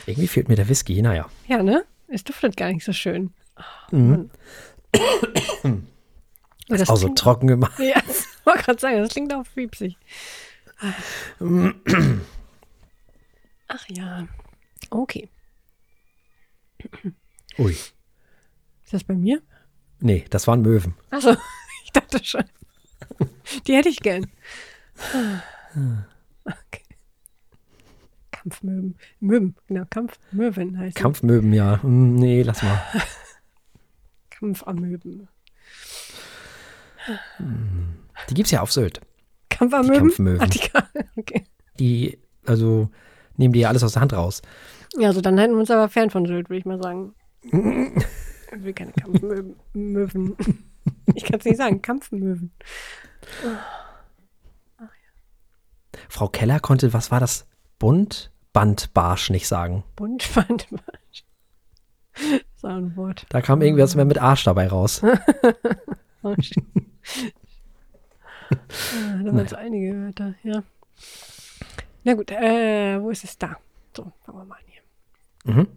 Irgendwie fehlt mir der Whisky, naja. Ja, ne? Es duftet gar nicht so schön. Mhm. Das Ist auch so klingt- trocken gemacht. Ja, ich wollte gerade sagen, das klingt auch fiepsig. Ach ja. Okay. Ui. Ist das bei mir? Nee, das waren Möwen. Achso, ich dachte schon. Die hätte ich gern. Okay. Kampfmöwen. Möwen, genau, Kampfmöwen heißt Kampfmöwen, ja. Nee, lass mal. Kampfamöben. Die gibt's ja auf Sylt. Kampfamöben? Die Kampfmöwen. Ach, okay. Die, also, nehmen die ja alles aus der Hand raus. Ja, also dann halten wir uns aber fern von Sylt, würde ich mal sagen. Ich will keine Kampfmöwen. Möwen. Ich kann es nicht sagen, Kampfmöwen. Frau Keller konnte, was war das? Buntbandbarsch nicht sagen. Buntbandbarsch. So ein Wort. Da kam irgendwas mehr mit Arsch dabei raus. Oh, shit. Da waren so einige Wörter, ja. Na gut, wo ist es da? So, fangen wir mal an hier. Mhm.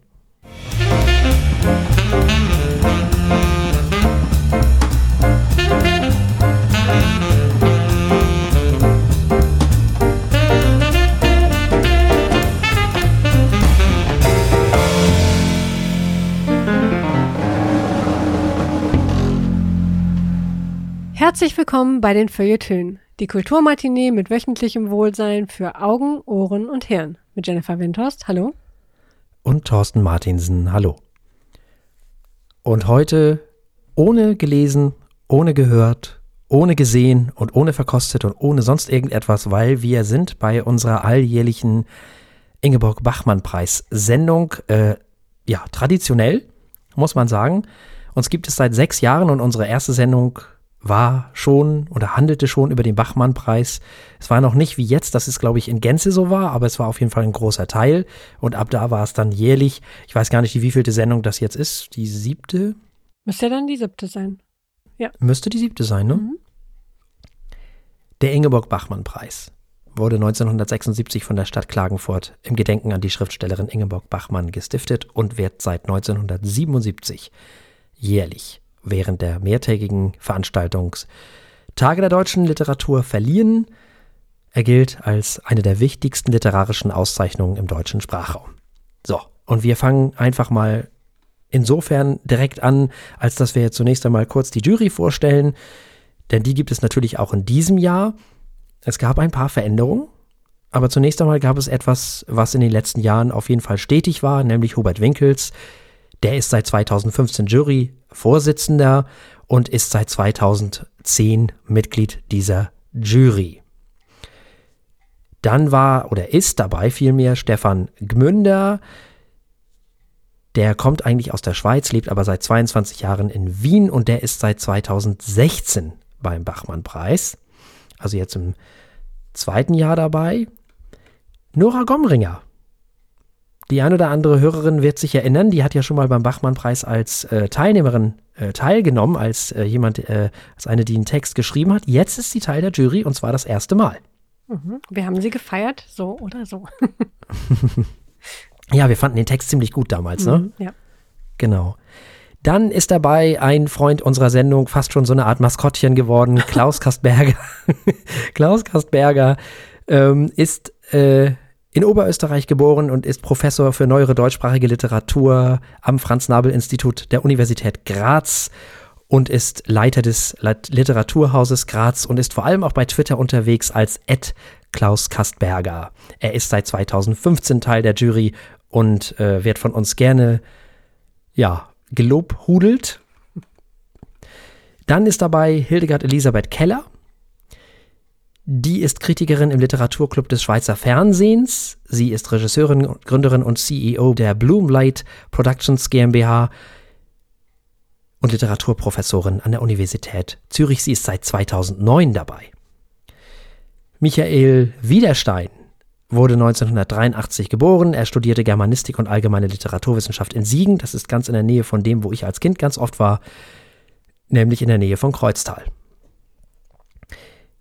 Herzlich willkommen bei den Feuilletönen, die Kulturmatinee mit wöchentlichem Wohlsein für Augen, Ohren und Hirn. Mit Jennifer Windhorst, hallo. Und Thorsten Martinsen, hallo. Und heute ohne gelesen, ohne gehört, ohne gesehen und ohne verkostet und ohne sonst irgendetwas, weil wir sind bei unserer alljährlichen Ingeborg-Bachmann-Preis-Sendung, traditionell, muss man sagen. Uns gibt es seit 6 Jahren und unsere erste Sendung war schon oder handelte schon über den Bachmann-Preis. Es war noch nicht wie jetzt, dass es, glaube ich, in Gänze so war, aber es war auf jeden Fall ein großer Teil. Und ab da war es dann jährlich. Ich weiß gar nicht, die wievielte Sendung das jetzt ist. Die 7.? Müsste ja dann die 7. sein. Müsste die 7. sein, ne? Mhm. Der Ingeborg-Bachmann-Preis wurde 1976 von der Stadt Klagenfurt im Gedenken an die Schriftstellerin Ingeborg Bachmann gestiftet und wird seit 1977 jährlich während der mehrtägigen Veranstaltung Tage der deutschen Literatur verliehen. Er gilt als eine der wichtigsten literarischen Auszeichnungen im deutschen Sprachraum. So, und wir fangen einfach mal insofern direkt an, als dass wir jetzt zunächst einmal kurz die Jury vorstellen, denn die gibt es natürlich auch in diesem Jahr. Es gab ein paar Veränderungen, aber zunächst einmal gab es etwas, was in den letzten Jahren auf jeden Fall stetig war, nämlich Hubert Winkels. Der ist seit 2015 Jury-Vorsitzender und ist seit 2010 Mitglied dieser Jury. Dann war oder ist dabei vielmehr Stefan Gmünder. Der kommt eigentlich aus der Schweiz, lebt aber seit 22 Jahren in Wien und der ist seit 2016 beim Bachmann-Preis. Also jetzt im 2. Jahr dabei. Nora Gomringer. Die ein oder andere Hörerin wird sich erinnern, die hat ja schon mal beim Bachmann-Preis als Teilnehmerin teilgenommen, als als eine, die einen Text geschrieben hat. Jetzt ist sie Teil der Jury und zwar das erste Mal. Mhm. Wir haben sie gefeiert, so oder so. Ja, wir fanden den Text ziemlich gut damals, ne? Ja. Genau. Dann ist dabei ein Freund unserer Sendung, fast schon so eine Art Maskottchen geworden, Klaus Kastberger. Klaus Kastberger ist in Oberösterreich geboren und ist Professor für neuere deutschsprachige Literatur am Franz-Nabl-Institut der Universität Graz und ist Leiter des Literaturhauses Graz und ist vor allem auch bei Twitter unterwegs als @Klaus Kastberger. Er ist seit 2015 Teil der Jury und wird von uns gerne, gelobhudelt. Dann ist dabei Hildegard Elisabeth Keller. Die ist Kritikerin im Literaturclub des Schweizer Fernsehens. Sie ist Regisseurin, Gründerin und CEO der Bloomlight Productions GmbH und Literaturprofessorin an der Universität Zürich. Sie ist seit 2009 dabei. Michael Widerstein wurde 1983 geboren. Er studierte Germanistik und allgemeine Literaturwissenschaft in Siegen. Das ist ganz in der Nähe von dem, wo ich als Kind ganz oft war, nämlich in der Nähe von Kreuztal.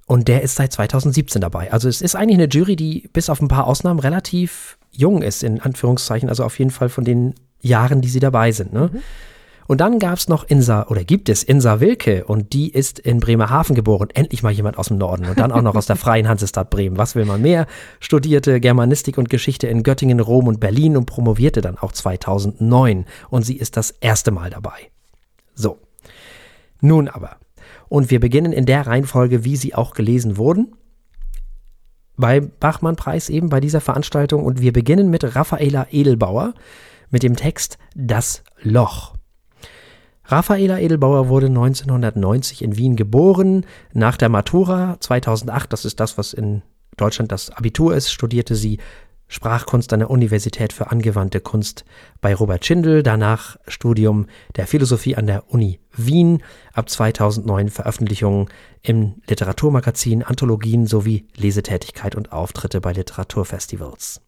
Und der ist seit 2017 dabei. Also es ist eigentlich eine Jury, die bis auf ein paar Ausnahmen relativ jung ist, in Anführungszeichen. Also auf jeden Fall von den Jahren, die sie dabei sind. Ne? Und dann gibt es Insa Wilke, und die ist in Bremerhaven geboren. Endlich mal jemand aus dem Norden und dann auch noch aus der Freien Hansestadt Bremen. Was will man mehr? Studierte Germanistik und Geschichte in Göttingen, Rom und Berlin und promovierte dann auch 2009. Und sie ist das erste Mal dabei. So, nun aber. Und wir beginnen in der Reihenfolge, wie sie auch gelesen wurden. Bei Bachmann-Preis eben, bei dieser Veranstaltung. Und wir beginnen mit Raffaela Edelbauer mit dem Text Das Loch. Raffaela Edelbauer wurde 1990 in Wien geboren. Nach der Matura 2008, das ist das, was in Deutschland das Abitur ist, studierte sie Sprachkunst an der Universität für angewandte Kunst bei Robert Schindel, danach Studium der Philosophie an der Uni Wien, ab 2009 Veröffentlichungen im Literaturmagazin, Anthologien sowie Lesetätigkeit und Auftritte bei Literaturfestivals.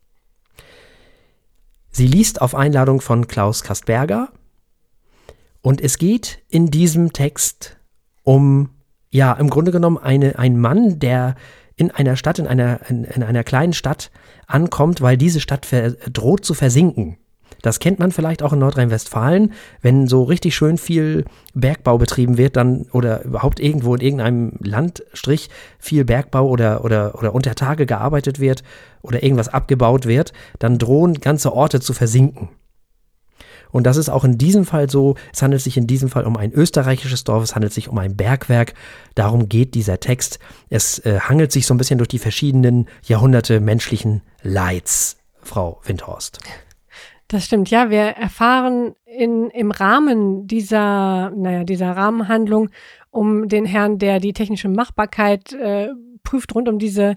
Sie liest auf Einladung von Klaus Kastberger, und es geht in diesem Text um, ja, im Grunde genommen einen Mann, der in einer Stadt, in einer kleinen Stadt ankommt, weil diese Stadt droht zu versinken. Das kennt man vielleicht auch in Nordrhein-Westfalen, wenn so richtig schön viel Bergbau betrieben wird, dann oder überhaupt irgendwo in irgendeinem Landstrich viel Bergbau oder unter Tage gearbeitet wird oder irgendwas abgebaut wird, dann drohen ganze Orte zu versinken. Und das ist auch in diesem Fall so. Es handelt sich in diesem Fall um ein österreichisches Dorf, es handelt sich um ein Bergwerk. Darum geht dieser Text. Es hangelt sich so ein bisschen durch die verschiedenen Jahrhunderte menschlichen Leids, Frau Windhorst. Das stimmt, ja. Wir erfahren im Rahmen dieser Rahmenhandlung um den Herrn, der die technische Machbarkeit prüft rund um diesen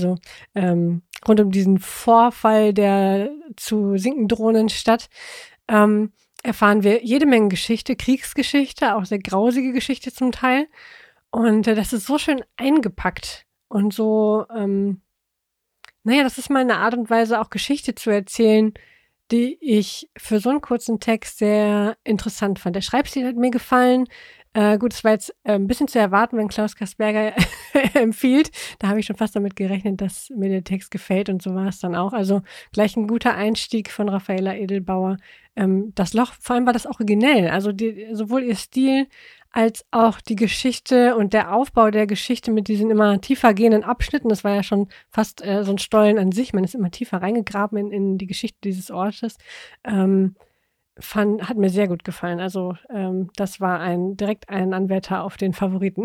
Vorfall der zu sinken drohenden Stadt. Erfahren wir jede Menge Geschichte, Kriegsgeschichte, auch sehr grausige Geschichte zum Teil. Und das ist so schön eingepackt und so, das ist mal eine Art und Weise, auch Geschichte zu erzählen, die ich für so einen kurzen Text sehr interessant fand. Der Schreibstil hat mir gefallen. Gut, es war jetzt ein bisschen zu erwarten, wenn Klaus Kastberger empfiehlt. Da habe ich schon fast damit gerechnet, dass mir der Text gefällt, und so war es dann auch. Also gleich ein guter Einstieg von Raffaela Edelbauer. Das Loch, vor allem war das auch originell. Also sowohl ihr Stil als auch die Geschichte und der Aufbau der Geschichte mit diesen immer tiefer gehenden Abschnitten. Das war ja schon fast so ein Stollen an sich. Man ist immer tiefer reingegraben in die Geschichte dieses Ortes. Hat mir sehr gut gefallen. Also das war direkt ein Anwärter auf den Favoriten.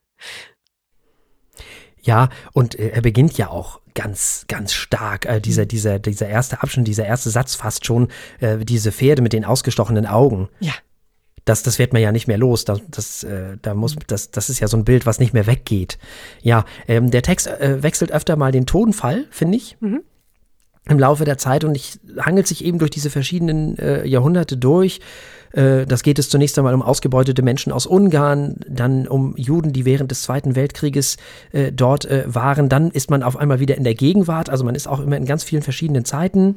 Ja, und er beginnt ja auch ganz, ganz stark. Dieser erste Abschnitt, dieser erste Satz fast schon, diese Pferde mit den ausgestochenen Augen. Ja. Das wird man ja nicht mehr los. Das ist ja so ein Bild, was nicht mehr weggeht. Ja, der Text wechselt öfter mal den Tonfall, finde ich. Im Laufe der Zeit, und hangelt sich eben durch diese verschiedenen Jahrhunderte durch. Das geht es zunächst einmal um ausgebeutete Menschen aus Ungarn, dann um Juden, die während des Zweiten Weltkrieges dort waren. Dann ist man auf einmal wieder in der Gegenwart, also man ist auch immer in ganz vielen verschiedenen Zeiten.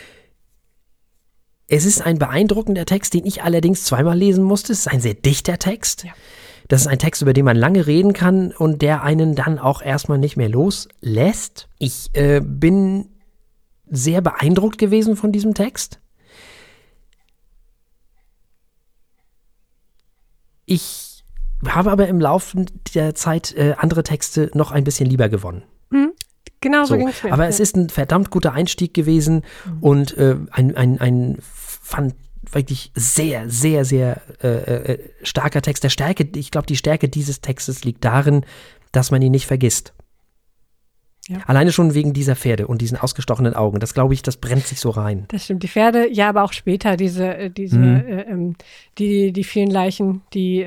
Es ist ein beeindruckender Text, den ich allerdings zweimal lesen musste. Es ist ein sehr dichter Text. Ja. Das ist ein Text, über den man lange reden kann und der einen dann auch erstmal nicht mehr loslässt. Ich bin sehr beeindruckt gewesen von diesem Text. Ich habe aber im Laufe der Zeit andere Texte noch ein bisschen lieber gewonnen. Genau so ging es mir. Aber es ist ein verdammt guter Einstieg gewesen und ein wirklich sehr, sehr, sehr starker Text. Ich glaube, die Stärke dieses Textes liegt darin, dass man ihn nicht vergisst. Ja. Alleine schon wegen dieser Pferde und diesen ausgestochenen Augen. Das glaube ich, das brennt sich so rein. Das stimmt. Die Pferde, ja, aber auch später die vielen Leichen,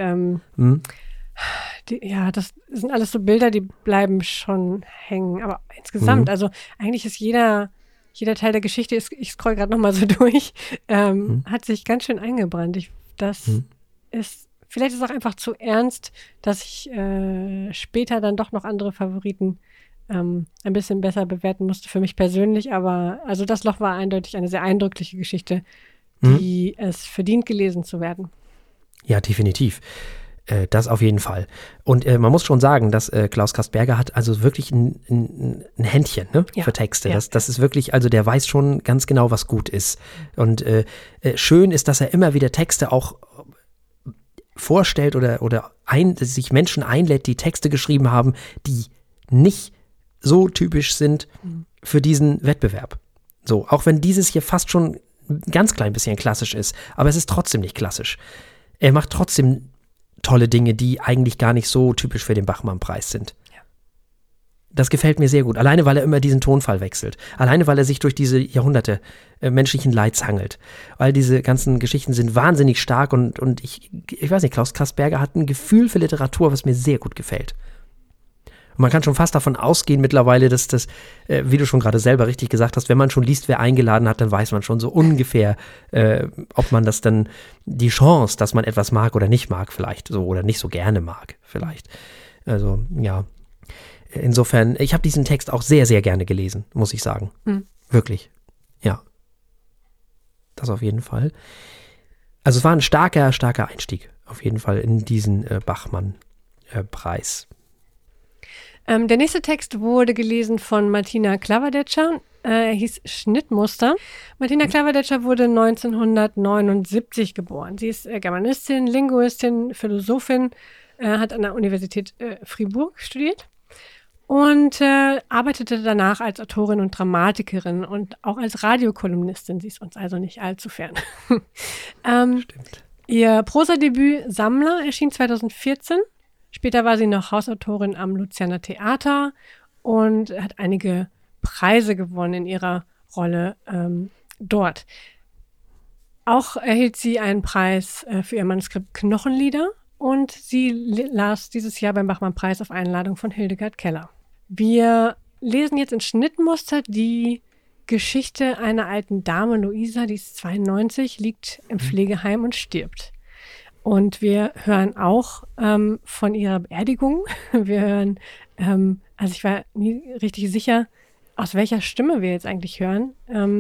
das sind alles so Bilder, die bleiben schon hängen. Aber insgesamt, also eigentlich ist jeder Teil der Geschichte, ich scroll gerade nochmal so durch, hat sich ganz schön eingebrannt. Vielleicht ist es auch einfach zu ernst, dass ich später dann doch noch andere Favoriten ein bisschen besser bewerten musste für mich persönlich, aber also das Loch war eindeutig eine sehr eindrückliche Geschichte, die es verdient, gelesen zu werden. Ja, definitiv. Das auf jeden Fall. Und man muss schon sagen, dass Klaus Castberger hat also wirklich ein Händchen, ne, für Texte. Ja. Das ist wirklich, also der weiß schon ganz genau, was gut ist. Und schön ist, dass er immer wieder Texte auch vorstellt oder sich Menschen einlädt, die Texte geschrieben haben, die nicht so typisch sind für diesen Wettbewerb. So, auch wenn dieses hier fast schon ein ganz klein bisschen klassisch ist, aber es ist trotzdem nicht klassisch. Er macht trotzdem tolle Dinge, die eigentlich gar nicht so typisch für den Bachmann-Preis sind. Ja. Das gefällt mir sehr gut. Alleine, weil er immer diesen Tonfall wechselt. Alleine, weil er sich durch diese Jahrhunderte menschlichen Leids hangelt. Weil diese ganzen Geschichten sind wahnsinnig stark und ich weiß nicht, Klaus Castberger hat ein Gefühl für Literatur, was mir sehr gut gefällt. Und man kann schon fast davon ausgehen mittlerweile, dass das, wie du schon gerade selber richtig gesagt hast, wenn man schon liest, wer eingeladen hat, dann weiß man schon so ungefähr, ob man das dann, die Chance, dass man etwas mag oder nicht mag vielleicht, so oder nicht so gerne mag vielleicht. Also, ja. Insofern, ich habe diesen Text auch sehr, sehr gerne gelesen, muss ich sagen. Wirklich. Ja. Das auf jeden Fall. Also es war ein starker Einstieg, auf jeden Fall, in diesen Bachmann-Preis. Der nächste Text wurde gelesen von Martina Klaverdetscher. Er hieß Schnittmuster. Martina Klaverdetscher wurde 1979 geboren. Sie ist Germanistin, Linguistin, Philosophin, hat an der Universität Fribourg studiert und arbeitete danach als Autorin und Dramatikerin und auch als Radiokolumnistin. Sie ist uns also nicht allzu fern. Stimmt. Ihr Prosadebüt Sammler erschien 2014. Später war sie noch Hausautorin am Luzerner Theater und hat einige Preise gewonnen in ihrer Rolle dort. Auch erhielt sie einen Preis für ihr Manuskript Knochenlieder und sie las dieses Jahr beim Bachmann-Preis auf Einladung von Hildegard Keller. Wir lesen jetzt in Schnittmuster die Geschichte einer alten Dame, Luisa, die ist 92, liegt im Pflegeheim und stirbt. Und wir hören auch von ihrer Beerdigung. Wir hören, also ich war nie richtig sicher, aus welcher Stimme wir jetzt eigentlich hören.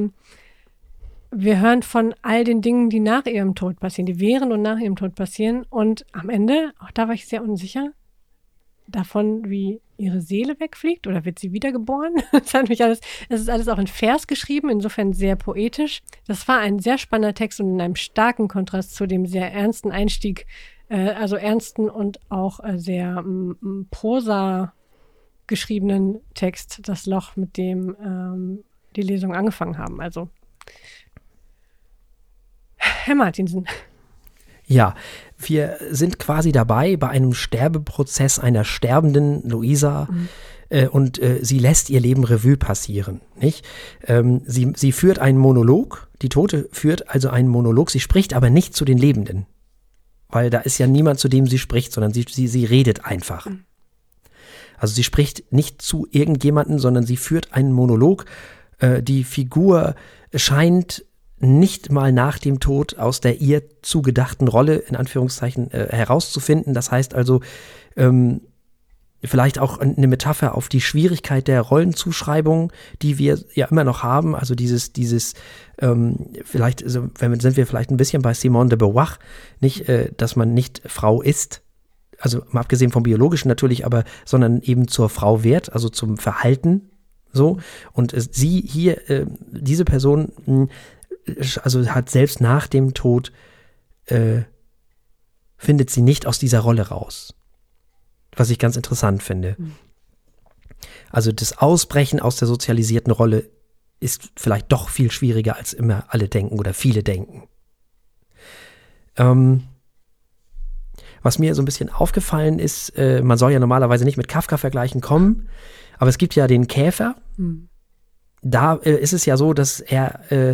Wir hören von all den Dingen, die nach ihrem Tod passieren, die während und nach ihrem Tod passieren. Und am Ende, auch da war ich sehr unsicher, davon, wie ihre Seele wegfliegt oder wird sie wiedergeboren. Es ist alles auch in Vers geschrieben, insofern sehr poetisch. Das war ein sehr spannender Text und in einem starken Kontrast zu dem sehr ernsten Einstieg, also ernsten und auch sehr prosa geschriebenen Text, Das Loch, mit dem die Lesung angefangen haben. Also Herr Martinsen. Ja, wir sind quasi dabei bei einem Sterbeprozess einer sterbenden Luisa und sie lässt ihr Leben Revue passieren, nicht? Sie führt einen Monolog, die Tote führt also einen Monolog, sie spricht aber nicht zu den Lebenden, weil da ist ja niemand, zu dem sie spricht, sondern sie redet einfach. Also sie spricht nicht zu irgendjemanden, sondern sie führt einen Monolog. Die Figur scheint nicht mal nach dem Tod aus der ihr zugedachten Rolle, in Anführungszeichen, herauszufinden. Das heißt also, vielleicht auch eine Metapher auf die Schwierigkeit der Rollenzuschreibung, die wir ja immer noch haben. Also vielleicht sind wir vielleicht ein bisschen bei Simone de Beauvoir, nicht, dass man nicht Frau ist, also mal abgesehen vom Biologischen natürlich, sondern eben zur Frau wird, also zum Verhalten, so. Und sie hier, diese Person, also hat selbst nach dem Tod, findet sie nicht aus dieser Rolle raus. Was ich ganz interessant finde. Also das Ausbrechen aus der sozialisierten Rolle ist vielleicht doch viel schwieriger, als immer alle denken oder viele denken. Was mir so ein bisschen aufgefallen ist, man soll ja normalerweise nicht mit Kafka-Vergleichen kommen, aber es gibt ja den Käfer. Da ist es ja so, dass er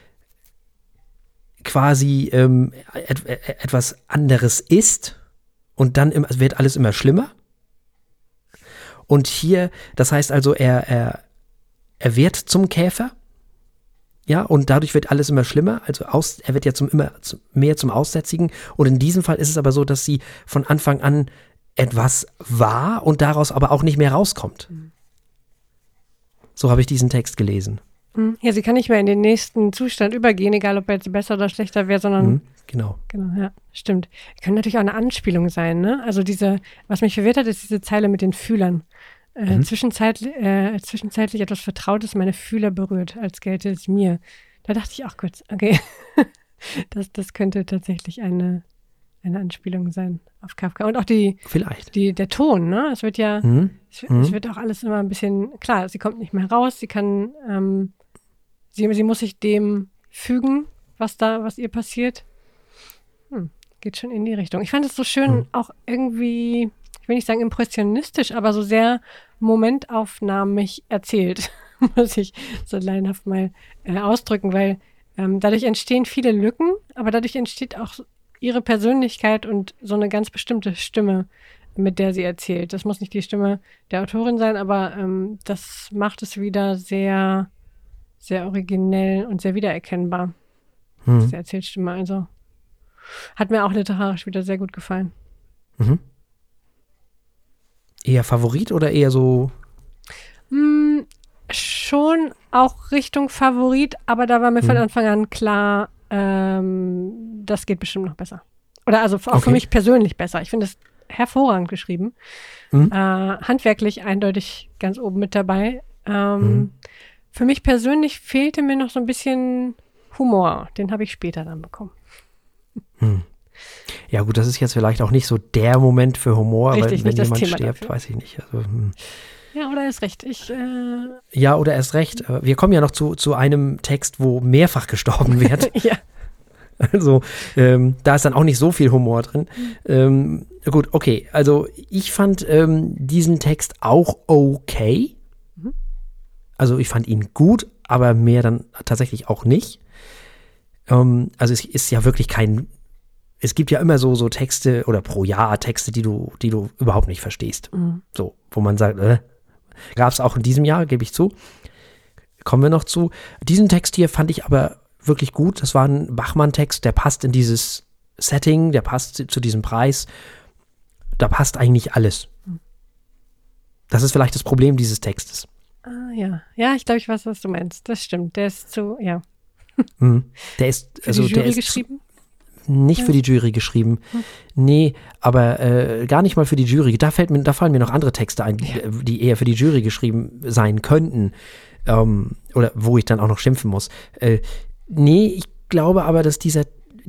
quasi etwas anderes ist und dann wird alles immer schlimmer. Und hier, das heißt also, er wird zum Käfer, ja, und dadurch wird alles immer schlimmer, also er wird ja mehr zum Aussätzigen. Und in diesem Fall ist es aber so, dass sie von Anfang an etwas war und daraus aber auch nicht mehr rauskommt. So habe ich diesen Text gelesen. Ja, sie kann nicht mehr in den nächsten Zustand übergehen, egal ob er jetzt besser oder schlechter wäre, sondern Genau, ja, stimmt. Kann natürlich auch eine Anspielung sein, ne? Also was mich verwirrt hat, ist diese Zeile mit den Fühlern. Zwischenzeitlich etwas Vertrautes meine Fühler berührt, als gelte es mir. Da dachte ich auch kurz, okay, das könnte tatsächlich eine Anspielung sein auf Kafka. Und auch vielleicht. der Ton, ne? Es wird ja, es wird auch alles immer ein bisschen, klar, sie kommt nicht mehr raus, sie kann, sie muss sich dem fügen, was ihr passiert. Geht schon in die Richtung. Ich fand es so schön, auch irgendwie, ich will nicht sagen impressionistisch, aber so sehr momentaufnahmig erzählt, muss ich so laienhaft mal ausdrücken, weil dadurch entstehen viele Lücken, aber dadurch entsteht auch ihre Persönlichkeit und so eine ganz bestimmte Stimme, mit der sie erzählt. Das muss nicht die Stimme der Autorin sein, aber das macht es wieder sehr, sehr originell und sehr wiedererkennbar. Diese Erzählstimme, also hat mir auch literarisch wieder sehr gut gefallen. Eher Favorit oder eher so? Schon auch Richtung Favorit, aber da war mir von Anfang an klar, das geht bestimmt noch besser. Oder also auch für mich persönlich besser. Ich finde es hervorragend geschrieben. Handwerklich eindeutig ganz oben mit dabei. Für mich persönlich fehlte mir noch so ein bisschen Humor. Den habe ich später dann bekommen. Ja gut, das ist jetzt vielleicht auch nicht so der Moment für Humor, Richtig, weil wenn jemand Thema stirbt, dafür. weiß ich nicht. Also, Ja, oder erst recht. Ja, oder erst recht. Wir kommen ja noch zu einem Text, wo mehrfach gestorben wird. Ja. Also da ist dann auch nicht so viel Humor drin. Gut, okay. Also ich fand diesen Text auch okay. Also ich fand ihn gut, aber mehr dann tatsächlich auch nicht. Also es ist ja wirklich es gibt ja immer so Texte oder pro Jahr Texte, die du überhaupt nicht verstehst. So, wo man sagt, gab es auch in diesem Jahr, gebe ich zu. Kommen wir noch zu. Diesen Text hier fand ich aber wirklich gut. Das war ein Bachmann-Text, der passt in dieses Setting, der passt zu diesem Preis. Da passt eigentlich alles. Das ist vielleicht das Problem dieses Textes. Ja. Ja, ich glaube, ich weiß, was du meinst. Das stimmt. Der ist ja. Der ist, Für die Jury geschrieben? Nicht für die Jury geschrieben. Nee, aber gar nicht mal für die Jury. Da fallen mir noch andere Texte ein, die eher für die Jury geschrieben sein könnten. Oder wo ich dann auch noch schimpfen muss. Nee, ich glaube aber, dass dieser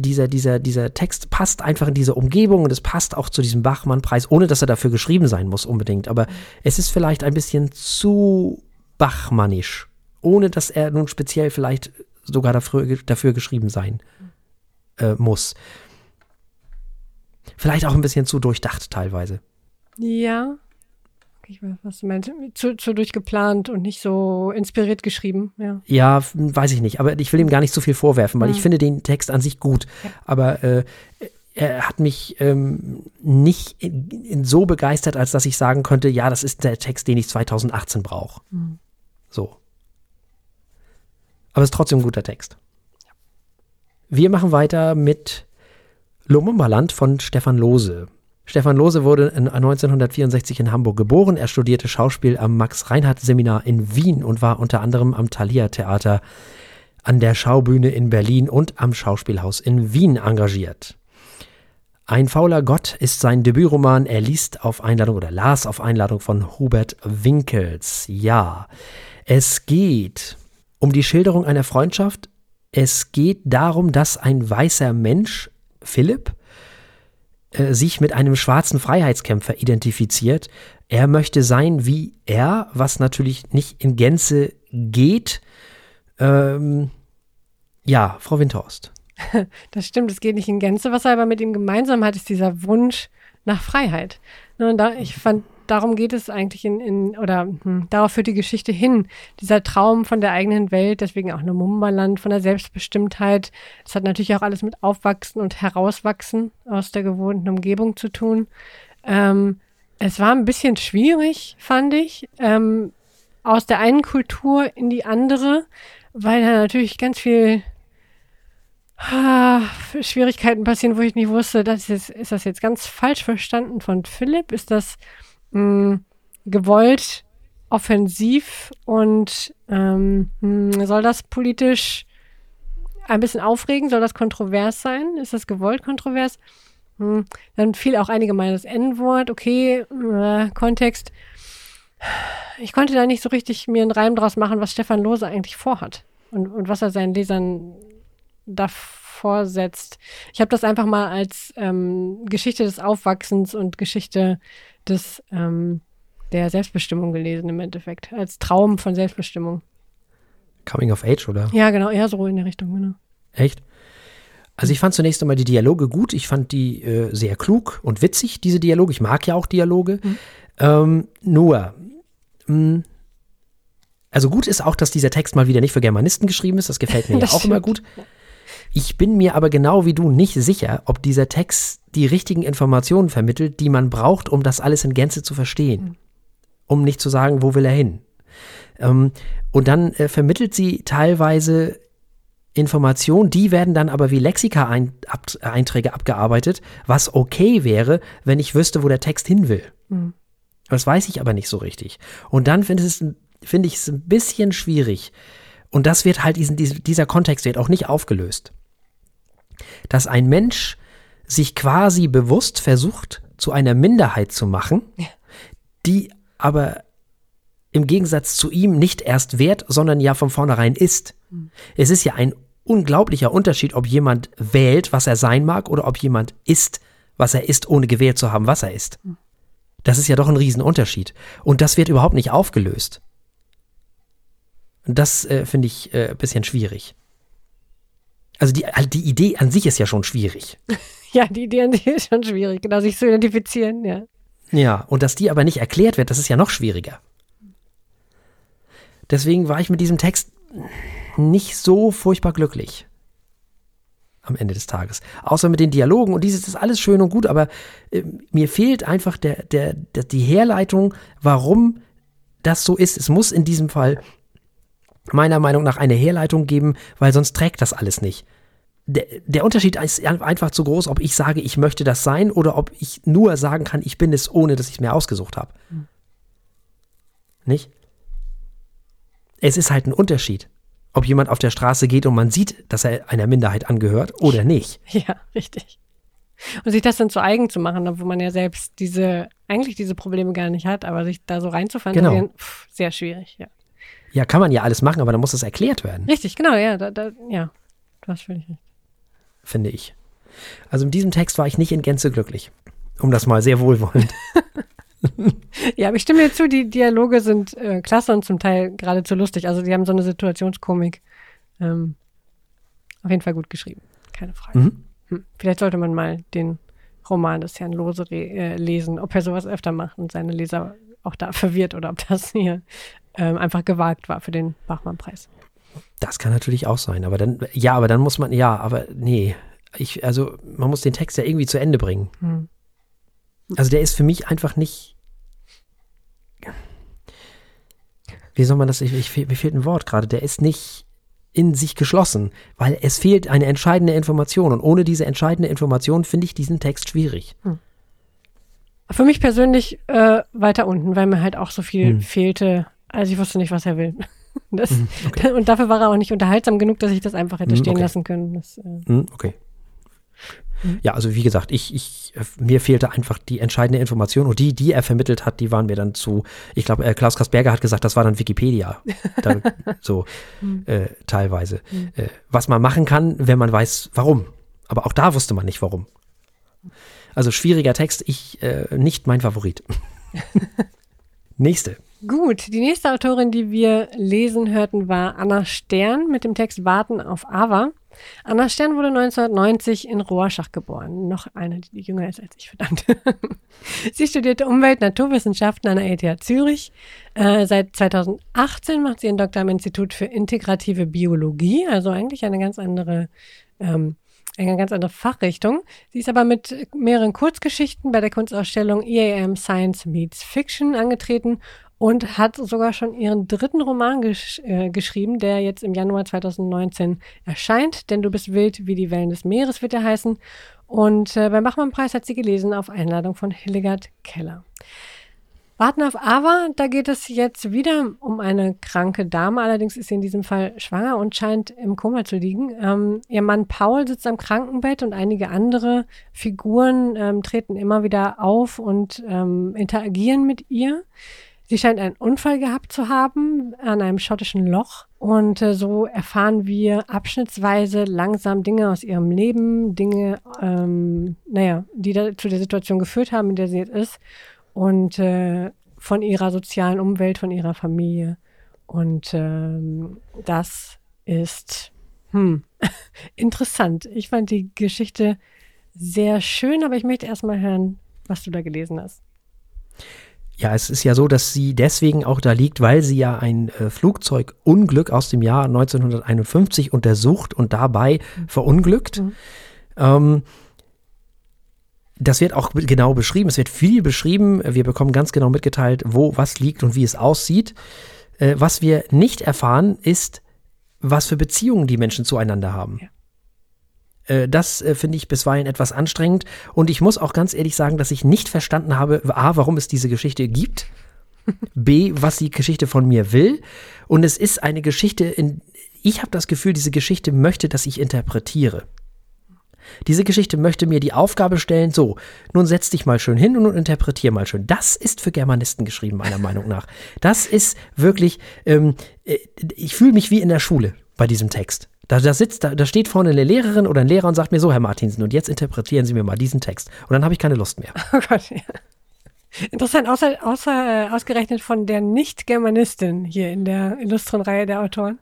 Text passt einfach in diese Umgebung und es passt auch zu diesem Bachmann-Preis, ohne dass er dafür geschrieben sein muss unbedingt. Aber es ist vielleicht ein bisschen zu bachmannisch, ohne dass er nun speziell vielleicht sogar dafür geschrieben sein muss. Vielleicht auch ein bisschen zu durchdacht teilweise. Ja. Ich weiß, was du meinst. Zu durchgeplant und nicht so inspiriert geschrieben. Ja, weiß ich nicht. Aber ich will ihm gar nicht so viel vorwerfen, weil ich finde den Text an sich gut. Ja. Aber er hat mich nicht so begeistert, als dass ich sagen könnte, ja, das ist der Text, den ich 2018 brauche. So. Aber es ist trotzdem ein guter Text. Wir machen weiter mit Lumumbaland von Stefan Lohse. Stefan Lohse wurde 1964 in Hamburg geboren. Er studierte Schauspiel am Max-Reinhardt-Seminar in Wien und war unter anderem am Thalia-Theater, an der Schaubühne in Berlin und am Schauspielhaus in Wien engagiert. Ein fauler Gott ist sein Debütroman. Er las auf Einladung von Hubert Winkels. Ja, es geht um die Schilderung einer Freundschaft. Es geht darum, dass ein weißer Mensch, Philipp, sich mit einem schwarzen Freiheitskämpfer identifiziert. Er möchte sein wie er, was natürlich nicht in Gänze geht. Ja, Frau Windhorst. Das stimmt, es geht nicht in Gänze. Was er aber mit ihm gemeinsam hat, ist dieser Wunsch nach Freiheit. Und ich fand, darum geht es eigentlich darauf führt die Geschichte hin. Dieser Traum von der eigenen Welt, deswegen auch Lumumbaland, von der Selbstbestimmtheit. Das hat natürlich auch alles mit Aufwachsen und Herauswachsen aus der gewohnten Umgebung zu tun. Es war ein bisschen schwierig, fand ich, aus der einen Kultur in die andere, weil da natürlich ganz viel Schwierigkeiten passieren, wo ich nicht wusste, ist das jetzt ganz falsch verstanden von Philipp? Ist das gewollt offensiv und soll das politisch ein bisschen aufregen? Soll das kontrovers sein? Ist das gewollt kontrovers? Dann fiel auch einige Mal das N-Wort. Okay, Kontext. Ich konnte da nicht so richtig mir einen Reim draus machen, was Stefan Lohse eigentlich vorhat und was er seinen Lesern da vorsetzt. Ich habe das einfach mal als Geschichte des Aufwachsens und Geschichte des der Selbstbestimmung gelesen im Endeffekt. Als Traum von Selbstbestimmung. Coming of Age, oder? Ja, genau, eher so in der Richtung, genau. Echt? Also ich fand zunächst einmal die Dialoge gut. Ich fand die sehr klug und witzig, diese Dialoge. Ich mag ja auch Dialoge. Also gut ist auch, dass dieser Text mal wieder nicht für Germanisten geschrieben ist. Das gefällt mir ja auch immer gut. Ich bin mir aber genau wie du nicht sicher, ob dieser Text die richtigen Informationen vermittelt, die man braucht, um das alles in Gänze zu verstehen. Um nicht zu sagen, wo will er hin. Und dann vermittelt sie teilweise Informationen, die werden dann aber wie Lexika-Einträge abgearbeitet, was okay wäre, wenn ich wüsste, wo der Text hin will. Das weiß ich aber nicht so richtig. Und dann finde ich es ein bisschen schwierig. Und das wird halt, dieser Kontext wird auch nicht aufgelöst. Dass ein Mensch sich quasi bewusst versucht, zu einer Minderheit zu machen, die aber im Gegensatz zu ihm nicht erst wert, sondern ja von vornherein ist. Es ist ja ein unglaublicher Unterschied, ob jemand wählt, was er sein mag, oder ob jemand ist, was er ist, ohne gewählt zu haben, was er ist. Das ist ja doch ein Riesenunterschied. Und das wird überhaupt nicht aufgelöst. Und das finde ich ein bisschen schwierig. Also die Idee an sich ist ja schon schwierig. Ja, die Idee an sich ist schon schwierig, genau, sich zu identifizieren, ja. Ja, und dass die aber nicht erklärt wird, das ist ja noch schwieriger. Deswegen war ich mit diesem Text nicht so furchtbar glücklich am Ende des Tages. Außer mit den Dialogen und dieses ist alles schön und gut, aber mir fehlt einfach die Herleitung, warum das so ist. Es muss in diesem Fall meiner Meinung nach eine Herleitung geben, weil sonst trägt das alles nicht. Der Unterschied ist einfach zu groß, ob ich sage, ich möchte das sein oder ob ich nur sagen kann, ich bin es, ohne dass ich es mir ausgesucht habe. Nicht? Es ist halt ein Unterschied, ob jemand auf der Straße geht und man sieht, dass er einer Minderheit angehört oder nicht. Ja, richtig. Und sich das dann zu eigen zu machen, obwohl man ja selbst diese Probleme gar nicht hat, aber sich da so reinzufantasieren, sehr schwierig, ja. Ja, kann man ja alles machen, aber dann muss es erklärt werden. Richtig, genau, ja, ja, du hast völlig recht. Finde ich. Also mit diesem Text war ich nicht in Gänze glücklich, um das mal sehr wohlwollend. Ja, aber ich stimme dir zu, die Dialoge sind klasse und zum Teil geradezu lustig. Also die haben so eine Situationskomik auf jeden Fall gut geschrieben, keine Frage. Vielleicht sollte man mal den Roman des Herrn Lohse lesen, ob er sowas öfter macht und seine Leser auch da verwirrt oder ob das hier einfach gewagt war für den Bachmann-Preis. Das kann natürlich auch sein, aber dann muss man, man muss den Text ja irgendwie zu Ende bringen. Also der ist für mich einfach nicht, wie soll man das, mir fehlt ein Wort gerade, der ist nicht in sich geschlossen, weil es fehlt eine entscheidende Information und ohne diese entscheidende Information finde ich diesen Text schwierig. Für mich persönlich weiter unten, weil mir halt auch so viel fehlte, also ich wusste nicht, was er will. Okay. Und dafür war er auch nicht unterhaltsam genug, dass ich das einfach hätte stehen lassen können. Okay. Ja, also wie gesagt, mir fehlte einfach die entscheidende Information und die er vermittelt hat, die waren mir dann zu, ich glaube, Klaus Kasperger hat gesagt, das war dann Wikipedia, teilweise. Was man machen kann, wenn man weiß, warum. Aber auch da wusste man nicht, warum. Also schwieriger Text, nicht mein Favorit. Nächste. Gut, die nächste Autorin, die wir lesen hörten, war Anna Stern mit dem Text Warten auf Ava. Anna Stern wurde 1990 in Rorschach geboren. Noch eine, die jünger ist als ich, verdammt. Sie studierte Umwelt-Naturwissenschaften an der ETH Zürich. Seit 2018 macht sie einen Doktor am Institut für integrative Biologie, also eigentlich eine ganz andere Fachrichtung. Sie ist aber mit mehreren Kurzgeschichten bei der Kunstausstellung EAM Science Meets Fiction angetreten und hat sogar schon ihren 3. Roman geschrieben, der jetzt im Januar 2019 erscheint. Denn du bist wild wie die Wellen des Meeres wird er heißen. Und beim Bachmann-Preis hat sie gelesen auf Einladung von Hildegard Keller. Warten auf Ava, da geht es jetzt wieder um eine kranke Dame. Allerdings ist sie in diesem Fall schwanger und scheint im Koma zu liegen. Ihr Mann Paul sitzt am Krankenbett und einige andere Figuren treten immer wieder auf und interagieren mit ihr. Sie scheint einen Unfall gehabt zu haben an einem schottischen Loch. Und so erfahren wir abschnittsweise langsam Dinge aus ihrem Leben, Dinge, die zu der Situation geführt haben, in der sie jetzt ist. Und von ihrer sozialen Umwelt, von ihrer Familie. Und das ist interessant. Ich fand die Geschichte sehr schön, aber ich möchte erst mal hören, was du da gelesen hast. Ja, es ist ja so, dass sie deswegen auch da liegt, weil sie ja ein Flugzeugunglück aus dem Jahr 1951 untersucht und dabei verunglückt. Das wird auch genau beschrieben, es wird viel beschrieben, wir bekommen ganz genau mitgeteilt, wo was liegt und wie es aussieht. Was wir nicht erfahren, ist, was für Beziehungen die Menschen zueinander haben. Ja. Das finde ich bisweilen etwas anstrengend und ich muss auch ganz ehrlich sagen, dass ich nicht verstanden habe, a, warum es diese Geschichte gibt, b, was die Geschichte von mir will und es ist eine Geschichte, ich habe das Gefühl, diese Geschichte möchte, dass ich interpretiere. Diese Geschichte möchte mir die Aufgabe stellen, so, nun setz dich mal schön hin und nun interpretier mal schön. Das ist für Germanisten geschrieben, meiner Meinung nach. Das ist wirklich, ich fühle mich wie in der Schule bei diesem Text. Da steht vorne eine Lehrerin oder ein Lehrer und sagt mir so, Herr Martinsen, und jetzt interpretieren Sie mir mal diesen Text. Und dann habe ich keine Lust mehr. Oh Gott, ja. Interessant, ausgerechnet von der Nicht-Germanistin hier in der illustren Reihe der Autoren.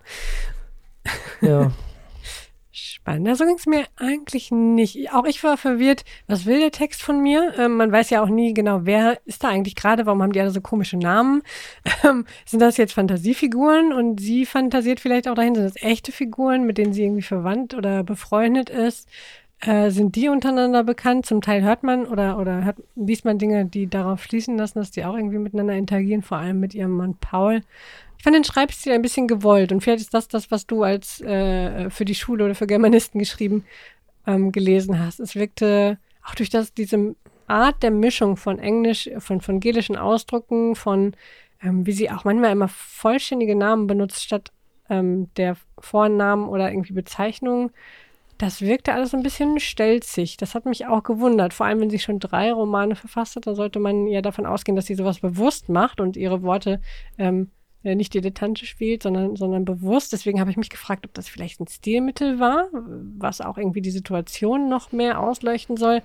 Ja. Spannend. Ja, so ging es mir eigentlich nicht. Auch ich war verwirrt, was will der Text von mir? Man weiß ja auch nie genau, wer ist da eigentlich gerade, warum haben die alle so komische Namen? Sind das jetzt Fantasiefiguren und sie fantasiert vielleicht auch dahin, sind das echte Figuren, mit denen sie irgendwie verwandt oder befreundet ist? Sind die untereinander bekannt? Zum Teil hört man oder liest man Dinge, die darauf schließen lassen, dass die auch irgendwie miteinander interagieren, vor allem mit ihrem Mann Paul. Ich fand den Schreibstil ein bisschen gewollt und vielleicht ist das, was du als für die Schule oder für Germanisten geschrieben gelesen hast. Es wirkte auch durch diese Art der Mischung von Englisch, von gelischen Ausdrücken, von wie sie auch manchmal immer vollständige Namen benutzt statt der Vornamen oder irgendwie Bezeichnungen. Das wirkte alles ein bisschen stelzig. Das hat mich auch gewundert. Vor allem, wenn sie schon 3 Romane verfasst hat, dann sollte man ja davon ausgehen, dass sie sowas bewusst macht und ihre Worte nicht dilettantisch wählt, sondern bewusst. Deswegen habe ich mich gefragt, ob das vielleicht ein Stilmittel war, was auch irgendwie die Situation noch mehr ausleuchten soll.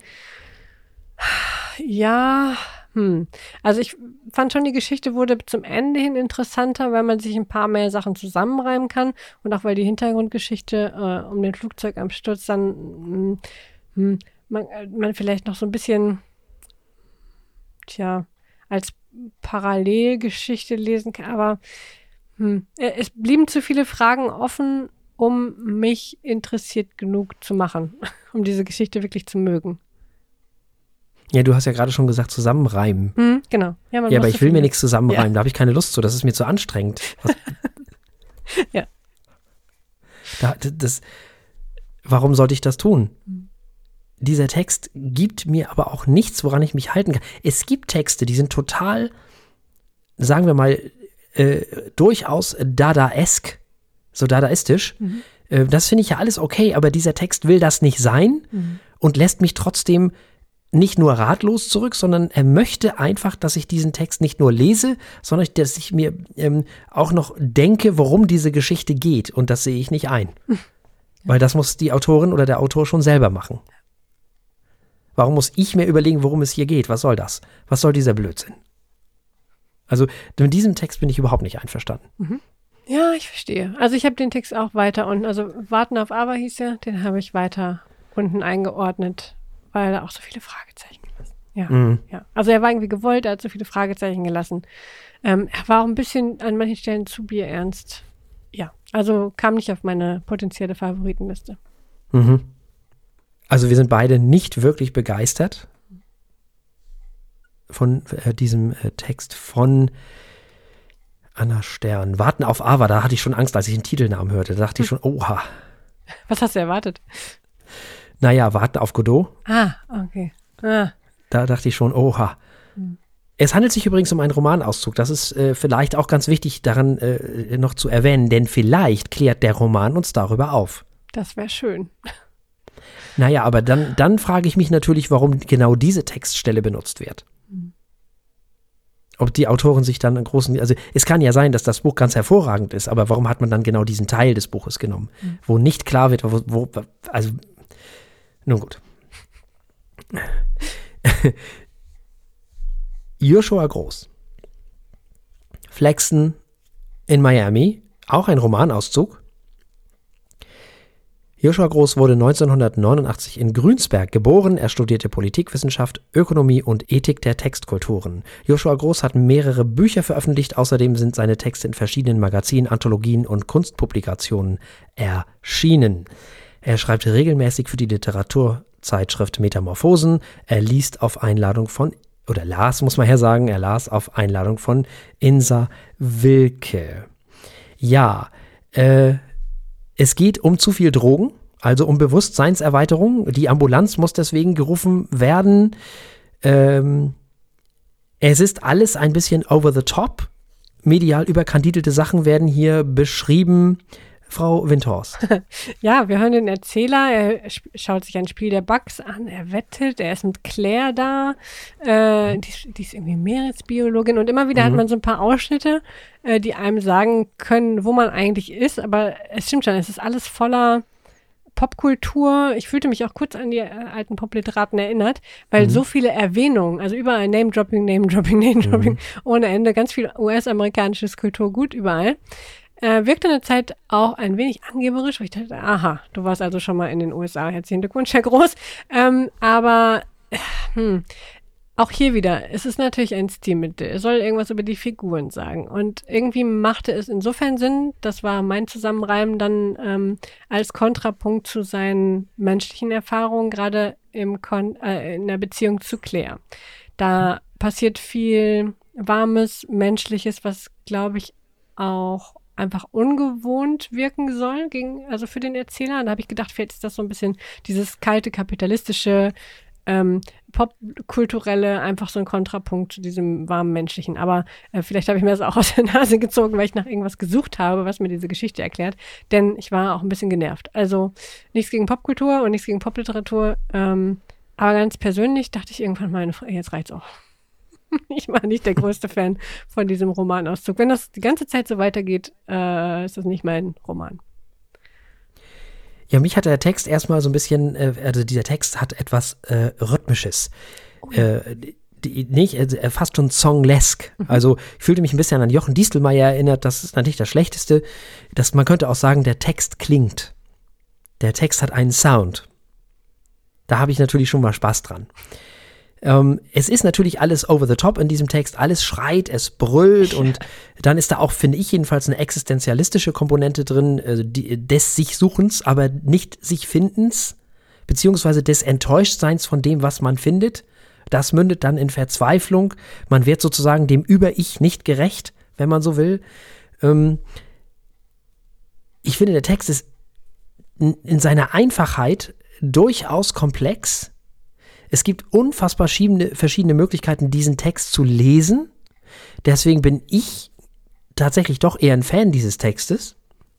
Ja, Also ich fand schon, die Geschichte wurde zum Ende hin interessanter, weil man sich ein paar mehr Sachen zusammenreimen kann und auch weil die Hintergrundgeschichte um den Flugzeugabsturz dann man vielleicht noch so ein bisschen als Parallelgeschichte lesen kann, aber es blieben zu viele Fragen offen, um mich interessiert genug zu machen, um diese Geschichte wirklich zu mögen. Ja, du hast ja gerade schon gesagt, zusammenreimen. Genau. Ja, aber ich will mir nichts zusammenreimen, da habe ich keine Lust zu, das ist mir zu anstrengend. Ja. Warum sollte ich das tun? Dieser Text gibt mir aber auch nichts, woran ich mich halten kann. Es gibt Texte, die sind total, sagen wir mal, durchaus dadaesk, so dadaistisch. Das finde ich ja alles okay, aber dieser Text will das nicht sein und lässt mich trotzdem nicht nur ratlos zurück, sondern er möchte einfach, dass ich diesen Text nicht nur lese, sondern dass ich mir auch noch denke, worum diese Geschichte geht. Und das sehe ich nicht ein. Weil das muss die Autorin oder der Autor schon selber machen. Warum muss ich mir überlegen, worum es hier geht? Was soll das? Was soll dieser Blödsinn? Also mit diesem Text bin ich überhaupt nicht einverstanden. Ja, ich verstehe. Also ich habe den Text auch weiter unten, also Warten auf Ava hieß er, den habe ich weiter unten eingeordnet, weil er auch so viele Fragezeichen gelassen. Ja. Also er war irgendwie gewollt, er hat so viele Fragezeichen gelassen. Er war auch ein bisschen an manchen Stellen zu bierernst. Ja, also kam nicht auf meine potenzielle Favoritenliste. Also wir sind beide nicht wirklich begeistert von diesem Text von Anna Stern. Warten auf Ava, da hatte ich schon Angst, als ich den Titelnamen hörte. Da dachte ich schon, oha. Was hast du erwartet? Naja, Warten auf Godot. Okay. Da dachte ich schon, oha. Es handelt sich übrigens um einen Romanauszug. Das ist vielleicht auch ganz wichtig daran noch zu erwähnen, denn vielleicht klärt der Roman uns darüber auf. Das wäre schön. Naja, aber dann frage ich mich natürlich, warum genau diese Textstelle benutzt wird. Ob die Autoren sich dann also es kann ja sein, dass das Buch ganz hervorragend ist, aber warum hat man dann genau diesen Teil des Buches genommen, wo nicht klar wird, also, nun gut. Joshua Gross. Flexen in Miami, auch ein Romanauszug. Joshua Gross wurde 1989 in Grünsberg geboren. Er studierte Politikwissenschaft, Ökonomie und Ethik der Textkulturen. Joshua Gross hat mehrere Bücher veröffentlicht. Außerdem sind seine Texte in verschiedenen Magazinen, Anthologien und Kunstpublikationen erschienen. Er schreibt regelmäßig für die Literaturzeitschrift Metamorphosen. Er liest auf Einladung von, oder las, muss man ja sagen, er las auf Einladung von Insa Wilke. Ja, es geht um zu viel Drogen, also um Bewusstseinserweiterung. Die Ambulanz muss deswegen gerufen werden. Es ist alles ein bisschen over the top. Medial überkandidelte Sachen werden hier beschrieben. Frau Windhorst. Ja, wir hören den Erzähler, er schaut sich ein Spiel der Bugs an, er wettet, er ist mit Claire da, die ist irgendwie Meeresbiologin und immer wieder hat man so ein paar Ausschnitte, die einem sagen können, wo man eigentlich ist, aber es stimmt schon, es ist alles voller Popkultur. Ich fühlte mich auch kurz an die alten Popliteraten erinnert, weil so viele Erwähnungen, also überall Name-Dropping, ohne Ende, ganz viel US-amerikanisches Kulturgut überall. Wirkte eine Zeit auch ein wenig angeberisch, wo ich dachte, aha, du warst also schon mal in den USA, herzlichen Glückwunsch, Herr Groß. Aber auch hier wieder, es ist natürlich ein Stilmittel. Es soll irgendwas über die Figuren sagen. Und irgendwie machte es insofern Sinn, das war mein Zusammenreimen dann als Kontrapunkt zu seinen menschlichen Erfahrungen, gerade in der Beziehung zu Claire. Da passiert viel Warmes, Menschliches, was, glaube ich, auch einfach ungewohnt wirken soll, also für den Erzähler. Und da habe ich gedacht, vielleicht ist das so ein bisschen dieses kalte, kapitalistische, popkulturelle, einfach so ein Kontrapunkt zu diesem warmen Menschlichen. Aber vielleicht habe ich mir das auch aus der Nase gezogen, weil ich nach irgendwas gesucht habe, was mir diese Geschichte erklärt. Denn ich war auch ein bisschen genervt. Also nichts gegen Popkultur und nichts gegen Popliteratur. Aber ganz persönlich dachte ich irgendwann mal, jetzt reicht's auch. Ich war nicht der größte Fan von diesem Romanauszug. Wenn das die ganze Zeit so weitergeht, ist das nicht mein Roman. Ja, mich hat der Text erstmal so ein bisschen, also dieser Text hat etwas Rhythmisches. Fast schon songlesk. Also ich fühlte mich ein bisschen an Jochen Diestelmeier erinnert. Das ist natürlich das Schlechteste. Man könnte auch sagen, der Text klingt. Der Text hat einen Sound. Da habe ich natürlich schon mal Spaß dran. Es ist natürlich alles over the top in diesem Text, alles schreit, es brüllt und dann ist da auch, finde ich jedenfalls, eine existenzialistische Komponente drin, des Sich-Suchens, aber nicht Sich-Findens, beziehungsweise des Enttäuschtseins von dem, was man findet. Das mündet dann in Verzweiflung. Man wird sozusagen dem Über-Ich nicht gerecht, wenn man so will. Ich finde, der Text ist in seiner Einfachheit durchaus komplex. Es gibt unfassbar verschiedene Möglichkeiten, diesen Text zu lesen. Deswegen bin ich tatsächlich doch eher ein Fan dieses Textes.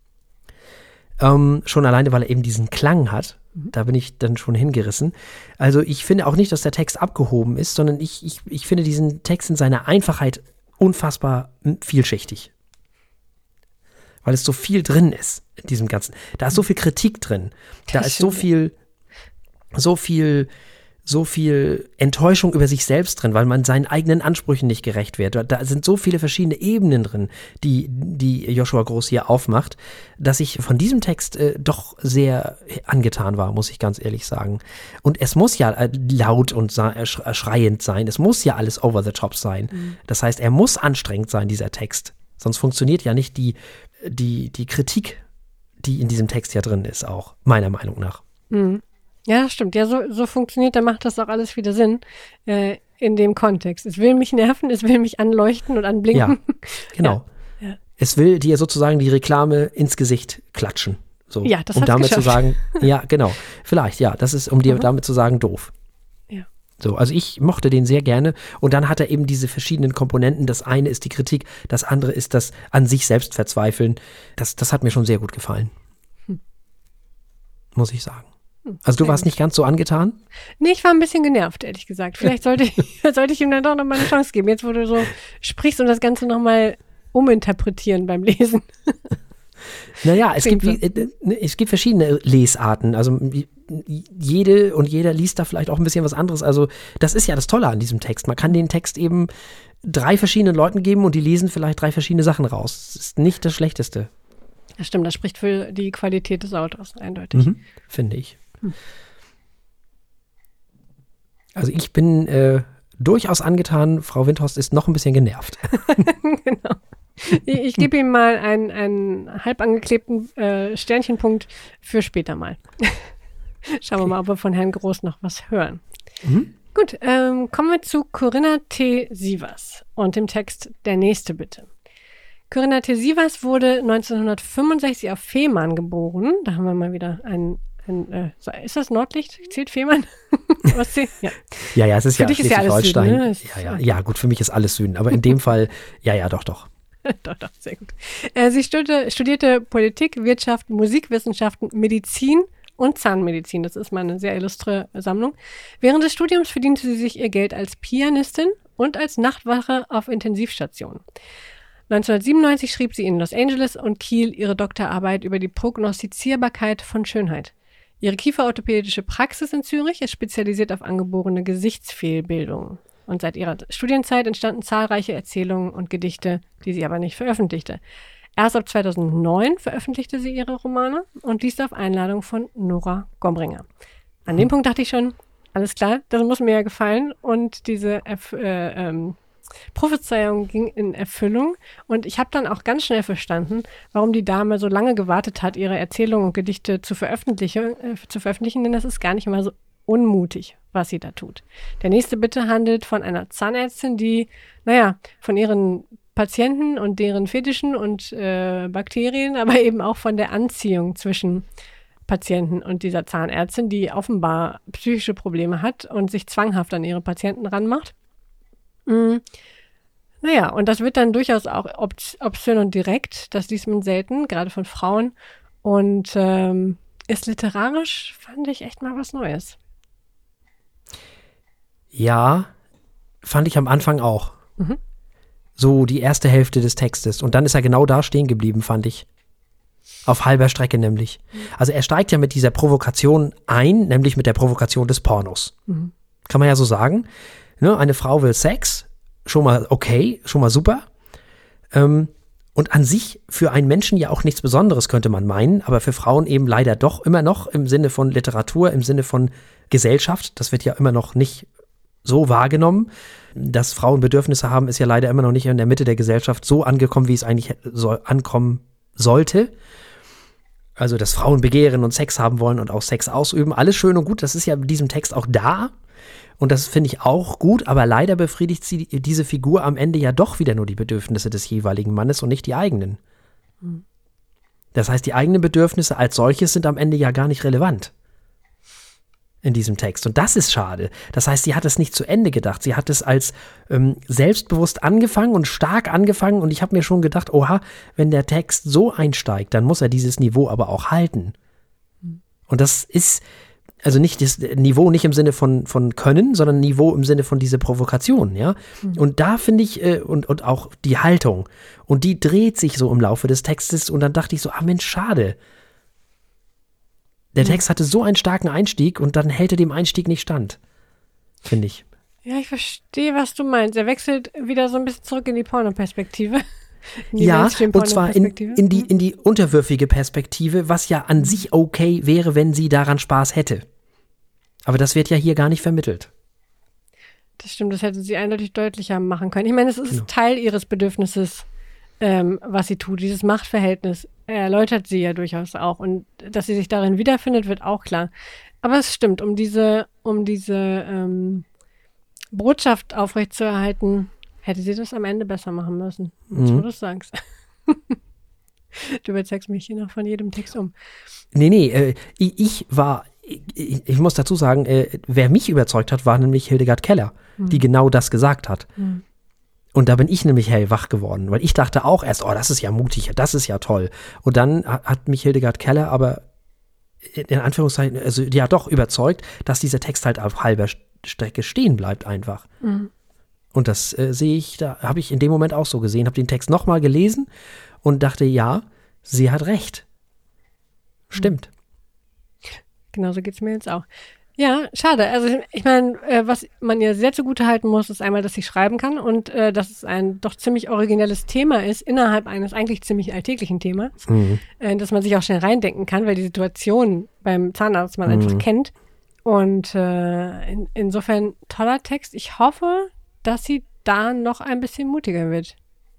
Schon alleine, weil er eben diesen Klang hat. Da bin ich dann schon hingerissen. Also ich finde auch nicht, dass der Text abgehoben ist, sondern ich finde diesen Text in seiner Einfachheit unfassbar vielschichtig. Weil es so viel drin ist in diesem Ganzen. Da ist so viel Kritik drin. Da ist so viel Enttäuschung über sich selbst drin, weil man seinen eigenen Ansprüchen nicht gerecht wird. Da sind so viele verschiedene Ebenen drin, die Joshua Gross hier aufmacht, dass ich von diesem Text doch sehr angetan war, muss ich ganz ehrlich sagen. Und es muss ja laut und schreiend sein. Es muss ja alles over the top sein. Das heißt, er muss anstrengend sein, dieser Text. Sonst funktioniert ja nicht die Kritik, die in diesem Text ja drin ist, auch, meiner Meinung nach. Mhm. Ja, das stimmt. Ja, so funktioniert, dann macht das auch alles wieder Sinn in dem Kontext. Es will mich nerven, es will mich anleuchten und anblinken. Ja, genau. Ja. Es will dir sozusagen die Reklame ins Gesicht klatschen. So, ja, das um hat's damit geschafft. zu sagen, ja, genau. Vielleicht, ja, das ist, um dir damit zu sagen, doof. Ja. So, also ich mochte den sehr gerne und dann hat er eben diese verschiedenen Komponenten. Das eine ist die Kritik, das andere ist das an sich selbst verzweifeln. Das hat mir schon sehr gut gefallen. Muss ich sagen. Also du warst nicht ganz so angetan? Nee, ich war ein bisschen genervt, ehrlich gesagt. Vielleicht sollte ich ihm dann doch noch mal eine Chance geben, jetzt wo du so sprichst und das Ganze noch mal uminterpretieren beim Lesen. Naja, es gibt verschiedene Lesarten. Also jede und jeder liest da vielleicht auch ein bisschen was anderes. Also das ist ja das Tolle an diesem Text. Man kann den Text eben 3 verschiedenen Leuten geben und die lesen vielleicht 3 verschiedene Sachen raus. Das ist nicht das Schlechteste. Das stimmt, das spricht für die Qualität des Autors, eindeutig. Finde ich. Also ich bin durchaus angetan. Frau Windhorst ist noch ein bisschen genervt. Genau. Ich gebe ihm mal einen halb angeklebten Sternchenpunkt für später mal. Schauen wir mal, ob wir von Herrn Groß noch was hören. Gut, kommen wir zu Corinna T. Sievers und dem Text Der Nächste bitte. Corinna T. Sievers wurde 1965 auf Fehmarn geboren. Da haben wir mal wieder ist das Nordlicht? Zählt Fehmarn? Ostsee? Ja. Ja, es ist für ja dich ist ja alles Schleswig-Holstein. Süden, ne? Ja, gut, für mich ist alles Süden. Aber in dem Fall, ja, doch. Doch, sehr gut. Sie studierte Politik, Wirtschaft, Musikwissenschaften, Medizin und Zahnmedizin. Das ist mal eine sehr illustre Sammlung. Während des Studiums verdiente sie sich ihr Geld als Pianistin und als Nachtwache auf Intensivstationen. 1997 schrieb sie in Los Angeles und Kiel ihre Doktorarbeit über die Prognostizierbarkeit von Schönheit. Ihre kieferorthopädische Praxis in Zürich ist spezialisiert auf angeborene Gesichtsfehlbildungen. Und seit ihrer Studienzeit entstanden zahlreiche Erzählungen und Gedichte, die sie aber nicht veröffentlichte. Erst ab 2009 veröffentlichte sie ihre Romane und dies auf Einladung von Nora Gombringer. An dem Punkt dachte ich schon, alles klar, das muss mir ja gefallen. Und diese Prophezeiung ging in Erfüllung. Und ich habe dann auch ganz schnell verstanden, warum die Dame so lange gewartet hat, ihre Erzählungen und Gedichte zu veröffentlichen, denn das ist gar nicht mal so unmutig, was sie da tut. Der nächste bitte handelt von einer Zahnärztin, die, von ihren Patienten und deren Fetischen und Bakterien, aber eben auch von der Anziehung zwischen Patienten und dieser Zahnärztin, die offenbar psychische Probleme hat und sich zwanghaft an ihre Patienten ranmacht. Und das wird dann durchaus auch obszön und direkt, das liest man selten, gerade von Frauen. Und ist literarisch, fand ich echt mal was Neues. Ja, fand ich am Anfang auch. So die erste Hälfte des Textes. Und dann ist er genau da stehen geblieben, fand ich. Auf halber Strecke nämlich. Also er steigt ja mit dieser Provokation ein, nämlich mit der Provokation des Pornos. Kann man ja so sagen. Ne, eine Frau will Sex, schon mal okay, schon mal super. Und an sich für einen Menschen ja auch nichts Besonderes, könnte man meinen, aber für Frauen eben leider doch immer noch im Sinne von Literatur, im Sinne von Gesellschaft. Das wird ja immer noch nicht so wahrgenommen. Dass Frauen Bedürfnisse haben, ist ja leider immer noch nicht in der Mitte der Gesellschaft so angekommen, wie es eigentlich ankommen sollte. Also, dass Frauen begehren und Sex haben wollen und auch Sex ausüben. Alles schön und gut, das ist ja in diesem Text auch da. Und das finde ich auch gut, aber leider befriedigt diese Figur am Ende ja doch wieder nur die Bedürfnisse des jeweiligen Mannes und nicht die eigenen. Das heißt, die eigenen Bedürfnisse als solches sind am Ende ja gar nicht relevant in diesem Text. Und das ist schade. Das heißt, sie hat es nicht zu Ende gedacht. Sie hat es als selbstbewusst angefangen und stark angefangen. Und ich habe mir schon gedacht, oha, wenn der Text so einsteigt, dann muss er dieses Niveau aber auch halten. Und das ist also nicht das Niveau nicht im Sinne von Können, sondern Niveau im Sinne von dieser Provokation, ja. Und da finde ich, und auch die Haltung. Und die dreht sich so im Laufe des Textes und dann dachte ich so, Mensch, schade. Der Text hatte so einen starken Einstieg und dann hält er dem Einstieg nicht stand, finde ich. Ja, ich verstehe, was du meinst. Er wechselt wieder so ein bisschen zurück in die Pornoperspektive. Ja, und zwar in die unterwürfige Perspektive, was ja an sich okay wäre, wenn sie daran Spaß hätte. Aber das wird ja hier gar nicht vermittelt. Das stimmt, das hätte sie eindeutig deutlicher machen können. Ich meine, es ist Teil ihres Bedürfnisses, was sie tut. Dieses Machtverhältnis erläutert sie ja durchaus auch. Und dass sie sich darin wiederfindet, wird auch klar. Aber es stimmt, um diese Botschaft aufrechtzuerhalten, hätte sie das am Ende besser machen müssen, wenn du das sagst. Du überzeugst mich hier noch von jedem Text um. Nee, ich war ich muss dazu sagen, wer mich überzeugt hat, war nämlich Hildegard Keller, die genau das gesagt hat. Und da bin ich nämlich hellwach geworden, weil ich dachte auch erst, oh, das ist ja mutig, das ist ja toll. Und dann hat mich Hildegard Keller aber in Anführungszeichen, also ja doch überzeugt, dass dieser Text halt auf halber Strecke stehen bleibt einfach. Und das sehe ich, da habe ich in dem Moment auch so gesehen, habe den Text nochmal gelesen und dachte, ja, sie hat recht. Stimmt. Genauso geht es mir jetzt auch. Ja, schade. Also ich meine, was man ihr sehr zugute halten muss, ist einmal, dass sie schreiben kann und dass es ein doch ziemlich originelles Thema ist, innerhalb eines eigentlich ziemlich alltäglichen Themas, dass man sich auch schnell reindenken kann, weil die Situation beim Zahnarzt man einfach kennt. Und insofern toller Text. Ich hoffe, dass sie da noch ein bisschen mutiger wird.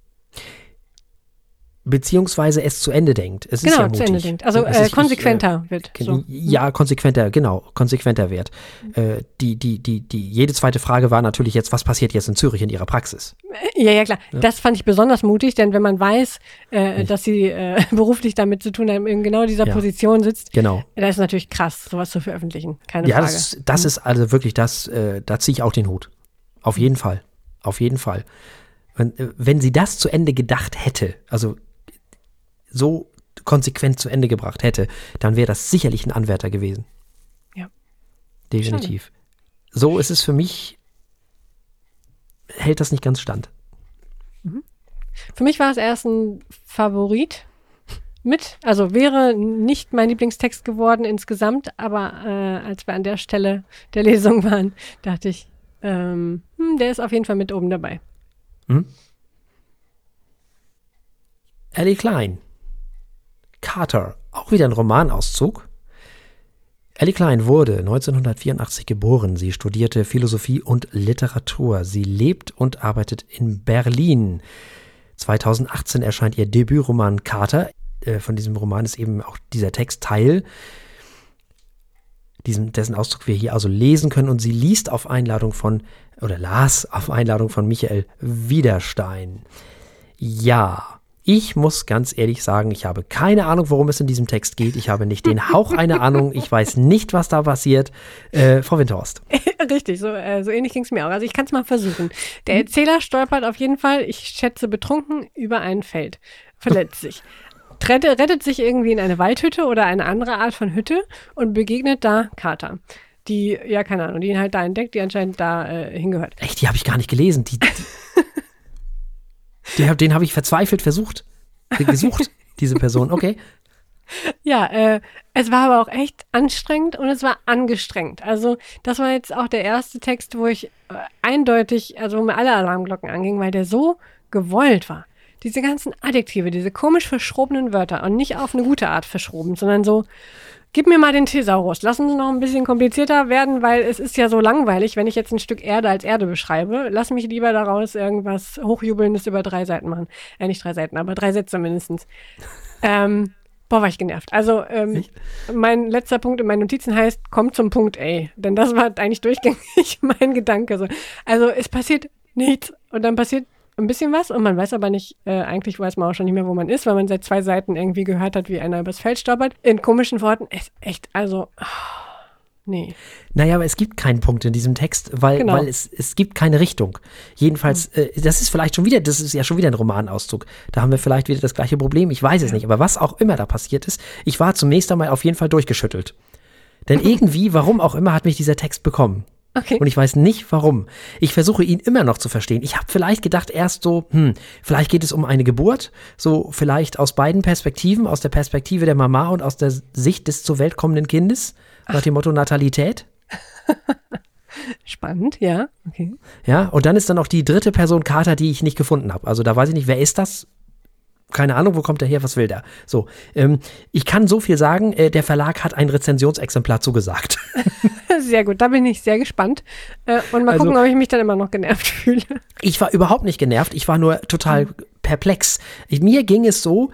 Beziehungsweise es zu Ende denkt. Es genau, ist ja mutig. zu Ende denkt. Also konsequenter wird. So. Ja, konsequenter wird. Jede zweite Frage war natürlich jetzt, was passiert jetzt in Zürich in ihrer Praxis? Ja, klar. Ja. Das fand ich besonders mutig, denn wenn man weiß, dass sie beruflich damit zu tun haben, in genau dieser Position sitzt, da ist natürlich krass, sowas zu veröffentlichen. Keine Frage. Ja, das ist also wirklich das, da ziehe ich auch den Hut. Auf jeden Fall. Auf jeden Fall. Wenn sie das zu Ende gedacht hätte, also so konsequent zu Ende gebracht hätte, dann wäre das sicherlich ein Anwärter gewesen. Ja. Definitiv. Schade. So ist es für mich, hält das nicht ganz stand. Für mich war es erst ein Favorit also wäre nicht mein Lieblingstext geworden insgesamt, aber als wir an der Stelle der Lesung waren, dachte ich, der ist auf jeden Fall mit oben dabei. Ellie Klein. Carter, auch wieder ein Romanauszug. Ellie Klein wurde 1984 geboren. Sie studierte Philosophie und Literatur. Sie lebt und arbeitet in Berlin. 2018 erscheint ihr Debütroman Carter. Von diesem Roman ist eben auch dieser Text Teil, dessen Auszug wir hier also lesen können. Und sie las auf Einladung von Michael Widerstein. Ja. Ich muss ganz ehrlich sagen, ich habe keine Ahnung, worum es in diesem Text geht. Ich habe nicht den Hauch einer Ahnung. Ich weiß nicht, was da passiert. Frau Winterhorst. Richtig, so ähnlich ging es mir auch. Also ich kann es mal versuchen. Der Erzähler stolpert auf jeden Fall, ich schätze betrunken, über ein Feld. Verletzt sich. Rettet sich irgendwie in eine Waldhütte oder eine andere Art von Hütte und begegnet da Carter. Die, ja keine Ahnung, die ihn halt da entdeckt, die anscheinend da hingehört. Echt, die habe ich gar nicht gelesen. Den habe ich verzweifelt gesucht, diese Person, okay. Ja, es war aber auch echt anstrengend und es war angestrengt. Also das war jetzt auch der erste Text, wo ich eindeutig, also wo mir alle Alarmglocken angingen, weil der so gewollt war. Diese ganzen Adjektive, diese komisch verschrobenen Wörter und nicht auf eine gute Art verschroben, sondern so, gib mir mal den Thesaurus, lass uns noch ein bisschen komplizierter werden, weil es ist ja so langweilig, wenn ich jetzt ein Stück Erde als Erde beschreibe. Lass mich lieber daraus irgendwas Hochjubelndes über 3 Seiten machen. Nicht 3 Seiten, aber 3 Sätze mindestens. War ich genervt. Also mein letzter Punkt in meinen Notizen heißt, komm zum Punkt A. Denn das war eigentlich durchgängig mein Gedanke. So. Also es passiert nichts und dann passiert ein bisschen was und man weiß aber nicht, eigentlich weiß man auch schon nicht mehr, wo man ist, weil man seit 2 Seiten irgendwie gehört hat, wie einer übers Feld stolpert. In komischen Worten ist echt, nee. Naja, aber es gibt keinen Punkt in diesem Text, weil es gibt keine Richtung. Jedenfalls, das ist ja schon wieder ein Romanauszug. Da haben wir vielleicht wieder das gleiche Problem, ich weiß es nicht. Aber was auch immer da passiert ist, ich war zunächst einmal auf jeden Fall durchgeschüttelt. Denn irgendwie, warum auch immer, hat mich dieser Text bekommen. Okay. Und ich weiß nicht, warum. Ich versuche ihn immer noch zu verstehen. Ich habe vielleicht gedacht erst so, vielleicht geht es um eine Geburt, so vielleicht aus beiden Perspektiven, aus der Perspektive der Mama und aus der Sicht des zur Welt kommenden Kindes, nach dem Motto Natalität. Spannend, ja, okay. Ja, und dann ist dann auch die dritte Person Carter, die ich nicht gefunden habe. Also da weiß ich nicht, wer ist das? Keine Ahnung, wo kommt der her, was will der? So, ich kann so viel sagen, der Verlag hat ein Rezensionsexemplar zugesagt. Sehr gut, da bin ich sehr gespannt. Und mal gucken, ob ich mich dann immer noch genervt fühle. Ich war überhaupt nicht genervt, ich war nur total perplex. Mir ging es so,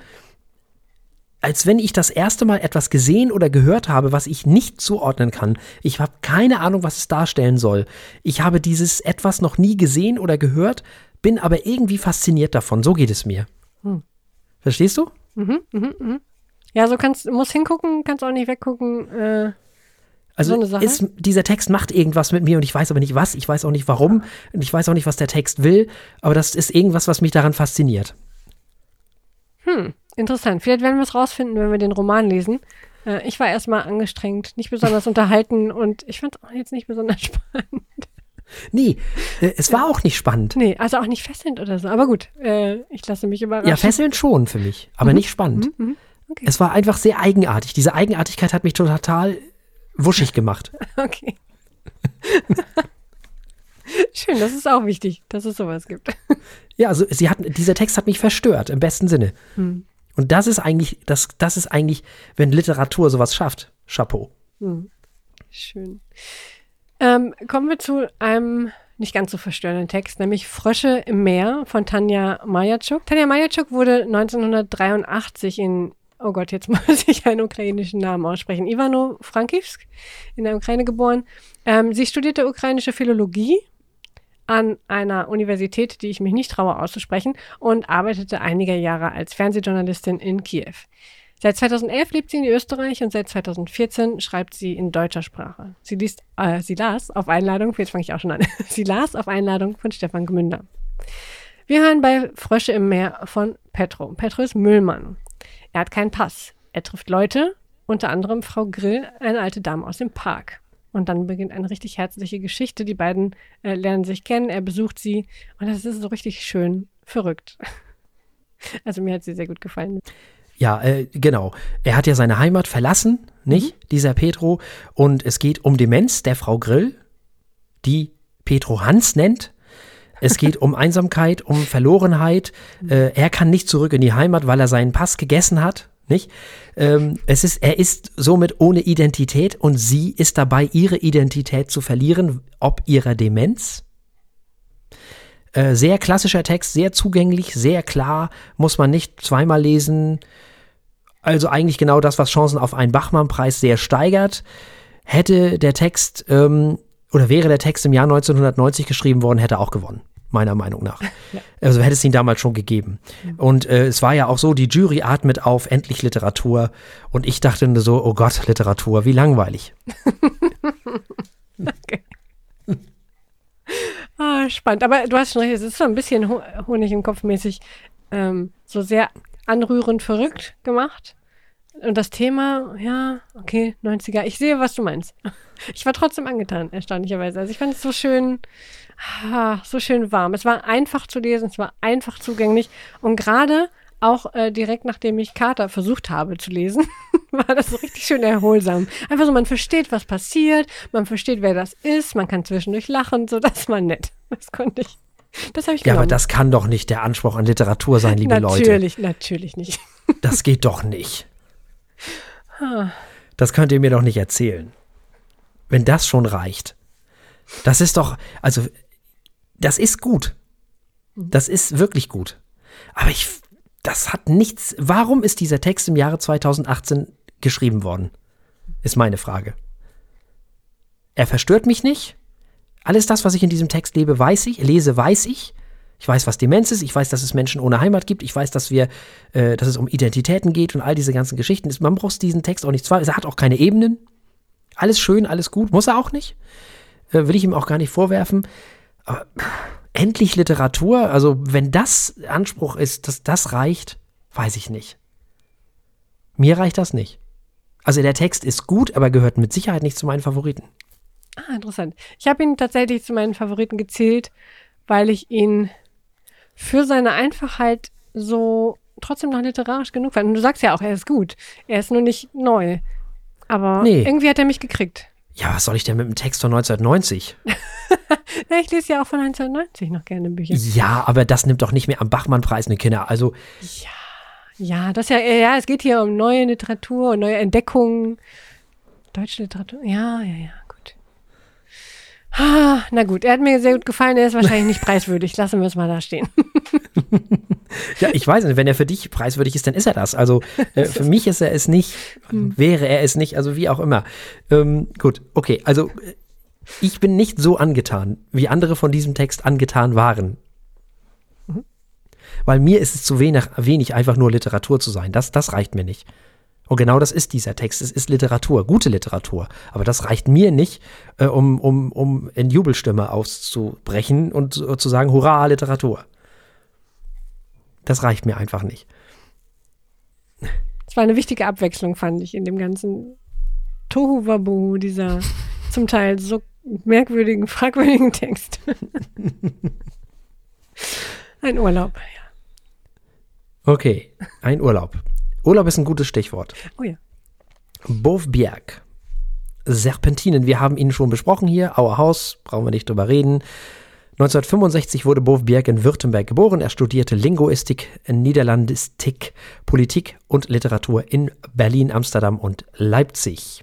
als wenn ich das erste Mal etwas gesehen oder gehört habe, was ich nicht zuordnen kann. Ich habe keine Ahnung, was es darstellen soll. Ich habe dieses etwas noch nie gesehen oder gehört, bin aber irgendwie fasziniert davon. So geht es mir. Verstehst du? Ja, so musst hingucken, kannst auch nicht weggucken. Also so eine Sache? Dieser Text macht irgendwas mit mir und ich weiß aber nicht was, ich weiß auch nicht warum und ich weiß auch nicht, was der Text will, aber das ist irgendwas, was mich daran fasziniert. Interessant. Vielleicht werden wir es rausfinden, wenn wir den Roman lesen. Ich war erstmal angestrengt, nicht besonders unterhalten und ich fand es auch jetzt nicht besonders spannend. Nee, es war auch nicht spannend. Nee, also auch nicht fesselnd oder so. Aber gut, ich lasse mich überraschen. Ja, fesselnd schon für mich, aber nicht spannend. Okay. Es war einfach sehr eigenartig. Diese Eigenartigkeit hat mich total wuschig gemacht. Okay. Schön, das ist auch wichtig, dass es sowas gibt. Ja, also dieser Text hat mich verstört, im besten Sinne. Und das ist eigentlich, wenn Literatur sowas schafft, Chapeau. Schön. Kommen wir zu einem nicht ganz so verstörenden Text, nämlich Frösche im Meer von Tanja Majatschuk. Tanja Majatschuk wurde 1983 oh Gott, jetzt muss ich einen ukrainischen Namen aussprechen, Ivano-Frankivsk in der Ukraine geboren. Sie studierte ukrainische Philologie an einer Universität, die ich mich nicht traue auszusprechen, und arbeitete einige Jahre als Fernsehjournalistin in Kiew. Seit 2011 lebt sie in Österreich und seit 2014 schreibt sie in deutscher Sprache. Sie las auf Einladung, jetzt fange ich auch schon an, sie las auf Einladung von Stefan Gmünder. Wir hören bei Frösche im Meer von Petro. Petro ist Müllmann. Er hat keinen Pass. Er trifft Leute, unter anderem Frau Grill, eine alte Dame aus dem Park. Und dann beginnt eine richtig herzliche Geschichte. Die beiden lernen sich kennen, er besucht sie und das ist so richtig schön verrückt. Also mir hat sie sehr gut gefallen. Ja, genau. Er hat ja seine Heimat verlassen, nicht, dieser Petro. Und es geht um Demenz der Frau Grill, die Petro Hans nennt. Es geht um Einsamkeit, um Verlorenheit. Er kann nicht zurück in die Heimat, weil er seinen Pass gegessen hat, nicht? Er ist somit ohne Identität und sie ist dabei, ihre Identität zu verlieren, ob ihrer Demenz. Sehr klassischer Text, sehr zugänglich, sehr klar, muss man nicht zweimal lesen. Also eigentlich genau das, was Chancen auf einen Bachmann-Preis sehr steigert. Wäre der Text im Jahr 1990 geschrieben worden, hätte er auch gewonnen, meiner Meinung nach. Ja. Also hätte es ihn damals schon gegeben. Und es war ja auch so, die Jury atmet auf, endlich Literatur. Und ich dachte nur so, oh Gott, Literatur, wie langweilig. Okay. Spannend. Aber du hast schon recht, es ist so ein bisschen Honig im Kopf mäßig so sehr anrührend verrückt gemacht. Und das Thema, ja, okay, 90er. Ich sehe, was du meinst. Ich war trotzdem angetan, erstaunlicherweise. Also ich fand es so schön warm. Es war einfach zu lesen, es war einfach zugänglich. Und gerade auch direkt nachdem ich Kater versucht habe zu lesen, war das so richtig schön erholsam. Einfach so, man versteht, was passiert, man versteht, wer das ist, man kann zwischendurch lachen, so, das war nett. Das konnte ich. Das habe ich genommen. Ja, aber das kann doch nicht der Anspruch an Literatur sein, liebe Leute. Natürlich nicht. Das geht doch nicht. Das könnt ihr mir doch nicht erzählen. Wenn das schon reicht. Das ist doch, also, das ist gut. Das ist wirklich gut. Aber das hat nichts, warum ist dieser Text im Jahre 2018 geschrieben worden? Ist meine Frage. Er verstört mich nicht. Alles das, was ich in diesem Text lese, weiß ich. Ich weiß, was Demenz ist. Ich weiß, dass es Menschen ohne Heimat gibt. Ich weiß, dass es um Identitäten geht und all diese ganzen Geschichten. Man braucht diesen Text auch nicht zweifeln. Er hat auch keine Ebenen. Alles schön, alles gut. Muss er auch nicht. Will ich ihm auch gar nicht vorwerfen. Aber endlich Literatur. Also wenn das Anspruch ist, dass das reicht, weiß ich nicht. Mir reicht das nicht. Also der Text ist gut, aber gehört mit Sicherheit nicht zu meinen Favoriten. Interessant. Ich habe ihn tatsächlich zu meinen Favoriten gezählt, weil ich ihn für seine Einfachheit so trotzdem noch literarisch genug fand. Und du sagst ja auch, er ist gut. Er ist nur nicht neu. Aber irgendwie hat er mich gekriegt. Ja, was soll ich denn mit dem Text von 1990? Na, ich lese ja auch von 1990 noch gerne Bücher. Ja, aber das nimmt doch nicht mehr am Bachmann-Preis eine Kinder. Also ja, es geht hier um neue Literatur und neue Entdeckungen. Deutsche Literatur, ja, gut. Na gut, er hat mir sehr gut gefallen, er ist wahrscheinlich nicht preiswürdig. Lassen wir es mal da stehen. Ja, ich weiß nicht, wenn er für dich preiswürdig ist, dann ist er das. Also für mich ist er es nicht, wäre er es nicht, also wie auch immer. Gut, okay, also ich bin nicht so angetan, wie andere von diesem Text angetan waren. Weil mir ist es zu wenig einfach nur Literatur zu sein. Das reicht mir nicht. Und genau das ist dieser Text. Es ist Literatur, gute Literatur. Aber das reicht mir nicht, um in Jubelstimme auszubrechen und zu sagen, hurra, Literatur. Das reicht mir einfach nicht. Es war eine wichtige Abwechslung, fand ich, in dem ganzen Tohuwabohu dieser zum Teil so merkwürdigen, fragwürdigen Text. Ein Urlaub, ja. Okay, ein Urlaub. Urlaub ist ein gutes Stichwort. Oh ja. Bovbjerg. Serpentinen, wir haben ihn schon besprochen hier. Auerhaus, brauchen wir nicht drüber reden. 1965 wurde Bovbjerg in Württemberg geboren. Er studierte Linguistik, Niederlandistik, Politik und Literatur in Berlin, Amsterdam und Leipzig.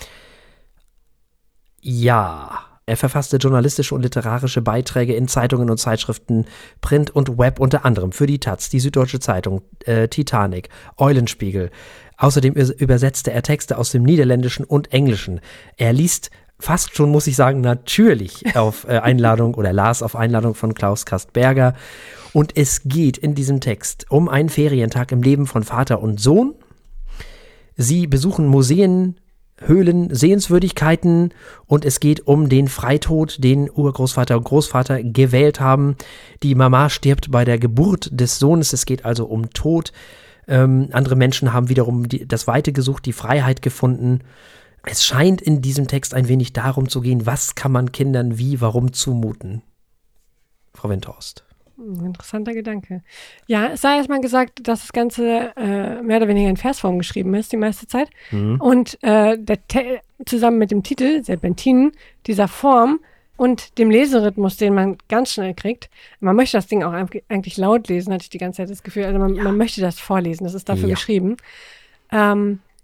Ja, er verfasste journalistische und literarische Beiträge in Zeitungen und Zeitschriften, Print und Web, unter anderem für die taz, die Süddeutsche Zeitung, Titanic, Eulenspiegel. Außerdem übersetzte er Texte aus dem Niederländischen und Englischen. Er liest fast schon, muss ich sagen, natürlich auf Einladung oder las auf Einladung von Klaus Castberger. Und es geht in diesem Text um einen Ferientag im Leben von Vater und Sohn. Sie besuchen Museen, Höhlen, Sehenswürdigkeiten und es geht um den Freitod, den Urgroßvater und Großvater gewählt haben. Die Mama stirbt bei der Geburt des Sohnes, es geht also um Tod. Andere Menschen haben wiederum das Weite gesucht, die Freiheit gefunden. Es scheint in diesem Text ein wenig darum zu gehen, was kann man Kindern wie, warum zumuten? Frau Windhorst. Interessanter Gedanke. Ja, es sei erstmal gesagt, dass das Ganze mehr oder weniger in Versform geschrieben ist, die meiste Zeit. Mhm. Und zusammen mit dem Titel, Serpentinen, dieser Form und dem Leserhythmus, den man ganz schnell kriegt. Man möchte das Ding auch eigentlich laut lesen, hatte ich die ganze Zeit das Gefühl. Also man möchte das vorlesen, das ist dafür geschrieben. Hat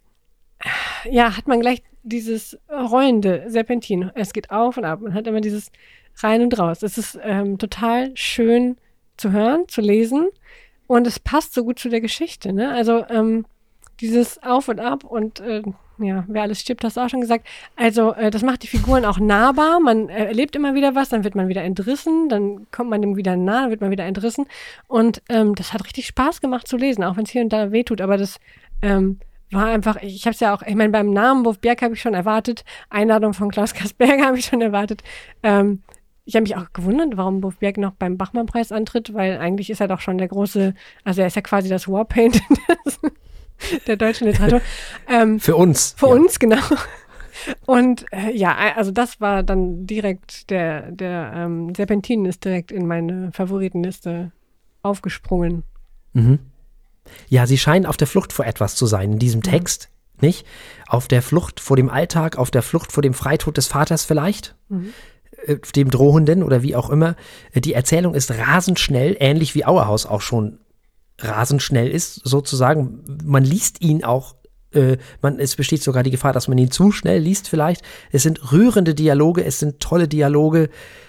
man gleich dieses rollende Serpentin. Es geht auf und ab. Man hat immer dieses rein und raus. Es ist total schön zu hören, zu lesen und es passt so gut zu der Geschichte. Ne? Also dieses Auf und Ab und wer alles stirbt, hast du auch schon gesagt. Also das macht die Figuren auch nahbar. Man erlebt immer wieder was, dann wird man wieder entrissen, dann kommt man dem wieder nah, dann wird man wieder entrissen und das hat richtig Spaß gemacht zu lesen, auch wenn es hier und da wehtut, aber das war einfach, ich habe es ja auch, ich meine, beim Namen Bovbjerg habe ich schon erwartet, Einladung von Klaus Castberger habe ich schon erwartet. Ich habe mich auch gewundert, warum Bovbjerg noch beim Bachmann-Preis antritt, weil eigentlich ist er doch schon der große, also er ist ja quasi das Warpaint der deutschen Literatur. Für uns. Für uns, genau. Und also das war dann direkt, der Serpentinen ist direkt in meine Favoritenliste aufgesprungen. Mhm. Ja, sie scheinen auf der Flucht vor etwas zu sein in diesem Text, nicht? Auf der Flucht vor dem Alltag, auf der Flucht vor dem Freitod des Vaters vielleicht, dem Drohenden oder wie auch immer. Die Erzählung ist rasend schnell, ähnlich wie Auerhaus auch schon rasend schnell ist, sozusagen. Man liest ihn auch, es besteht sogar die Gefahr, dass man ihn zu schnell liest vielleicht. Es sind rührende Dialoge, es sind tolle Dialoge,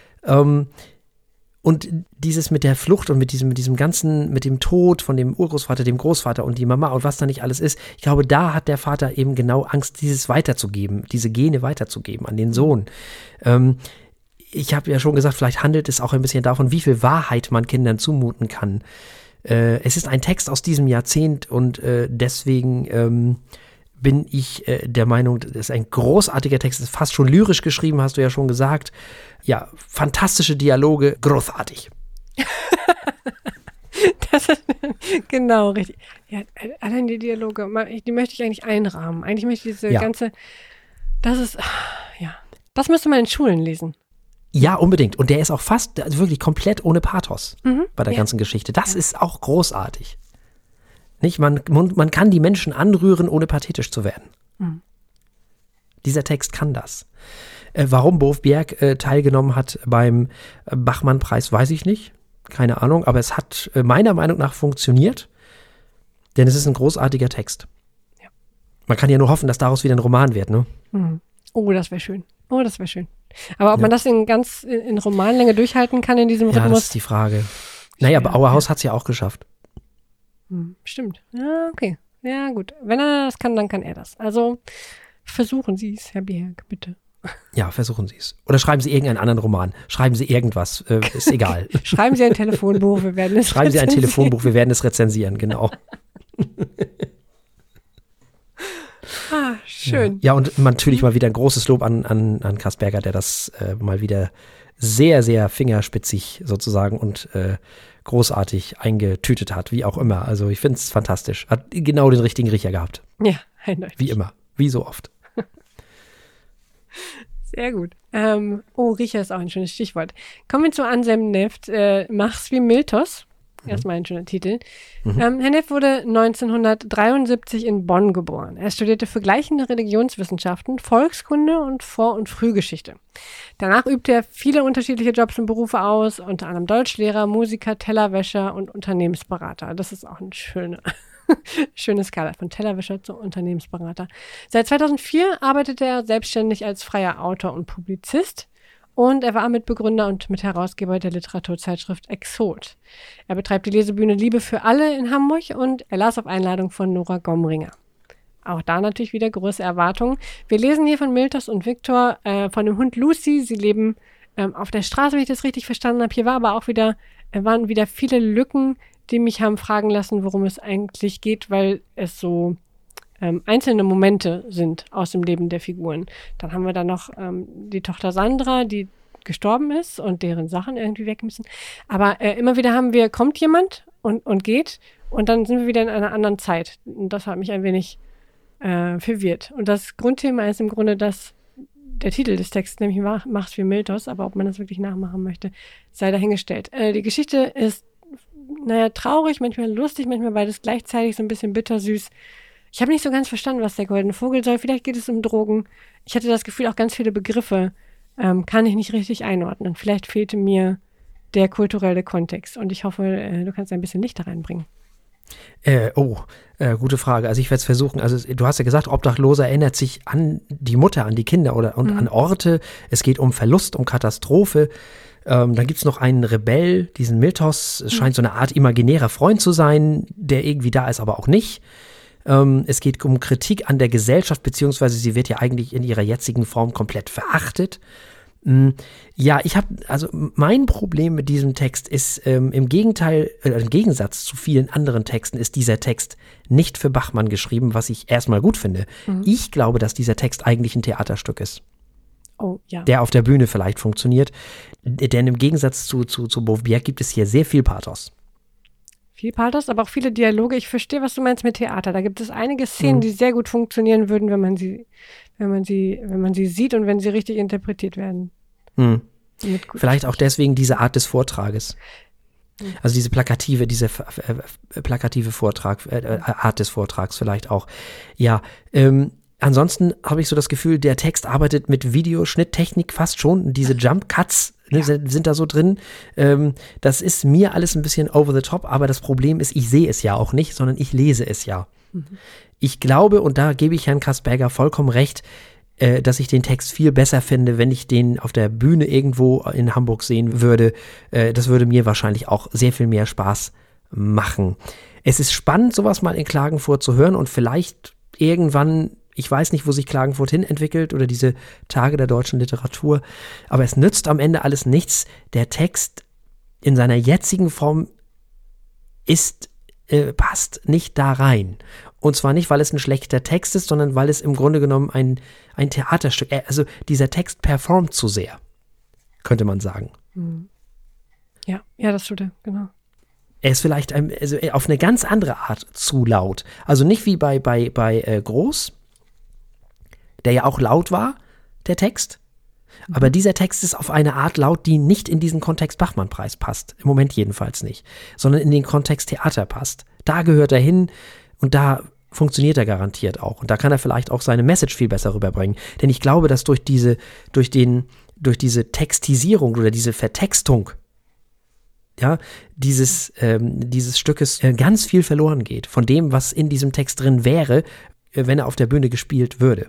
und dieses mit der Flucht und mit diesem ganzen, mit dem Tod von dem Urgroßvater, dem Großvater und die Mama und was da nicht alles ist, ich glaube, da hat der Vater eben genau Angst, dieses weiterzugeben, diese Gene weiterzugeben an den Sohn. Ich habe ja schon gesagt, vielleicht handelt es auch ein bisschen davon, wie viel Wahrheit man Kindern zumuten kann. Es ist ein Text aus diesem Jahrzehnt und deswegen bin ich der Meinung, das ist ein großartiger Text, ist fast schon lyrisch geschrieben, hast du ja schon gesagt. Ja, fantastische Dialoge, großartig. Das ist genau richtig. Ja, allein die Dialoge, die möchte ich eigentlich einrahmen. Eigentlich möchte ich diese ganze, das müsste man in Schulen lesen. Ja, unbedingt. Und der ist auch fast wirklich komplett ohne Pathos bei der ganzen Geschichte. Das ist auch großartig. Nicht? Man kann die Menschen anrühren, ohne pathetisch zu werden. Dieser Text kann das. Warum Bovbjerg teilgenommen hat beim Bachmann-Preis, weiß ich nicht. Keine Ahnung. Aber es hat meiner Meinung nach funktioniert. Denn es ist ein großartiger Text. Ja. Man kann ja nur hoffen, dass daraus wieder ein Roman wird, ne? Oh, das wäre schön. Aber ob man das in Romanlänge durchhalten kann in diesem Rhythmus? Ja, das ist die Frage. Naja, aber Auerhaus hat es ja auch geschafft. Stimmt. Ja, okay. Ja, gut. Wenn er das kann, dann kann er das. Also versuchen Sie es, Herr Bjerg, bitte. Ja, versuchen Sie es. Oder schreiben Sie irgendeinen anderen Roman. Schreiben Sie irgendwas. Ist egal. Schreiben Sie ein Telefonbuch, wir werden es Schreiben Sie ein Telefonbuch, wir werden es rezensieren, genau. Schön. Ja, und natürlich mal wieder ein großes Lob an Kasperger, der das mal wieder sehr, sehr fingerspitzig sozusagen und großartig eingetütet hat, wie auch immer. Also ich finde es fantastisch. Hat genau den richtigen Riecher gehabt. Ja, eindeutig. Wie immer. Wie so oft. Sehr gut. Riecher ist auch ein schönes Stichwort. Kommen wir zu Anselm Neft. Mach's wie Miltos. Erstmal ein schöner Titel. Herr Neff wurde 1973 in Bonn geboren. Er studierte vergleichende Religionswissenschaften, Volkskunde und Vor- und Frühgeschichte. Danach übte er viele unterschiedliche Jobs und Berufe aus, unter anderem Deutschlehrer, Musiker, Tellerwäscher und Unternehmensberater. Das ist auch eine schöne Skala von Tellerwäscher zu Unternehmensberater. Seit 2004 arbeitete er selbstständig als freier Autor und Publizist. Und er war Mitbegründer und Mitherausgeber der Literaturzeitschrift Exot. Er betreibt die Lesebühne Liebe für alle in Hamburg und er las auf Einladung von Nora Gomringer. Auch da natürlich wieder große Erwartungen. Wir lesen hier von Miltos und Viktor von dem Hund Lucy. Sie leben auf der Straße, wenn ich das richtig verstanden habe. Hier waren wieder viele Lücken, die mich haben fragen lassen, worum es eigentlich geht, weil es so einzelne Momente sind aus dem Leben der Figuren. Dann haben wir da noch die Tochter Sandra, die gestorben ist und deren Sachen irgendwie weg müssen. Aber immer wieder kommt jemand und geht und dann sind wir wieder in einer anderen Zeit. Und das hat mich ein wenig verwirrt. Und das Grundthema ist im Grunde der Titel des Textes, nämlich Mach's wie Miltos, aber ob man das wirklich nachmachen möchte, sei dahingestellt. Die Geschichte ist, traurig, manchmal lustig, manchmal beides gleichzeitig, so ein bisschen bittersüß. Ich habe nicht so ganz verstanden, was der goldene Vogel soll. Vielleicht geht es um Drogen. Ich hatte das Gefühl, auch ganz viele Begriffe kann ich nicht richtig einordnen. Vielleicht fehlte mir der kulturelle Kontext. Und ich hoffe, du kannst ein bisschen Licht da reinbringen. Gute Frage. Also ich werde es versuchen. Also du hast ja gesagt, Obdachloser erinnert sich an die Mutter, an die Kinder und an Orte. Es geht um Verlust, um Katastrophe. Dann gibt es noch einen Rebell, diesen Miltos. Es scheint so eine Art imaginärer Freund zu sein, der irgendwie da ist, aber auch nicht. Es geht um Kritik an der Gesellschaft, beziehungsweise sie wird ja eigentlich in ihrer jetzigen Form komplett verachtet. Ja, mein Problem mit diesem Text ist, im Gegensatz zu vielen anderen Texten ist dieser Text nicht für Bachmann geschrieben, was ich erstmal gut finde. Ich glaube, dass dieser Text eigentlich ein Theaterstück ist. Oh, ja. Der auf der Bühne vielleicht funktioniert. Denn im Gegensatz zu Beauvoir gibt es hier sehr viel Pathos. Viel Pathos, aber auch viele Dialoge. Ich verstehe, was du meinst mit Theater. Da gibt es einige Szenen, die sehr gut funktionieren würden, wenn man sie sieht und wenn sie richtig interpretiert werden. Vielleicht auch deswegen diese Art des Vortrages. Also diese plakative Art des Vortrags vielleicht auch. Ja, ansonsten habe ich so das Gefühl, der Text arbeitet mit Videoschnitttechnik fast schon. Diese Jump Cuts sind da so drin. Das ist mir alles ein bisschen over the top, aber das Problem ist, ich sehe es ja auch nicht, sondern ich lese es ja. Ich glaube, und da gebe ich Herrn Kasperger vollkommen recht, dass ich den Text viel besser finde, wenn ich den auf der Bühne irgendwo in Hamburg sehen würde. Das würde mir wahrscheinlich auch sehr viel mehr Spaß machen. Es ist spannend, sowas mal in Klagenfurt zu hören und vielleicht irgendwann, ich weiß nicht, wo sich Klagenfurt hin entwickelt oder diese Tage der deutschen Literatur, aber es nützt am Ende alles nichts. Der Text in seiner jetzigen Form passt nicht da rein. Und zwar nicht, weil es ein schlechter Text ist, sondern weil es im Grunde genommen ein Theaterstück, also dieser Text performt zu sehr, könnte man sagen. Ja, das tut er, genau. Er ist vielleicht auf eine ganz andere Art zu laut. Also nicht wie bei Groß, der ja auch laut war, der Text. Aber dieser Text ist auf eine Art laut, die nicht in diesen Kontext Bachmann-Preis passt. Im Moment jedenfalls nicht. Sondern in den Kontext Theater passt. Da gehört er hin und da funktioniert er garantiert auch. Und da kann er vielleicht auch seine Message viel besser rüberbringen. Denn ich glaube, dass durch diese Textisierung oder diese Vertextung dieses Stückes ganz viel verloren geht. Von dem, was in diesem Text drin wäre, wenn er auf der Bühne gespielt würde.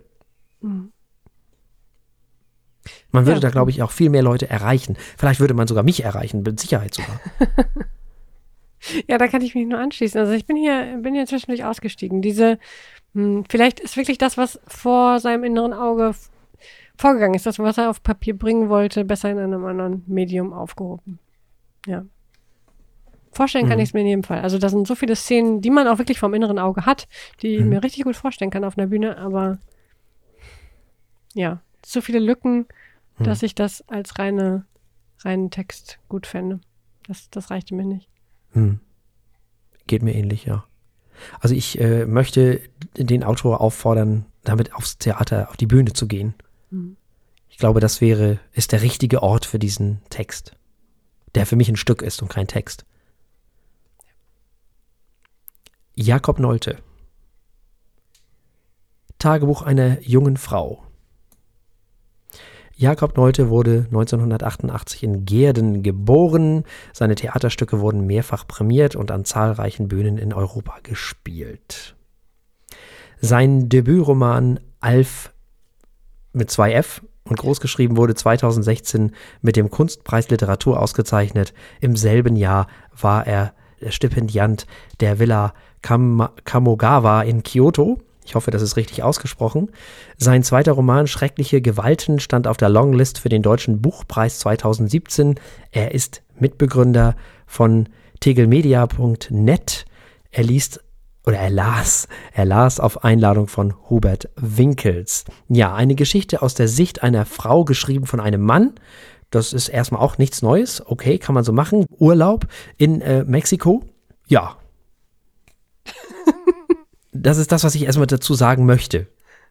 Man würde da, glaube ich, auch viel mehr Leute erreichen. Vielleicht würde man sogar mich erreichen, mit Sicherheit sogar. Ja, da kann ich mich nur anschließen. Also ich bin hier zwischendurch ausgestiegen. Vielleicht ist wirklich das, was vor seinem inneren Auge vorgegangen ist, das, was er auf Papier bringen wollte, besser in einem anderen Medium aufgehoben. Ja. Vorstellen kann ich es mir in jedem Fall. Also da sind so viele Szenen, die man auch wirklich vom inneren Auge hat, die ich mir richtig gut vorstellen kann auf einer Bühne, aber ja, so viele Lücken, dass ich das als reinen Text gut fände. Das reichte mir nicht. Geht mir ähnlich, ja. Also ich möchte den Autor auffordern, damit aufs Theater, auf die Bühne zu gehen. Ich glaube, das ist der richtige Ort für diesen Text, der für mich ein Stück ist und kein Text. Jakob Nolte. Tagebuch einer jungen Frau. Jakob Nolte wurde 1988 in Gehrden geboren. Seine Theaterstücke wurden mehrfach prämiert und an zahlreichen Bühnen in Europa gespielt. Sein Debütroman Alf mit 2 F und großgeschrieben wurde 2016 mit dem Kunstpreis Literatur ausgezeichnet. Im selben Jahr war er Stipendiant der Villa Kamogawa in Kyoto. Ich hoffe, das ist richtig ausgesprochen. Sein zweiter Roman Schreckliche Gewalten stand auf der Longlist für den Deutschen Buchpreis 2017. Er ist Mitbegründer von tegelmedia.net. Er las auf Einladung von Hubert Winkels. Ja, eine Geschichte aus der Sicht einer Frau, geschrieben von einem Mann. Das ist erstmal auch nichts Neues. Okay, kann man so machen. Urlaub in Mexiko. Ja. Das ist das, was ich erstmal dazu sagen möchte.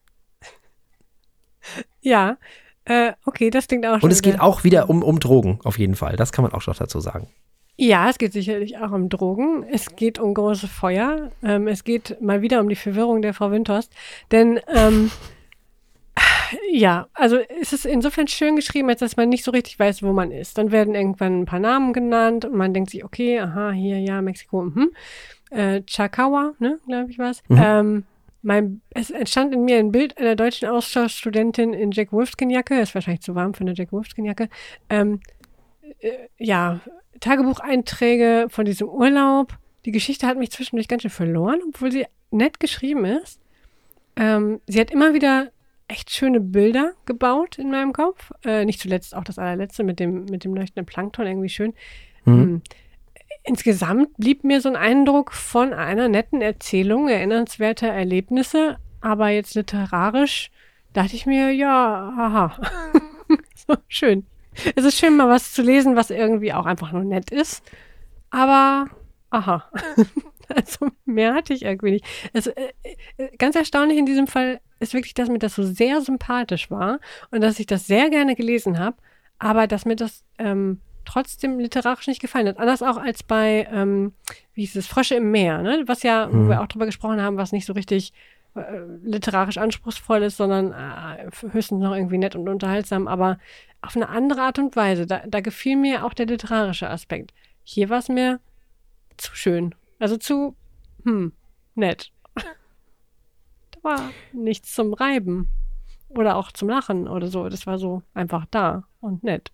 Ja, okay, das klingt auch schon. Und es geht auch wieder um Drogen, auf jeden Fall. Das kann man auch schon dazu sagen. Ja, es geht sicherlich auch um Drogen. Es geht um große Feuer. Es geht mal wieder um die Verwirrung der Frau Windhorst. Denn, ja, also es ist insofern schön geschrieben, als dass man nicht so richtig weiß, wo man ist. Dann werden irgendwann ein paar Namen genannt und man denkt sich, okay, aha, hier, ja, Mexiko, Chacagua, ne, glaube ich was. Es entstand in mir ein Bild einer deutschen Austauschstudentin in Jack Wolfskin-Jacke. Ist wahrscheinlich zu warm für eine Jack Wolfskin-Jacke. Ja, Tagebucheinträge von diesem Urlaub. Die Geschichte hat mich zwischendurch ganz schön verloren, obwohl sie nett geschrieben ist. Sie hat immer wieder echt schöne Bilder gebaut in meinem Kopf. Nicht zuletzt auch das allerletzte mit dem leuchtenden Plankton, irgendwie schön. Insgesamt blieb mir so ein Eindruck von einer netten Erzählung, erinnernswerter Erlebnisse, aber jetzt literarisch dachte ich mir, ja, haha, so schön. Es ist schön, mal was zu lesen, was irgendwie auch einfach nur nett ist, aber aha, also mehr hatte ich irgendwie nicht. Also, ganz erstaunlich in diesem Fall ist wirklich, dass mir das so sehr sympathisch war und dass ich das sehr gerne gelesen habe, aber dass mir das trotzdem literarisch nicht gefallen hat. Anders auch als bei, wie hieß es, Frösche im Meer, ne? Was ja, wo wir auch drüber gesprochen haben, was nicht so richtig literarisch anspruchsvoll ist, sondern höchstens noch irgendwie nett und unterhaltsam, aber auf eine andere Art und Weise. Da gefiel mir auch der literarische Aspekt. Hier war es mir zu schön. Also zu, nett. Da war nichts zum Reiben oder auch zum Lachen oder so. Das war so einfach da und nett.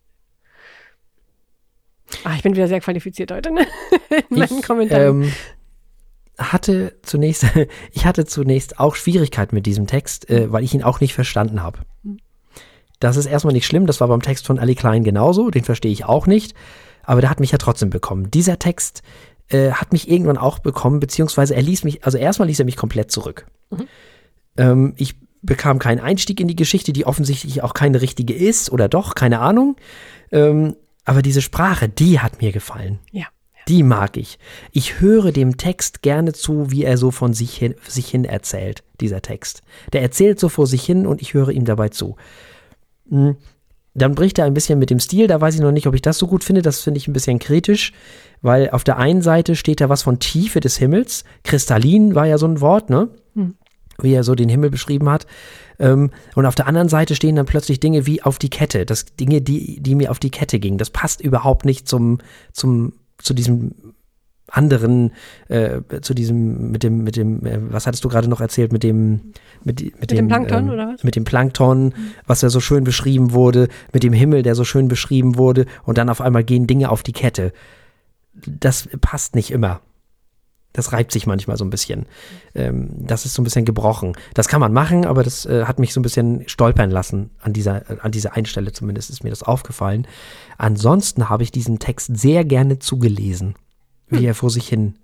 Ich bin wieder sehr qualifiziert heute, ne? In meinen Kommentaren. Ich hatte zunächst auch Schwierigkeiten mit diesem Text, weil ich ihn auch nicht verstanden habe. Das ist erstmal nicht schlimm, das war beim Text von Ali Klein genauso, den verstehe ich auch nicht, aber der hat mich ja trotzdem bekommen. Dieser Text hat mich irgendwann auch bekommen, beziehungsweise erstmal ließ er mich komplett zurück. Ich bekam keinen Einstieg in die Geschichte, die offensichtlich auch keine richtige ist, oder doch, keine Ahnung. Aber diese Sprache, die hat mir gefallen. Ja. Die mag ich. Ich höre dem Text gerne zu, wie er so von sich hin erzählt, dieser Text. Der erzählt so vor sich hin und ich höre ihm dabei zu. Dann bricht er ein bisschen mit dem Stil, da weiß ich noch nicht, ob ich das so gut finde. Das finde ich ein bisschen kritisch, weil auf der einen Seite steht da was von Tiefe des Himmels. Kristallin war ja so ein Wort, ne? Wie er so den Himmel beschrieben hat. Und auf der anderen Seite stehen dann plötzlich Dinge wie auf die Kette. Dinge, die mir auf die Kette gingen. Das passt überhaupt nicht zu diesem anderen, zu diesem, mit dem, was hattest du gerade noch erzählt, mit dem Plankton, oder was? Mit dem Plankton, was ja so schön beschrieben wurde, mit dem Himmel, der so schön beschrieben wurde, und dann auf einmal gehen Dinge auf die Kette. Das passt nicht immer. Das reibt sich manchmal so ein bisschen. Das ist so ein bisschen gebrochen. Das kann man machen, aber das hat mich so ein bisschen stolpern lassen. An dieser einen Stelle zumindest ist mir das aufgefallen. Ansonsten habe ich diesen Text sehr gerne zugelesen. wie er vor sich hin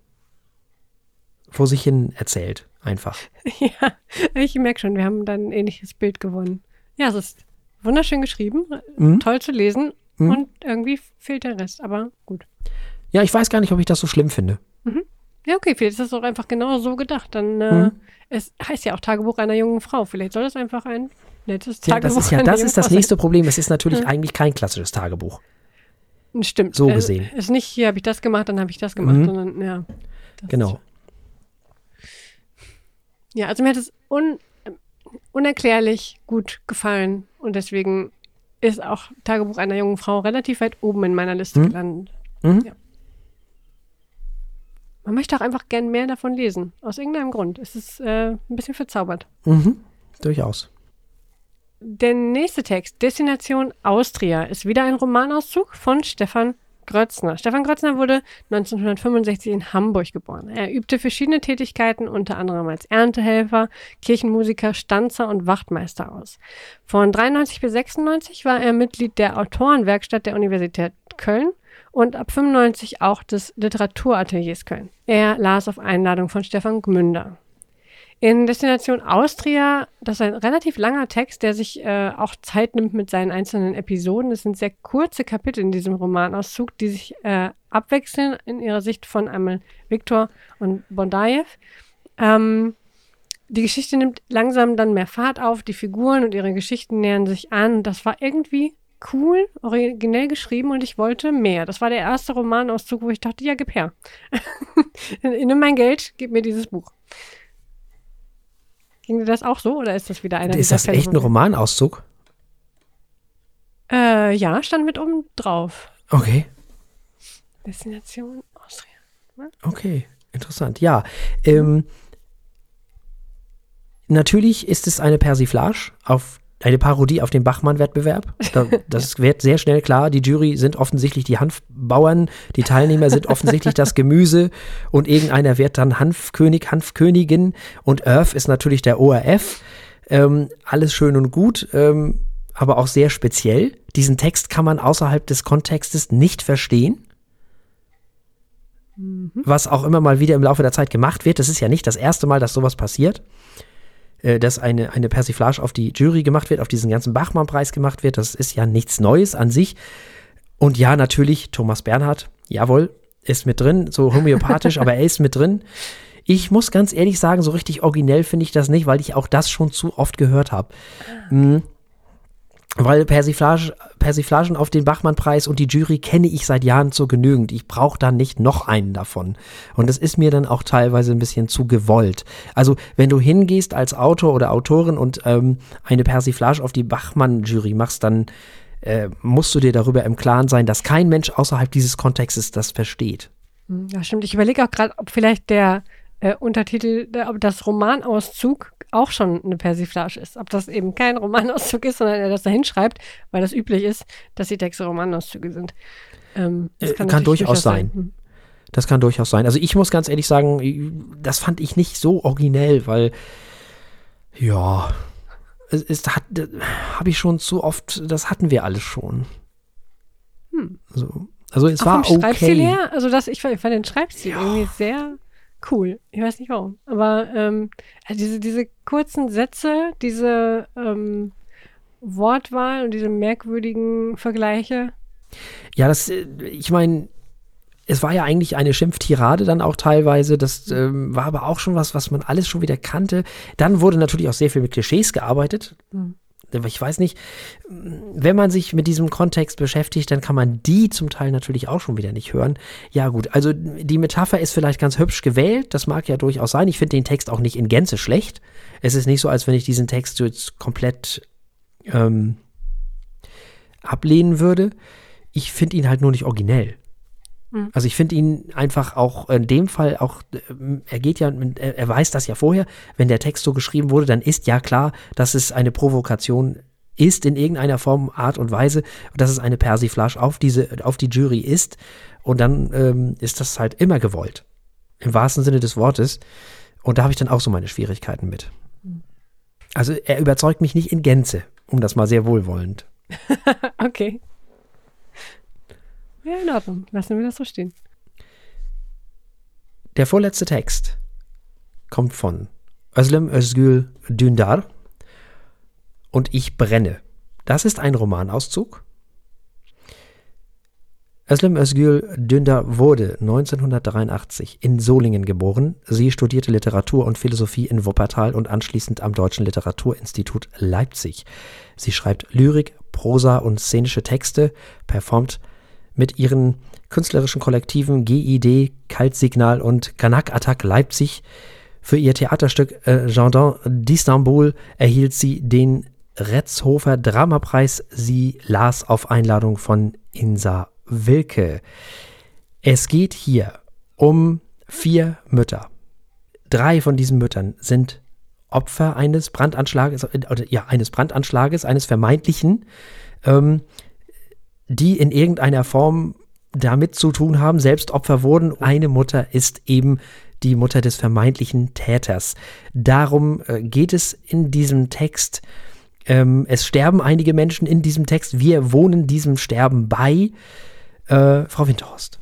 erzählt, einfach. Ja, ich merke schon, wir haben dann ein ähnliches Bild gewonnen. Ja, es ist wunderschön geschrieben, toll zu lesen und irgendwie fehlt der Rest, aber gut. Ja, ich weiß gar nicht, ob ich das so schlimm finde. Ja, okay, vielleicht ist das auch einfach genau so gedacht. Dann, es heißt ja auch Tagebuch einer jungen Frau. Vielleicht soll das einfach ein nettes Tagebuch sein. Das ist das nächste Problem. Es ist natürlich eigentlich kein klassisches Tagebuch. Stimmt. So gesehen. Es ist nicht, hier habe ich das gemacht, dann habe ich das gemacht, sondern, ja. Genau. Ja, also mir hat es unerklärlich gut gefallen und deswegen ist auch Tagebuch einer jungen Frau relativ weit oben in meiner Liste gelandet. Ja. Man möchte auch einfach gern mehr davon lesen. Aus irgendeinem Grund. Es ist ein bisschen verzaubert. Durchaus. Der nächste Text, Destination Austria, ist wieder ein Romanauszug von Stefan Grötzner. Stefan Grötzner wurde 1965 in Hamburg geboren. Er übte verschiedene Tätigkeiten, unter anderem als Erntehelfer, Kirchenmusiker, Stanzer und Wachtmeister aus. Von 93 bis 96 war er Mitglied der Autorenwerkstatt der Universität Köln und ab 95 auch des Literaturateliers Köln. Er las auf Einladung von Stefan Gmünder. In Destination Austria, das ist ein relativ langer Text, der sich auch Zeit nimmt mit seinen einzelnen Episoden. Es sind sehr kurze Kapitel in diesem Romanauszug, die sich abwechseln in ihrer Sicht von einmal Viktor und Bondajew. Die Geschichte nimmt langsam dann mehr Fahrt auf, die Figuren und ihre Geschichten nähern sich an. Das war irgendwie cool, originell geschrieben und ich wollte mehr. Das war der erste Romanauszug, wo ich dachte, ja, gib her. Nimm mein Geld, gib mir dieses Buch. Ging dir das auch so oder ist das wieder einer? Ist das echt ein Romanauszug? Ja, stand mit oben drauf. Okay. Destination Austria. Okay, interessant. Ja, natürlich ist es eine Persiflage eine Parodie auf den Bachmann-Wettbewerb. Das wird sehr schnell klar. Die Jury sind offensichtlich die Hanfbauern, die Teilnehmer sind offensichtlich das Gemüse und irgendeiner wird dann Hanfkönig, Hanfkönigin und Earth ist natürlich der ORF. Alles schön und gut, aber auch sehr speziell. Diesen Text kann man außerhalb des Kontextes nicht verstehen. Was auch immer mal wieder im Laufe der Zeit gemacht wird. Das ist ja nicht das erste Mal, dass sowas passiert. Dass eine Persiflage auf die Jury gemacht wird, auf diesen ganzen Bachmann-Preis gemacht wird. Das ist ja nichts Neues an sich. Und ja, natürlich, Thomas Bernhard, jawohl, ist mit drin, so homöopathisch, aber er ist mit drin. Ich muss ganz ehrlich sagen, so richtig originell finde ich das nicht, weil ich auch das schon zu oft gehört habe. Weil Persiflagen auf den Bachmann-Preis und die Jury kenne ich seit Jahren so genügend. Ich brauche da nicht noch einen davon. Und das ist mir dann auch teilweise ein bisschen zu gewollt. Also wenn du hingehst als Autor oder Autorin und eine Persiflage auf die Bachmann-Jury machst, dann musst du dir darüber im Klaren sein, dass kein Mensch außerhalb dieses Kontextes das versteht. Ja, stimmt. Ich überlege auch gerade, ob vielleicht der Untertitel, ob das Romanauszug auch schon eine Persiflage ist. Ob das eben kein Romanauszug ist, sondern er das da hinschreibt, weil das üblich ist, dass die Texte Romanauszüge sind. Das kann durchaus sein. Das kann durchaus sein. Also ich muss ganz ehrlich sagen, das fand ich nicht so originell, weil ja, habe ich schon zu oft, das hatten wir alles schon. Also es war okay. Schreibstil her, also ich fand den Schreibstil irgendwie sehr cool. Ich weiß nicht warum. Aber diese kurzen Sätze, diese Wortwahl und diese merkwürdigen Vergleiche. Ja, ich meine, es war ja eigentlich eine Schimpftirade dann auch teilweise. Das war aber auch schon was man alles schon wieder kannte. Dann wurde natürlich auch sehr viel mit Klischees gearbeitet. Ich weiß nicht, wenn man sich mit diesem Kontext beschäftigt, dann kann man die zum Teil natürlich auch schon wieder nicht hören. Ja gut, also die Metapher ist vielleicht ganz hübsch gewählt, das mag ja durchaus sein. Ich finde den Text auch nicht in Gänze schlecht. Es ist nicht so, als wenn ich diesen Text jetzt komplett ablehnen würde. Ich finde ihn halt nur nicht originell. Also ich finde ihn einfach auch in dem Fall auch, er weiß das ja vorher, wenn der Text so geschrieben wurde, dann ist ja klar, dass es eine Provokation ist in irgendeiner Form, Art und Weise, dass es eine Persiflage auf die Jury ist und dann ist das halt immer gewollt, im wahrsten Sinne des Wortes und da habe ich dann auch so meine Schwierigkeiten mit. Also er überzeugt mich nicht in Gänze, um das mal sehr wohlwollend. Okay. Ja, in Ordnung. Lassen wir das so stehen. Der vorletzte Text kommt von Özlem Özgül Dündar und Ich brenne. Das ist ein Romanauszug. Özlem Özgül Dündar wurde 1983 in Solingen geboren. Sie studierte Literatur und Philosophie in Wuppertal und anschließend am Deutschen Literaturinstitut Leipzig. Sie schreibt Lyrik, Prosa und szenische Texte, performt mit ihren künstlerischen Kollektiven GID, Kaltsignal und Kanak Attack Leipzig. Für ihr Theaterstück Gendarme d'Istanbul erhielt sie den Retzhofer Dramapreis. Sie las auf Einladung von Insa Wilke. Es geht hier um 4 Mütter. 3 von diesen Müttern sind Opfer eines Brandanschlages, eines vermeintlichen, die in irgendeiner Form damit zu tun haben, selbst Opfer wurden. Eine Mutter ist eben die Mutter des vermeintlichen Täters. Darum geht es in diesem Text. Es sterben einige Menschen in diesem Text. Wir wohnen diesem Sterben bei. Frau Winterhorst.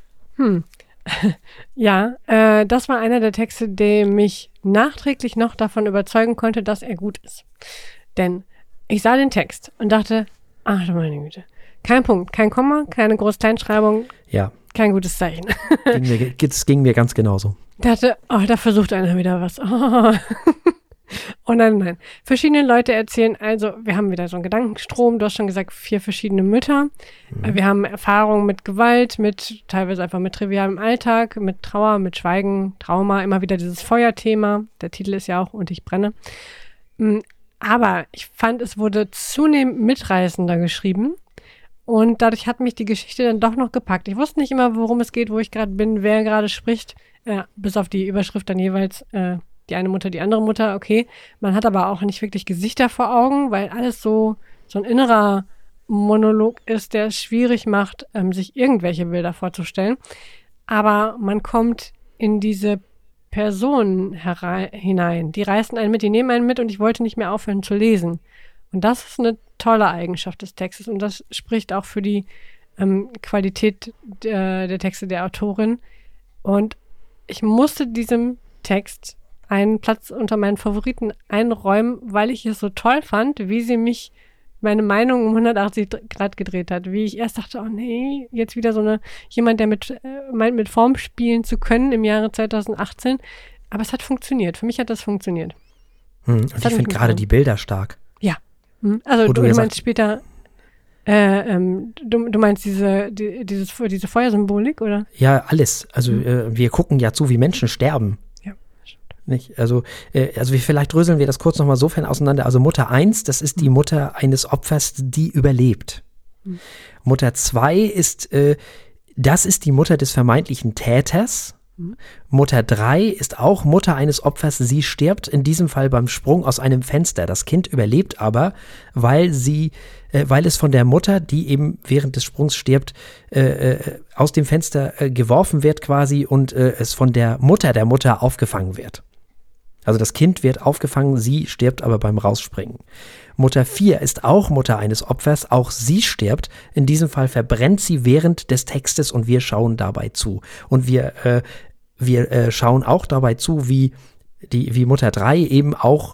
Ja, das war einer der Texte, der mich nachträglich noch davon überzeugen konnte, dass er gut ist. Denn ich sah den Text und dachte, ach du meine Güte, kein Punkt, kein Komma, keine Groß-Kleinschreibung, ja, kein gutes Zeichen. Es ging mir ganz genauso. Dachte, oh, da versucht einer wieder was. Oh. Oh nein. Verschiedene Leute erzählen, also wir haben wieder so einen Gedankenstrom, du hast schon gesagt, 4 verschiedene Mütter. Wir haben Erfahrungen mit Gewalt, teilweise einfach mit trivialem Alltag, mit Trauer, mit Schweigen, Trauma, immer wieder dieses Feuerthema. Der Titel ist ja auch Und ich brenne. Aber ich fand, es wurde zunehmend mitreißender geschrieben und dadurch hat mich die Geschichte dann doch noch gepackt. Ich wusste nicht immer, worum es geht, wo ich gerade bin, wer gerade spricht, bis auf die Überschrift dann jeweils die eine Mutter, die andere Mutter, okay. Man hat aber auch nicht wirklich Gesichter vor Augen, weil alles so ein innerer Monolog ist, der es schwierig macht, sich irgendwelche Bilder vorzustellen. Aber man kommt in diese Personen hinein. Die reißen einen mit, die nehmen einen mit und ich wollte nicht mehr aufhören zu lesen. Und das ist eine tolle Eigenschaft des Textes und das spricht auch für die Qualität der Texte der Autorin. Und ich musste diesem Text einen Platz unter meinen Favoriten einräumen, weil ich es so toll fand, wie sie meine Meinung um 180 Grad gedreht hat. Wie ich erst dachte, oh nee, jetzt wieder jemand, der meint, mit Form spielen zu können im Jahre 2018. Aber es hat funktioniert. Für mich hat das funktioniert. Und ich finde gerade die Bilder stark. Ja. Also du meinst später, du meinst diese Feuersymbolik, oder? Ja, alles. Also wir gucken ja zu, wie Menschen sterben. Nicht? Also vielleicht dröseln wir das kurz nochmal sofern auseinander. Also Mutter 1, das ist die Mutter eines Opfers, die überlebt. Mutter 2 ist die Mutter des vermeintlichen Täters. Mutter 3 ist auch Mutter eines Opfers. Sie stirbt in diesem Fall beim Sprung aus einem Fenster. Das Kind überlebt aber, weil es von der Mutter, die eben während des Sprungs stirbt, aus dem Fenster geworfen wird quasi und es von der Mutter aufgefangen wird. Also das Kind wird aufgefangen, sie stirbt aber beim Rausspringen. Mutter 4 ist auch Mutter eines Opfers, auch sie stirbt. In diesem Fall verbrennt sie während des Textes und wir schauen dabei zu. Und wir schauen auch dabei zu, wie Mutter 3 eben auch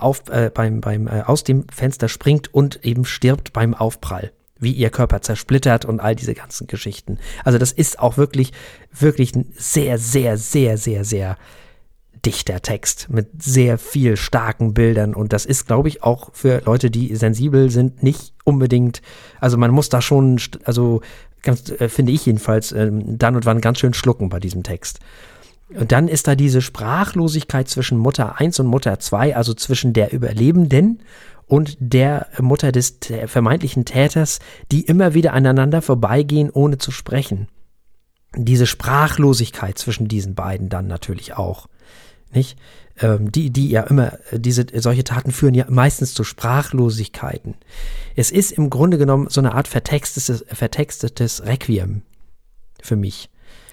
aus dem Fenster springt und eben stirbt beim Aufprall. Wie ihr Körper zersplittert und all diese ganzen Geschichten. Also das ist auch wirklich, wirklich ein sehr, sehr, sehr, sehr, sehr dichter Text mit sehr viel starken Bildern und das ist, glaube ich, auch für Leute, die sensibel sind, nicht unbedingt, also man muss da schon, also ganz, finde ich jedenfalls, dann und wann ganz schön schlucken bei diesem Text. Und dann ist da diese Sprachlosigkeit zwischen Mutter 1 und Mutter 2, also zwischen der Überlebenden und der Mutter des vermeintlichen Täters, die immer wieder aneinander vorbeigehen, ohne zu sprechen. Diese Sprachlosigkeit zwischen diesen beiden dann natürlich auch. Nicht? Die ja immer, solche Taten führen ja meistens zu Sprachlosigkeiten. Es ist im Grunde genommen so eine Art vertextetes Requiem für mich.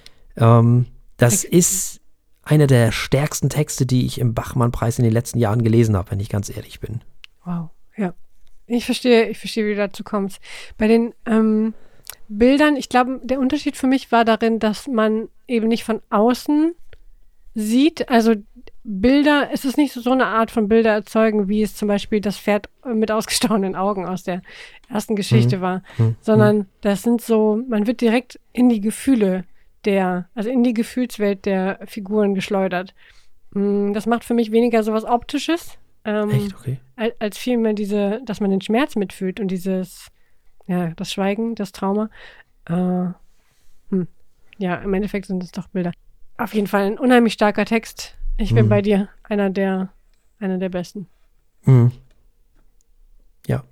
Das ist einer der stärksten Texte, die ich im Bachmann-Preis in den letzten Jahren gelesen habe, wenn ich ganz ehrlich bin. Wow, ja. Ich verstehe, wie du dazu kommst. Bei den Bildern, ich glaube, der Unterschied für mich war darin, dass man eben nicht von außen sieht, also Bilder, es ist nicht so eine Art von Bilder erzeugen, wie es zum Beispiel das Pferd mit ausgestochenen Augen aus der ersten Geschichte war, sondern das sind so, man wird direkt in die Gefühle also in die Gefühlswelt der Figuren geschleudert. Das macht für mich weniger sowas Optisches, Echt? Okay. als vielmehr dass man den Schmerz mitfühlt und das Schweigen, das Trauma. Ja, im Endeffekt sind es doch Bilder. Auf jeden Fall ein unheimlich starker Text. Ich bin bei dir, einer der besten. Ja.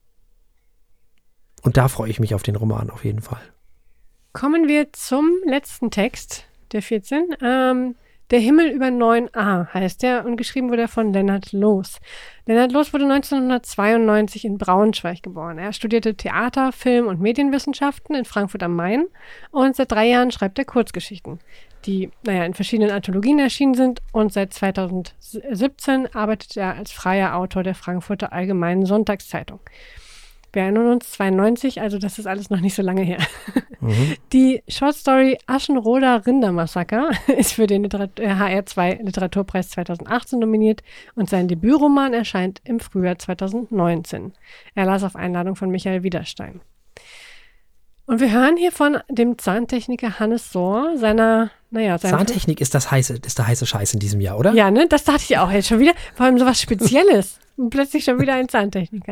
Und da freue ich mich auf den Roman auf jeden Fall. Kommen wir zum letzten Text, der 14. Der Himmel über 9a heißt der und geschrieben wurde er von Lennart Loos. Lennart Loos wurde 1992 in Braunschweig geboren. Er studierte Theater, Film und Medienwissenschaften in Frankfurt am Main und seit 3 Jahren schreibt er Kurzgeschichten, die in verschiedenen Anthologien erschienen sind, und seit 2017 arbeitet er als freier Autor der Frankfurter Allgemeinen Sonntagszeitung. Wir erinnern uns, 92, also das ist alles noch nicht so lange her. Die Shortstory Aschenroder Rindermassaker ist für den HR2 Literaturpreis 2018 nominiert und sein Debütroman erscheint im Frühjahr 2019. Er las auf Einladung von Michael Widerstein. Und wir hören hier von dem Zahntechniker Hannes Sohr, Zahntechnik ist der heiße Scheiß in diesem Jahr, oder? Ja, ne? Das dachte ich auch jetzt schon wieder. Vor allem sowas Spezielles. Und plötzlich schon wieder ein Zahntechniker.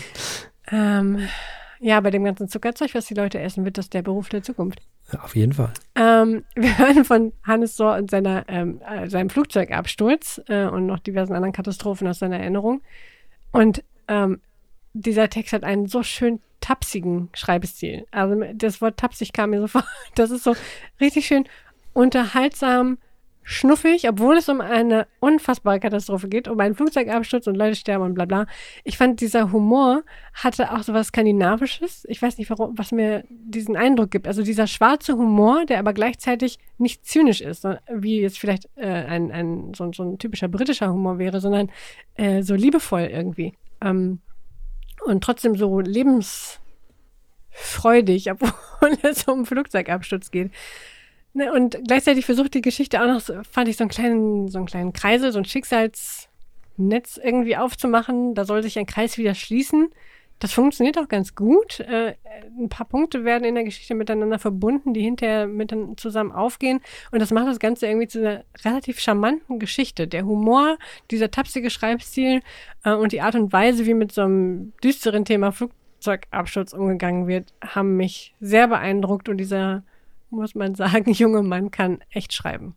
Bei dem ganzen Zuckerzeug, was die Leute essen, wird das der Beruf der Zukunft. Ja, auf jeden Fall. Wir hören von Hannes Sohr und seinem Flugzeugabsturz und noch diversen anderen Katastrophen aus seiner Erinnerung. Und dieser Text hat einen so schön tapsigen Schreibstil. Also das Wort tapsig kam mir so vor. Das ist so richtig schön unterhaltsam, schnuffig, obwohl es um eine unfassbare Katastrophe geht, um einen Flugzeugabsturz und Leute sterben und bla bla. Ich fand, dieser Humor hatte auch so was Skandinavisches. Ich weiß nicht, warum, was mir diesen Eindruck gibt. Also dieser schwarze Humor, der aber gleichzeitig nicht zynisch ist, wie jetzt vielleicht so ein typischer britischer Humor wäre, sondern so liebevoll irgendwie. Und trotzdem so lebensfreudig, obwohl es um einen Flugzeugabsturz geht. Ne, und gleichzeitig versucht die Geschichte auch noch, fand ich, so einen kleinen Kreisel, so ein Schicksalsnetz irgendwie aufzumachen. Da soll sich ein Kreis wieder schließen. Das funktioniert auch ganz gut. Ein paar Punkte werden in der Geschichte miteinander verbunden, die hinterher zusammen aufgehen. Und das macht das Ganze irgendwie zu einer relativ charmanten Geschichte. Der Humor, dieser tapsige Schreibstil und die Art und Weise, wie mit so einem düsteren Thema Flugzeugabsturz umgegangen wird, haben mich sehr beeindruckt. Und dieser, muss man sagen, junge Mann kann echt schreiben.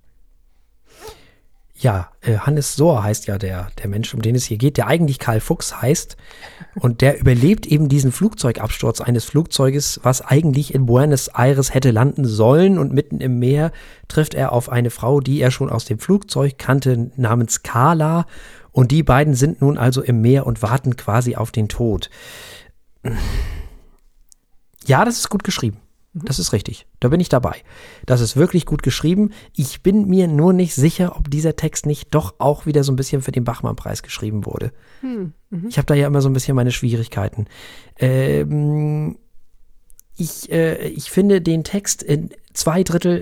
Ja, Hannes Sohr heißt ja der Mensch, um den es hier geht, der eigentlich Karl Fuchs heißt. Und der überlebt eben diesen Flugzeugabsturz eines Flugzeuges, was eigentlich in Buenos Aires hätte landen sollen. Und mitten im Meer trifft er auf eine Frau, die er schon aus dem Flugzeug kannte, namens Carla. Und die beiden sind nun also im Meer und warten quasi auf den Tod. Ja, das ist gut geschrieben. Das ist richtig. Da bin ich dabei. Das ist wirklich gut geschrieben. Ich bin mir nur nicht sicher, ob dieser Text nicht doch auch wieder so ein bisschen für den Bachmann-Preis geschrieben wurde. Ich habe da ja immer so ein bisschen meine Schwierigkeiten. Ich finde den Text in zwei Drittel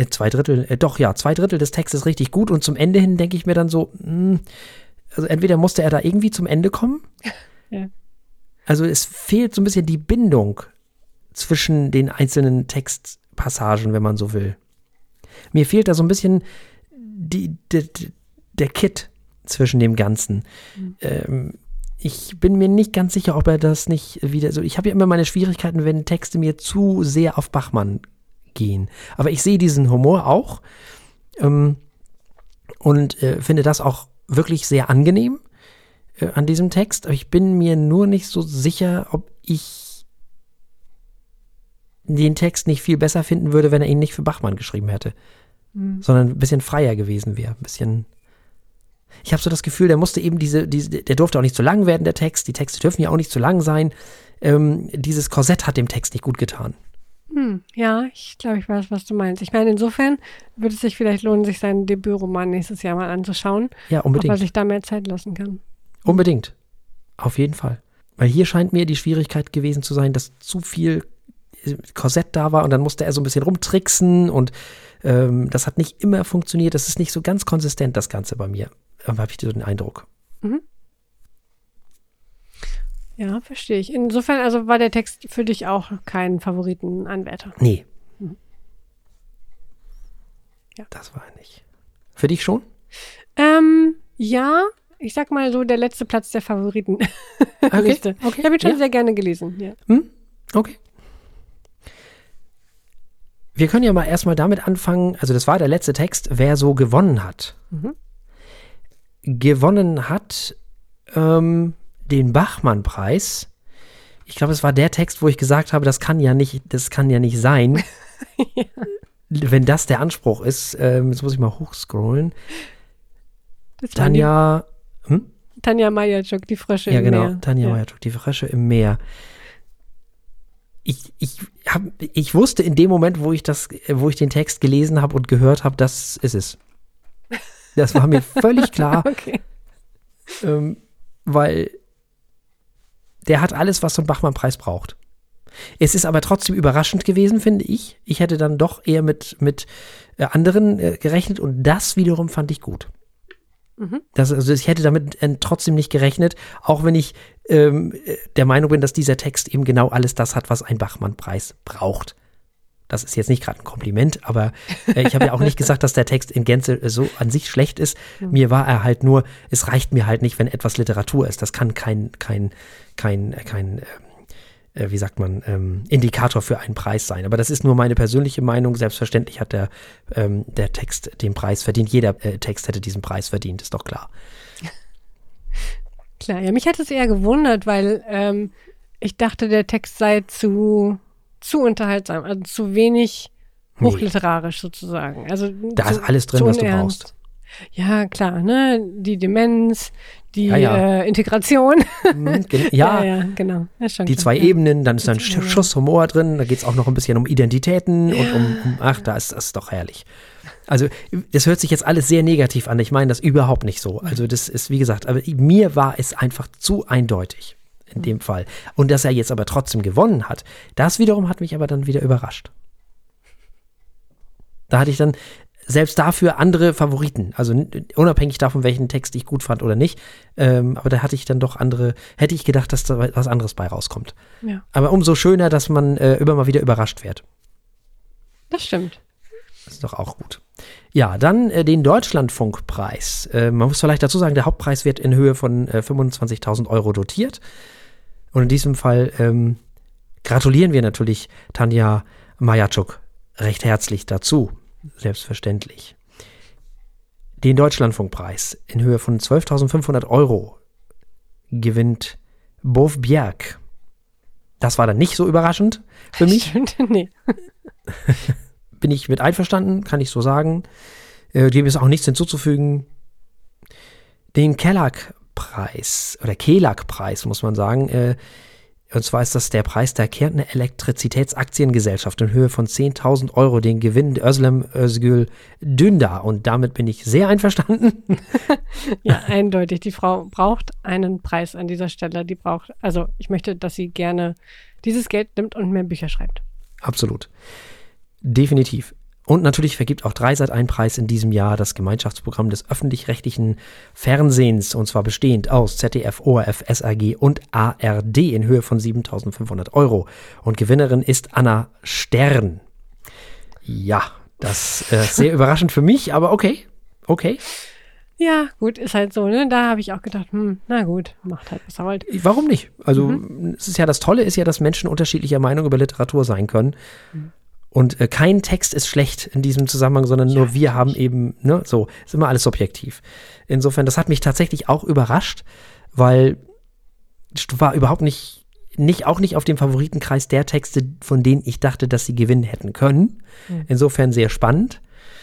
des Textes richtig gut. Und zum Ende hin denke ich mir dann so, also entweder musste er da irgendwie zum Ende kommen. Ja. Also es fehlt so ein bisschen die Bindung zwischen den einzelnen Textpassagen, wenn man so will. Mir fehlt da so ein bisschen der Kit zwischen dem Ganzen. Ich bin mir nicht ganz sicher, ob er das nicht wieder so. Ich habe ja immer meine Schwierigkeiten, wenn Texte mir zu sehr auf Bachmann gehen. Aber ich sehe diesen Humor auch und finde das auch wirklich sehr angenehm an diesem Text. Aber ich bin mir nur nicht so sicher, ob ich den Text nicht viel besser finden würde, wenn er ihn nicht für Bachmann geschrieben hätte. Sondern ein bisschen freier gewesen wäre. Ich habe so das Gefühl, der musste eben der durfte auch nicht zu lang werden, der Text. Die Texte dürfen ja auch nicht zu lang sein. Dieses Korsett hat dem Text nicht gut getan. Ja, ich glaube, ich weiß, was du meinst. Ich meine, insofern würde es sich vielleicht lohnen, sich seinen Debütroman nächstes Jahr mal anzuschauen. Ja, unbedingt. Ob er sich da mehr Zeit lassen kann. Unbedingt. Auf jeden Fall. Weil hier scheint mir die Schwierigkeit gewesen zu sein, dass zu viel Korsett da war und dann musste er so ein bisschen rumtricksen und das hat nicht immer funktioniert. Das ist nicht so ganz konsistent, das Ganze bei mir. Aber habe ich so den Eindruck. Mhm. Ja, verstehe ich. Insofern, also war der Text für dich auch kein Favoritenanwärter? Nee. Mhm. Ja. Das war er nicht. Für dich schon? Ja, ich sag mal so, der letzte Platz der Favoriten. Okay. Liste. Ich habe ihn schon sehr gerne gelesen. Ja. Okay. Wir können ja mal erstmal damit anfangen, also das war der letzte Text, wer so gewonnen hat. Mhm. Gewonnen hat den Bachmann-Preis. Ich glaube, es war der Text, wo ich gesagt habe, das kann ja nicht sein. Ja. Wenn das der Anspruch ist, jetzt muss ich mal hochscrollen. Das war Tanja Majatschuk, die Frösche im Meer. Ja, genau, Tanja Majatschuk, die Frösche im Meer. Ich wusste in dem Moment, wo ich den Text gelesen habe und gehört habe, das ist es. Das war mir völlig klar. Okay. Weil der hat alles, was so ein Bachmann-Preis braucht. Es ist aber trotzdem überraschend gewesen, finde ich. Ich hätte dann doch eher mit anderen gerechnet und das wiederum fand ich gut. Mhm. Also ich hätte damit trotzdem nicht gerechnet, auch wenn ich der Meinung bin, dass dieser Text eben genau alles das hat, was ein Bachmann-Preis braucht. Das ist jetzt nicht gerade ein Kompliment, aber ich habe ja auch nicht gesagt, dass der Text in Gänze so an sich schlecht ist. Mhm. Mir war er halt nur, es reicht mir halt nicht, wenn etwas Literatur ist. Das kann kein wie sagt man, Indikator für einen Preis sein. Aber das ist nur meine persönliche Meinung. Selbstverständlich hat der Text den Preis verdient. Jeder Text hätte diesen Preis verdient, ist doch klar. Klar, ja, mich hat es eher gewundert, weil ich dachte, der Text sei zu unterhaltsam, also zu wenig hochliterarisch sozusagen. Also da ist alles drin, was du brauchst. Ja, klar, ne? Die Demenz, die Integration. Ja, genau. Die zwei Ebenen, dann ist da ein Schuss Humor drin, da geht es auch noch ein bisschen um Identitäten und das ist doch herrlich. Also das hört sich jetzt alles sehr negativ an, ich meine das überhaupt nicht so. Also das ist, wie gesagt, aber mir war es einfach zu eindeutig in dem Fall. Und dass er jetzt aber trotzdem gewonnen hat, das wiederum hat mich aber dann wieder überrascht. Da hatte ich dann selbst dafür andere Favoriten, also unabhängig davon, welchen Text ich gut fand oder nicht, aber da hatte ich dann doch hätte ich gedacht, dass da was anderes bei rauskommt. Ja. Aber umso schöner, dass man immer mal wieder überrascht wird. Das stimmt. Das ist doch auch gut. Ja, dann den Deutschlandfunkpreis. Man muss vielleicht dazu sagen, der Hauptpreis wird in Höhe von 25.000 Euro dotiert. Und in diesem Fall gratulieren wir natürlich Tanja Majatschuk recht herzlich dazu. Selbstverständlich. Den Deutschlandfunkpreis in Höhe von 12.500 Euro gewinnt Bof Bjerg. Das war dann nicht so überraschend für mich. Stimmt, nee. Bin ich mit einverstanden, kann ich so sagen. Dem ist auch nichts hinzuzufügen. Den Kelag-Preis oder Kelag-Preis, muss man sagen. Und zwar ist das der Preis der Kärntner Elektrizitätsaktiengesellschaft in Höhe von 10.000 Euro. Den gewinnt Özlem Özgül Dündar. Und damit bin ich sehr einverstanden. Ja, eindeutig. Die Frau braucht einen Preis an dieser Stelle. Also ich möchte, dass sie gerne dieses Geld nimmt und mehr Bücher schreibt. Absolut. Definitiv. Und natürlich vergibt auch Dreisat einen Preis in diesem Jahr, das Gemeinschaftsprogramm des öffentlich-rechtlichen Fernsehens, und zwar bestehend aus ZDF, ORF, SRG und ARD in Höhe von 7.500 Euro. Und Gewinnerin ist Anna Stern. Ja, das ist sehr überraschend für mich, aber okay. Ja, gut, ist halt so, ne? Da habe ich auch gedacht, na gut, macht halt, was er wollt. Warum nicht? Also, es ist ja das Tolle, ist ja, dass Menschen unterschiedlicher Meinung über Literatur sein können. Und kein Text ist schlecht in diesem Zusammenhang, sondern nur wir haben eben, ne, so, ist immer alles subjektiv. Insofern, das hat mich tatsächlich auch überrascht, weil ich war überhaupt nicht auf dem Favoritenkreis der Texte, von denen ich dachte, dass sie gewinnen hätten können. Insofern sehr spannend.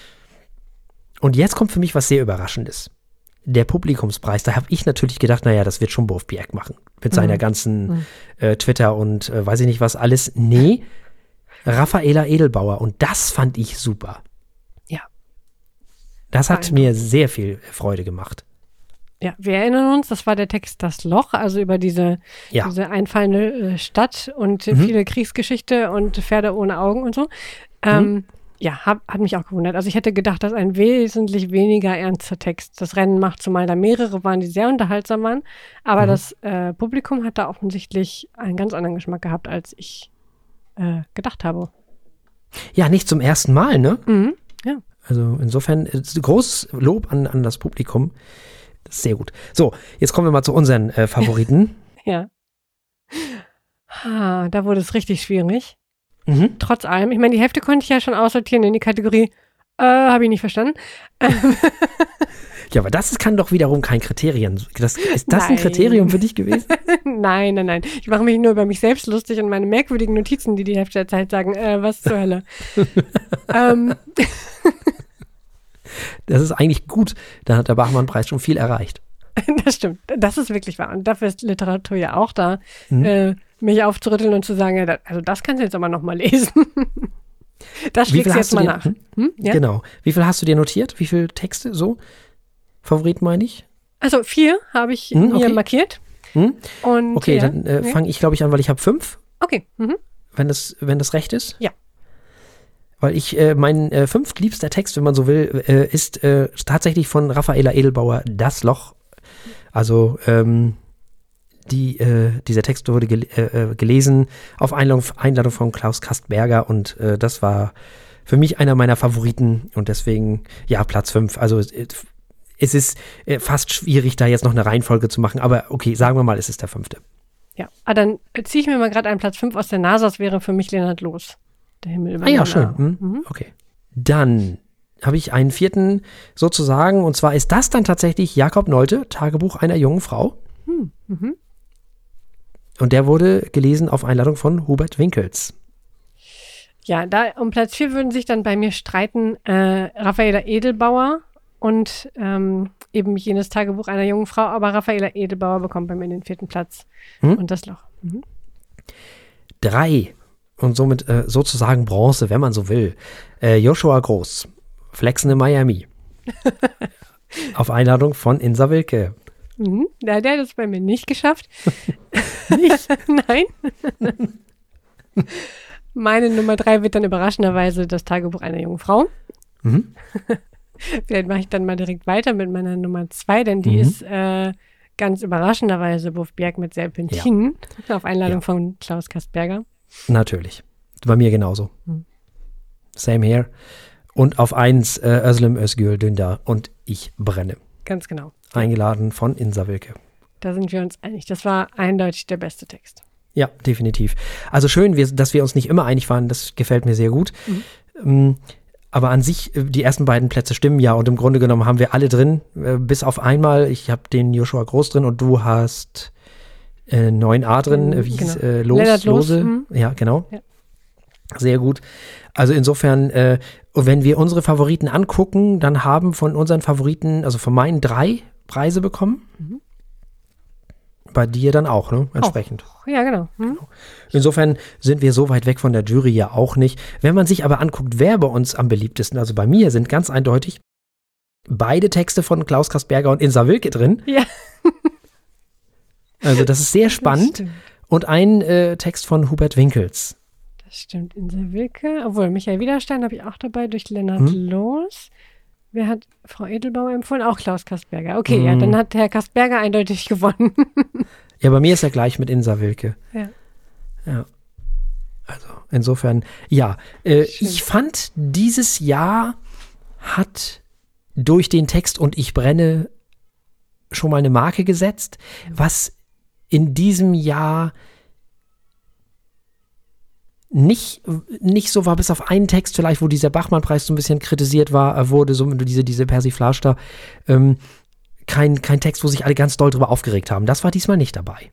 Und jetzt kommt für mich was sehr Überraschendes. Der Publikumspreis, da habe ich natürlich gedacht, naja, das wird schon Bof Bjerg machen. Mit seiner ganzen Twitter und weiß ich nicht was alles. Nee, Raffaela Edelbauer. Und das fand ich super. Ja. Das hat mir sehr viel Freude gemacht. Ja, wir erinnern uns, das war der Text Das Loch, also über diese einfallende Stadt und viele Kriegsgeschichte und Pferde ohne Augen und so. Ja, hat mich auch gewundert. Also ich hätte gedacht, dass ein wesentlich weniger ernster Text das Rennen macht, zumal da mehrere waren, die sehr unterhaltsam waren. Aber das Publikum hat da offensichtlich einen ganz anderen Geschmack gehabt, als ich gedacht habe. Ja, nicht zum ersten Mal, ne? Ja. Also insofern großes Lob an das Publikum. Das ist sehr gut. So, jetzt kommen wir mal zu unseren Favoriten. Ja. Da wurde es richtig schwierig. Trotz allem. Ich meine, die Hälfte konnte ich ja schon aussortieren in die Kategorie, habe ich nicht verstanden. Ja, aber das kann doch wiederum kein Kriterium. Ist das ein Kriterium für dich gewesen? Nein. Ich mache mich nur über mich selbst lustig und meine merkwürdigen Notizen, die Hälfte der Zeit sagen, was zur Hölle. Das ist eigentlich gut. Dann hat der Bachmann-Preis schon viel erreicht. Das stimmt. Das ist wirklich wahr. Und dafür ist Literatur ja auch da, mich aufzurütteln und zu sagen, ja, also das kannst du jetzt aber noch mal lesen. Das schlägst du jetzt mal nach. Ja? Genau. Wie viel hast du dir notiert? Wie viele Texte so? Favoriten meine ich? Also 4 habe ich mir markiert. Und, okay, dann fange ich, glaube ich, an, weil ich habe 5. Okay. Wenn das recht ist? Ja. Weil mein 5. liebster Text, wenn man so will, ist tatsächlich von Raffaela Edelbauer, Das Loch. Also dieser Text wurde gelesen auf Einladung von Klaus Kastberger und das war für mich einer meiner Favoriten und deswegen, ja, Platz 5. Also es ist fast schwierig, da jetzt noch eine Reihenfolge zu machen, aber okay, sagen wir mal, es ist der 5. Ja, dann ziehe ich mir mal gerade einen Platz 5 aus der Nase, das wäre für mich Lennart Loos. Der Himmel über ja, schön. Okay. Dann habe ich einen 4. sozusagen, und zwar ist das dann tatsächlich Jakob Nolte, Tagebuch einer jungen Frau. Und der wurde gelesen auf Einladung von Hubert Winkels. Ja, da um Platz 4 würden sich dann bei mir streiten Raffaela Edelbauer und eben jenes Tagebuch einer jungen Frau, aber Raffaela Edelbauer bekommt bei mir den 4. Platz und Das Loch. 3 und somit sozusagen Bronze, wenn man so will. Joshua Groß, Flexen in Miami. Auf Einladung von Insa Wilke. Ja, der hat es bei mir nicht geschafft. Nicht? Nein. Meine Nummer 3 wird dann überraschenderweise Das Tagebuch einer jungen Frau. Vielleicht mache ich dann mal direkt weiter mit meiner Nummer 2, denn die ist ganz überraschenderweise Wulf Bjerg mit Serpentin auf Einladung von Klaus Kastberger. Natürlich. Bei mir genauso. Same here. Und auf 1 Özlem Özgür Dündar und Ich brenne. Ganz genau. Eingeladen von Insa Wilke. Da sind wir uns einig. Das war eindeutig der beste Text. Ja, definitiv. Also schön, dass wir uns nicht immer einig waren. Das gefällt mir sehr gut. Aber an sich, die ersten beiden Plätze stimmen ja. Und im Grunde genommen haben wir alle drin. Bis auf einmal. Ich habe den Joshua Groß drin und du hast 9a drin. Wie hieß Lose? Ja, genau. Ja. Sehr gut. Also insofern, wenn wir unsere Favoriten angucken, dann haben von unseren Favoriten, also von meinen 3 Preise bekommen. Bei dir dann auch, ne? Entsprechend. Auch. Ja, genau. Insofern sind wir so weit weg von der Jury ja auch nicht. Wenn man sich aber anguckt, wer bei uns am beliebtesten, also bei mir sind ganz eindeutig beide Texte von Klaus Kastberger und Insa Wilke drin. Ja. Also das ist sehr spannend. Und ein Text von Hubert Winkels. Das stimmt, Insa Wilke. Obwohl, Michael Widerstein habe ich auch dabei durch Lennart Loos. Wer hat Frau Edelbauer empfohlen? Auch Klaus Kastberger. Okay, ja, dann hat Herr Kastberger eindeutig gewonnen. Ja, bei mir ist er gleich mit Insa Wilke. Ja. Also insofern, ja. Ich fand, dieses Jahr hat durch den Text Und ich brenne schon mal eine Marke gesetzt, was in diesem Jahr nicht so war, bis auf einen Text vielleicht, wo dieser Bachmann-Preis so ein bisschen kritisiert wurde, so diese Persiflage da, kein Text, wo sich alle ganz doll drüber aufgeregt haben. Das war diesmal nicht dabei.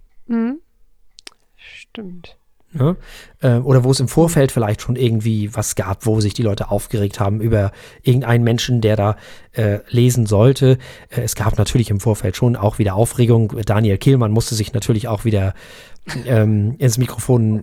Stimmt. Ja? Oder wo es im Vorfeld vielleicht schon irgendwie was gab, wo sich die Leute aufgeregt haben über irgendeinen Menschen, der da lesen sollte. Es gab natürlich im Vorfeld schon auch wieder Aufregung. Daniel Kehlmann musste sich natürlich auch wieder ins Mikrofon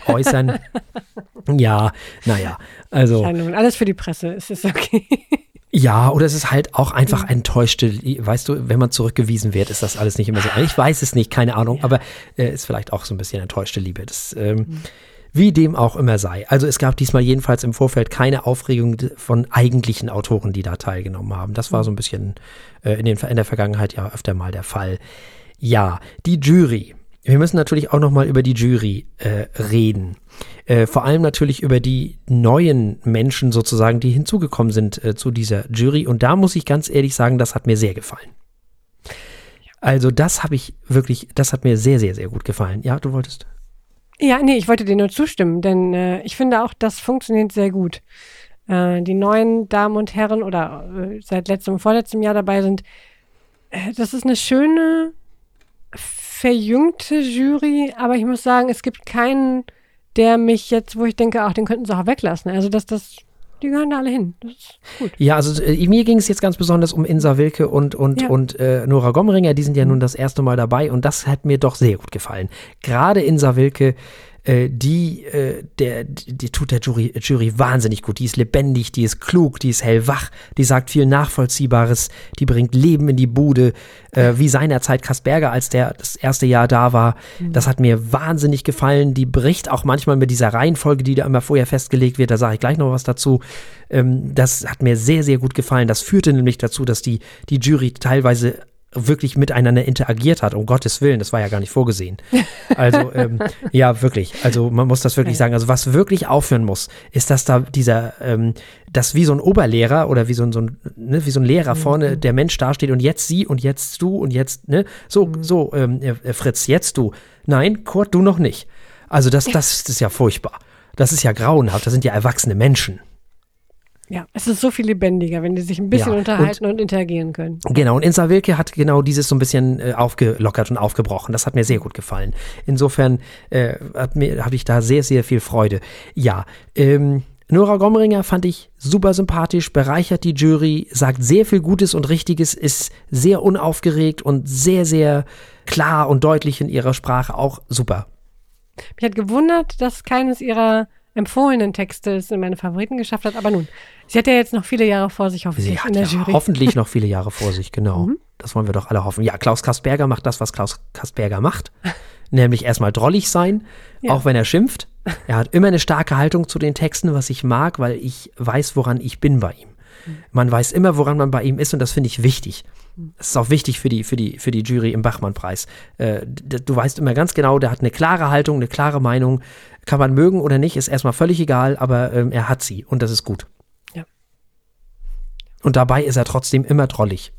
äußern. Ja, naja, also. Alles für die Presse, es ist okay. Ja, oder es ist halt auch einfach enttäuschte, weißt du, wenn man zurückgewiesen wird, ist das alles nicht immer so. Ich weiß es nicht, keine Ahnung, aber ist vielleicht auch so ein bisschen enttäuschte Liebe. Das, wie dem auch immer sei. Also es gab diesmal jedenfalls im Vorfeld keine Aufregung von eigentlichen Autoren, die da teilgenommen haben. Das war so ein bisschen in der Vergangenheit ja öfter mal der Fall. Ja, die Jury. Wir müssen natürlich auch noch mal über die Jury reden. Vor allem natürlich über die neuen Menschen sozusagen, die hinzugekommen sind zu dieser Jury. Und da muss ich ganz ehrlich sagen, das hat mir sehr gefallen. Also das hat mir sehr, sehr, sehr gut gefallen. Ja, du wolltest? Ja, nee, ich wollte dir nur zustimmen, denn ich finde auch, das funktioniert sehr gut. Die neuen Damen und Herren oder seit letztem und vorletztem Jahr dabei sind, das ist eine schöne, verjüngte Jury, aber ich muss sagen, es gibt keinen, der mich jetzt, wo ich denke, ach, den könnten sie auch weglassen. Also die gehören da alle hin. Das ist gut. Ja, also mir ging es jetzt ganz besonders um Insa Wilke und Nora Gomringer, die sind ja nun das erste Mal dabei und das hat mir doch sehr gut gefallen. Gerade Insa Wilke, die tut der Jury wahnsinnig gut. Die ist lebendig, die ist klug, die ist hellwach, die sagt viel Nachvollziehbares, die bringt Leben in die Bude, wie seinerzeit Kasperger, als der das erste Jahr da war. Das hat mir wahnsinnig gefallen. Die bricht auch manchmal mit dieser Reihenfolge, die da immer vorher festgelegt wird. Da sage ich gleich noch was dazu. Das hat mir sehr, sehr gut gefallen. Das führte nämlich dazu, dass die Jury teilweise wirklich miteinander interagiert hat, um Gottes Willen, das war ja gar nicht vorgesehen. Also, ja, wirklich, also man muss das wirklich sagen, also was wirklich aufhören muss, ist, dass da dass wie so ein Oberlehrer oder wie so ein Lehrer vorne der Mensch dasteht und jetzt sie und jetzt du und jetzt, Fritz, jetzt du. Nein, Kurt, du noch nicht. Also das ist ja furchtbar. Das ist ja grauenhaft, das sind ja erwachsene Menschen. Ja, es ist so viel lebendiger, wenn die sich ein bisschen unterhalten und interagieren können. Genau, und Insa Wilke hat genau dieses so ein bisschen aufgelockert und aufgebrochen. Das hat mir sehr gut gefallen. Insofern habe ich da sehr, sehr viel Freude. Ja, Nora Gomringer fand ich super sympathisch, bereichert die Jury, sagt sehr viel Gutes und Richtiges, ist sehr unaufgeregt und sehr, sehr klar und deutlich in ihrer Sprache, auch super. Mich hat gewundert, dass keines ihrer empfohlenen Texte es in meine Favoriten geschafft hat, aber nun, sie hat ja jetzt noch viele Jahre vor sich, hoffentlich, in der Jury. Hoffentlich noch viele Jahre vor sich, genau. Das wollen wir doch alle hoffen. Ja, Klaus Kasperger macht das, was Klaus Kasperger macht, nämlich erstmal drollig sein, auch wenn er schimpft. Er hat immer eine starke Haltung zu den Texten, was ich mag, weil ich weiß, woran ich bin bei ihm. Man weiß immer, woran man bei ihm ist und das finde ich wichtig. Das ist auch wichtig für die Jury im Bachmann-Preis. Du weißt immer ganz genau, der hat eine klare Haltung, eine klare Meinung. Kann man mögen oder nicht, ist erstmal völlig egal, aber er hat sie und das ist gut. Ja. Und dabei ist er trotzdem immer drollig.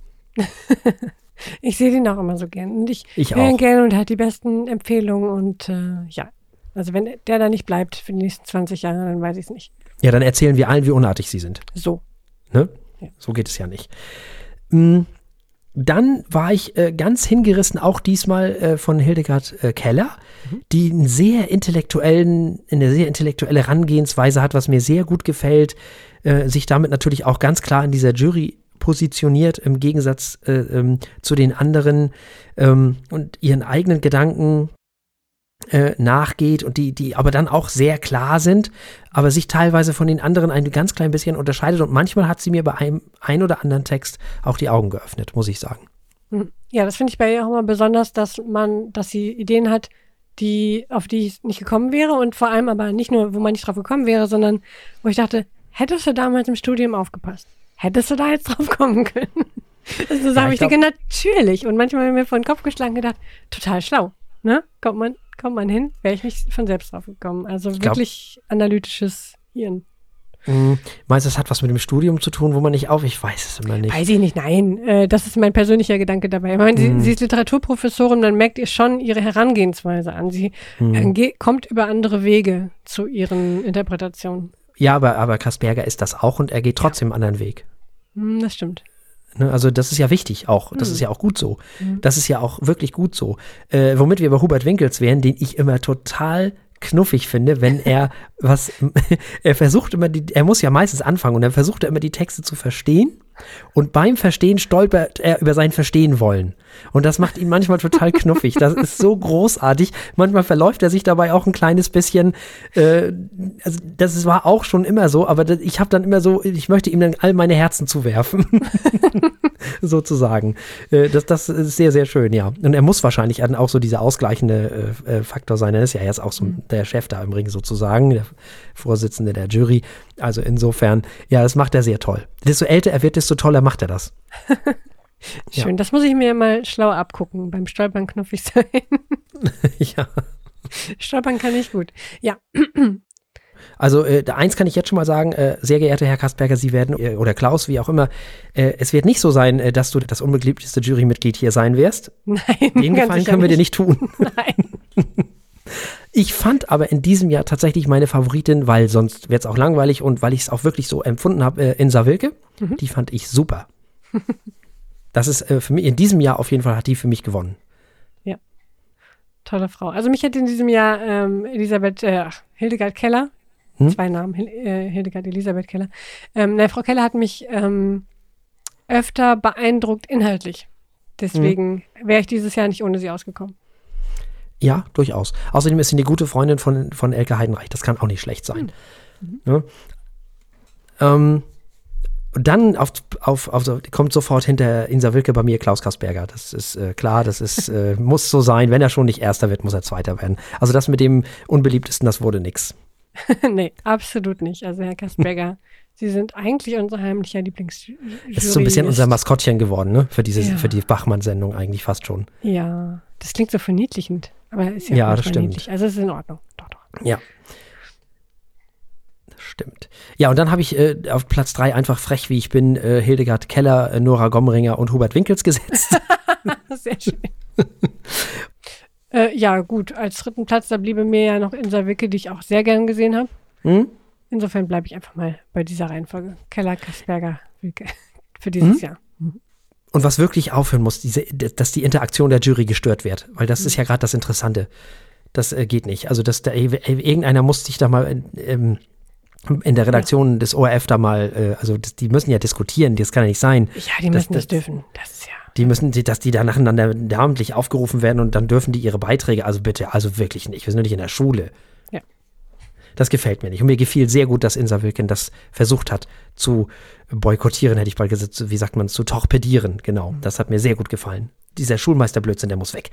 Ich sehe den auch immer so gern. Und ich höre ihn gerne und hat die besten Empfehlungen und also wenn der da nicht bleibt für die nächsten 20 Jahre, dann weiß ich es nicht. Ja, dann erzählen wir allen, wie unartig sie sind. So. Ne? Ja. So geht es ja nicht. Dann war ich ganz hingerissen, auch diesmal von Hildegard Keller, die eine sehr intellektuelle Herangehensweise hat, was mir sehr gut gefällt, sich damit natürlich auch ganz klar in dieser Jury positioniert, im Gegensatz zu den anderen und ihren eigenen Gedanken nachgeht und die aber dann auch sehr klar sind, aber sich teilweise von den anderen ein ganz klein bisschen unterscheidet und manchmal hat sie mir bei einem ein oder anderen Text auch die Augen geöffnet, muss ich sagen. Ja, das finde ich bei ihr auch immer besonders, dass sie Ideen hat, auf die ich nicht gekommen wäre und vor allem aber nicht nur, wo man nicht drauf gekommen wäre, sondern wo ich dachte, hättest du damals im Studium aufgepasst? Hättest du da jetzt drauf kommen können? Also habe ich denke, natürlich. Und manchmal habe ich mir vor den Kopf geschlagen gedacht, total schlau. Ne? Kommt man hin, wäre ich nicht von selbst drauf gekommen. Also wirklich analytisches Hirn. Meinst du, das hat was mit dem Studium zu tun, wo man nicht ich weiß es immer nicht. Weiß ich nicht, nein. Das ist mein persönlicher Gedanke dabei. Ich meine, sie ist Literaturprofessorin, man merkt ihr schon ihre Herangehensweise an. Sie kommt über andere Wege zu ihren Interpretationen. Ja, aber Kasperger ist das auch und er geht trotzdem einen anderen Weg. Das stimmt. Also das ist ja wichtig auch. Das ist ja auch gut so. Das ist ja auch wirklich gut so. Womit wir bei Hubert Winkels wären, den ich immer total knuffig finde, wenn er er versucht immer, er muss ja meistens anfangen und er versucht immer die Texte zu verstehen Und beim Verstehen stolpert er über sein Verstehen wollen. Und das macht ihn manchmal total knuffig. Das ist so großartig. Manchmal verläuft er sich dabei auch ein kleines bisschen. Also das war auch schon immer so, aber ich habe dann immer so, ich möchte ihm dann all meine Herzen zuwerfen. Sozusagen. Das ist sehr, sehr schön, ja. Und er muss wahrscheinlich dann auch so dieser ausgleichende Faktor sein. Er ist ja jetzt auch so der Chef da im Ring sozusagen, der Vorsitzende der Jury. Also insofern, ja, das macht er sehr toll. Desto älter er wird, desto toller macht er das. Schön, ja. Das muss ich mir mal schlau abgucken, beim Stolpern knuffig sein. Ja. Stolpern kann ich gut, ja. Also eins kann ich jetzt schon mal sagen, sehr geehrter Herr Kasperger, Sie werden, oder Klaus, wie auch immer, es wird nicht so sein, dass du das unbeliebteste Jurymitglied hier sein wirst. Nein. Den Gefallen können wir dir nicht tun. Nein. Ich fand aber in diesem Jahr tatsächlich meine Favoritin, weil sonst wird es auch langweilig und weil ich es auch wirklich so empfunden habe, Insa Wilke. Die fand ich super. Das ist für mich, in diesem Jahr auf jeden Fall hat die für mich gewonnen. Ja, tolle Frau. Also mich hat in diesem Jahr Hildegard Keller, 2 Namen, Hildegard Elisabeth Keller. Frau Keller hat mich öfter beeindruckt inhaltlich. Deswegen wäre ich dieses Jahr nicht ohne sie ausgekommen. Ja, durchaus. Außerdem ist sie eine gute Freundin von Elke Heidenreich. Das kann auch nicht schlecht sein. Ja. Dann kommt sofort hinter Insa Wilke bei mir Klaus Kasperger. Das ist klar, das ist muss so sein. Wenn er schon nicht Erster wird, muss er Zweiter werden. Also das mit dem Unbeliebtesten, das wurde nix. Nee, absolut nicht. Also Herr Kasperger, Sie sind eigentlich unser heimlicher Lieblingsjury. Es ist so ein bisschen unser Maskottchen geworden, ne? Für die Bachmann-Sendung eigentlich fast schon. Ja, das klingt so verniedlichend. Aber ist ja das stimmt. Niedlich. Also es ist in Ordnung. Doch. Ja. Das stimmt. Ja, und dann habe ich auf Platz 3 einfach frech, wie ich bin, Hildegard Keller, Nora Gomringer und Hubert Winkels gesetzt. Sehr schön. Ja, gut. Als 3. Platz, da bliebe mir ja noch Insa Wilke, die ich auch sehr gern gesehen habe. Insofern bleibe ich einfach mal bei dieser Reihenfolge. Keller, Kasperger, Wilke für dieses Jahr. Und was wirklich aufhören muss, dass die Interaktion der Jury gestört wird. Weil das ist ja gerade das Interessante. Das geht nicht. Also, dass irgendeiner muss sich da mal in der Redaktion des ORF da mal, die müssen ja diskutieren, das kann ja nicht sein. Ja, die müssen das dürfen. Das ist ja. Die müssen, dass die da nacheinander namentlich aufgerufen werden und dann dürfen die ihre Beiträge, also bitte, also wirklich nicht. Wir sind nicht in der Schule. Ja. Das gefällt mir nicht. Und mir gefiel sehr gut, dass Insa Wilken das versucht hat zu boykottieren, hätte ich bald gesagt, wie sagt man, zu torpedieren. Genau, das hat mir sehr gut gefallen. Dieser Schulmeisterblödsinn, der muss weg.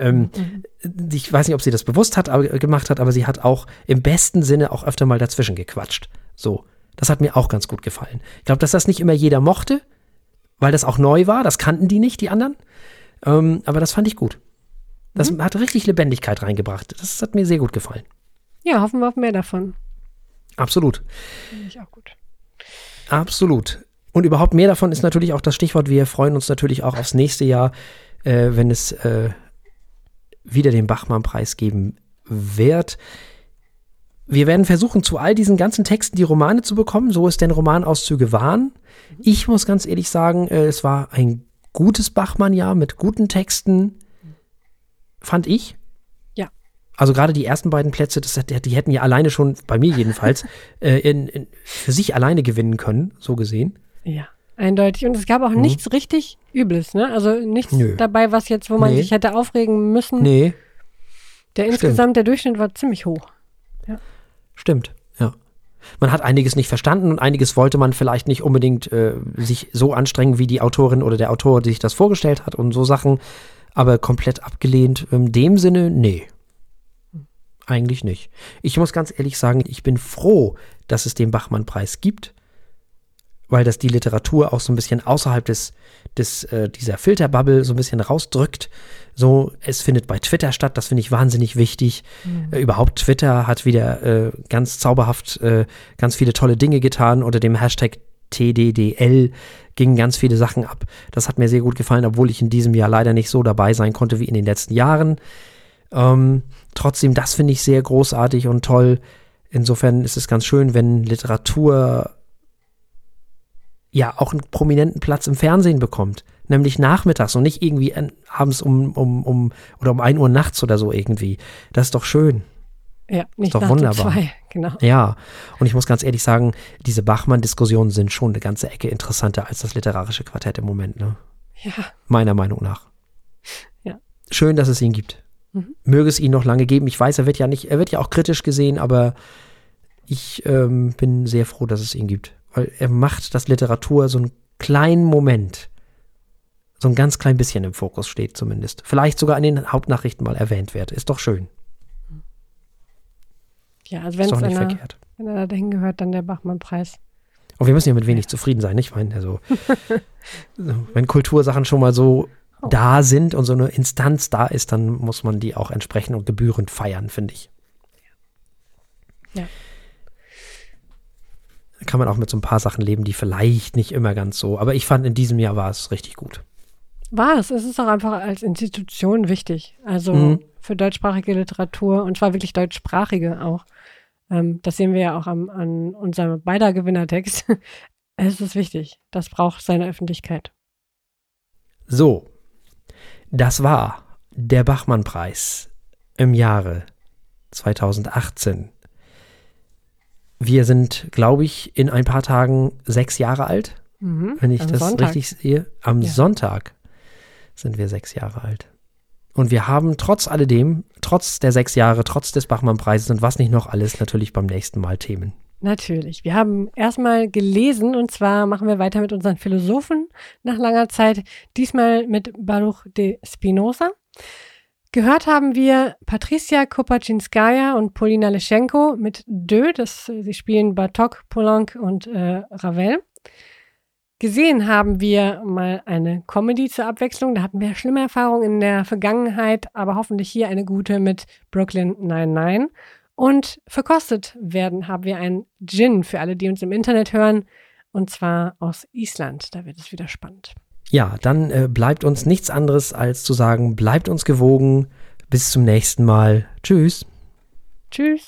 Ich weiß nicht, ob sie das bewusst gemacht hat, aber sie hat auch im besten Sinne auch öfter mal dazwischen gequatscht. So, das hat mir auch ganz gut gefallen. Ich glaube, dass das nicht immer jeder mochte, weil das auch neu war. Das kannten die nicht, die anderen. Aber das fand ich gut. Das hat richtig Lebendigkeit reingebracht. Das hat mir sehr gut gefallen. Ja, hoffen wir auf mehr davon. Absolut. Finde ich auch gut. Absolut. Und überhaupt mehr davon ist natürlich auch das Stichwort. Wir freuen uns natürlich auch aufs nächste Jahr, wenn es wieder den Bachmann-Preis geben wird. Wir werden versuchen, zu all diesen ganzen Texten die Romane zu bekommen, so es denn Romanauszüge waren. Ich muss ganz ehrlich sagen, es war ein gutes Bachmann-Jahr mit guten Texten, fand ich. Ja. Also gerade die ersten beiden Plätze, die hätten ja alleine schon, bei mir jedenfalls, für sich alleine gewinnen können, so gesehen. Ja, eindeutig. Und es gab auch nichts richtig Übles, ne? Also nichts dabei, wo man sich hätte aufregen müssen. Nee. Der Durchschnitt war ziemlich hoch. Ja. Stimmt, ja. Man hat einiges nicht verstanden und einiges wollte man vielleicht nicht unbedingt sich so anstrengen, wie die Autorin oder der Autor sich das vorgestellt hat und so Sachen, aber komplett abgelehnt. In dem Sinne, nee. Eigentlich nicht. Ich muss ganz ehrlich sagen, ich bin froh, dass es den Bachmann-Preis gibt, weil das die Literatur auch so ein bisschen außerhalb dieser Filterbubble so ein bisschen rausdrückt. So, es findet bei Twitter statt, das finde ich wahnsinnig wichtig. Überhaupt Twitter hat wieder ganz zauberhaft ganz viele tolle Dinge getan. Unter dem Hashtag TDDL gingen ganz viele Sachen ab. Das hat mir sehr gut gefallen, obwohl ich in diesem Jahr leider nicht so dabei sein konnte wie in den letzten Jahren. Trotzdem, das finde ich sehr großartig und toll. Insofern ist es ganz schön, wenn Literatur ja auch einen prominenten Platz im Fernsehen bekommt. Nämlich nachmittags und nicht irgendwie abends um 1 Uhr nachts oder so irgendwie. Das ist doch schön. Ja, nicht doch nach wunderbar. 2, genau. Ja, und ich muss ganz ehrlich sagen, diese Bachmann-Diskussionen sind schon eine ganze Ecke interessanter als das literarische Quartett im Moment, ne? Ja. Meiner Meinung nach. Ja. Schön, dass es ihn gibt. Möge es ihn noch lange geben. Ich weiß, er wird ja auch kritisch gesehen, aber ich bin sehr froh, dass es ihn gibt. Weil er macht, dass Literatur so einen kleinen Moment, so ein ganz klein bisschen im Fokus steht zumindest. Vielleicht sogar in den Hauptnachrichten mal erwähnt wird. Ist doch schön. Ja, also Ist doch wenn nicht verkehrt. er dahin gehört, dann der Bachmann-Preis. Und wir müssen ja mit wenig zufrieden sein, nicht? Ich meine, also, wenn Kultursachen schon mal so da sind und so eine Instanz da ist, dann muss man die auch entsprechend und gebührend feiern, finde ich. Ja. Da kann man auch mit so ein paar Sachen leben, die vielleicht nicht immer ganz so, aber ich fand, in diesem Jahr war es richtig gut. War es. Es ist auch einfach als Institution wichtig. Also für deutschsprachige Literatur und zwar wirklich deutschsprachige auch. Das sehen wir ja auch an unserem beider Gewinnertext. Es ist wichtig. Das braucht seine Öffentlichkeit. So, das war der Bachmann-Preis im Jahre 2018. Wir sind, glaube ich, in ein paar Tagen 6 Jahre alt, wenn ich das Sonntag. richtig sehe. Am Sonntag sind wir 6 Jahre alt. Und wir haben trotz alledem, trotz der 6 Jahre, trotz des Bachmann-Preises und was nicht noch alles, natürlich beim nächsten Mal Themen. Natürlich. Wir haben erstmal gelesen und zwar machen wir weiter mit unseren Philosophen nach langer Zeit, diesmal mit Baruch de Spinoza. Gehört haben wir Patricia Kopaczynskaja und Polina Leschenko mit sie spielen Bartók, Poulenc und Ravel. Gesehen haben wir mal eine Comedy zur Abwechslung. Da hatten wir schlimme Erfahrungen in der Vergangenheit, aber hoffentlich hier eine gute mit Brooklyn Nine-Nine. Und verkostet haben wir einen Gin für alle, die uns im Internet hören, und zwar aus Island. Da wird es wieder spannend. Ja, dann bleibt uns nichts anderes als zu sagen, bleibt uns gewogen. Bis zum nächsten Mal. Tschüss. Tschüss.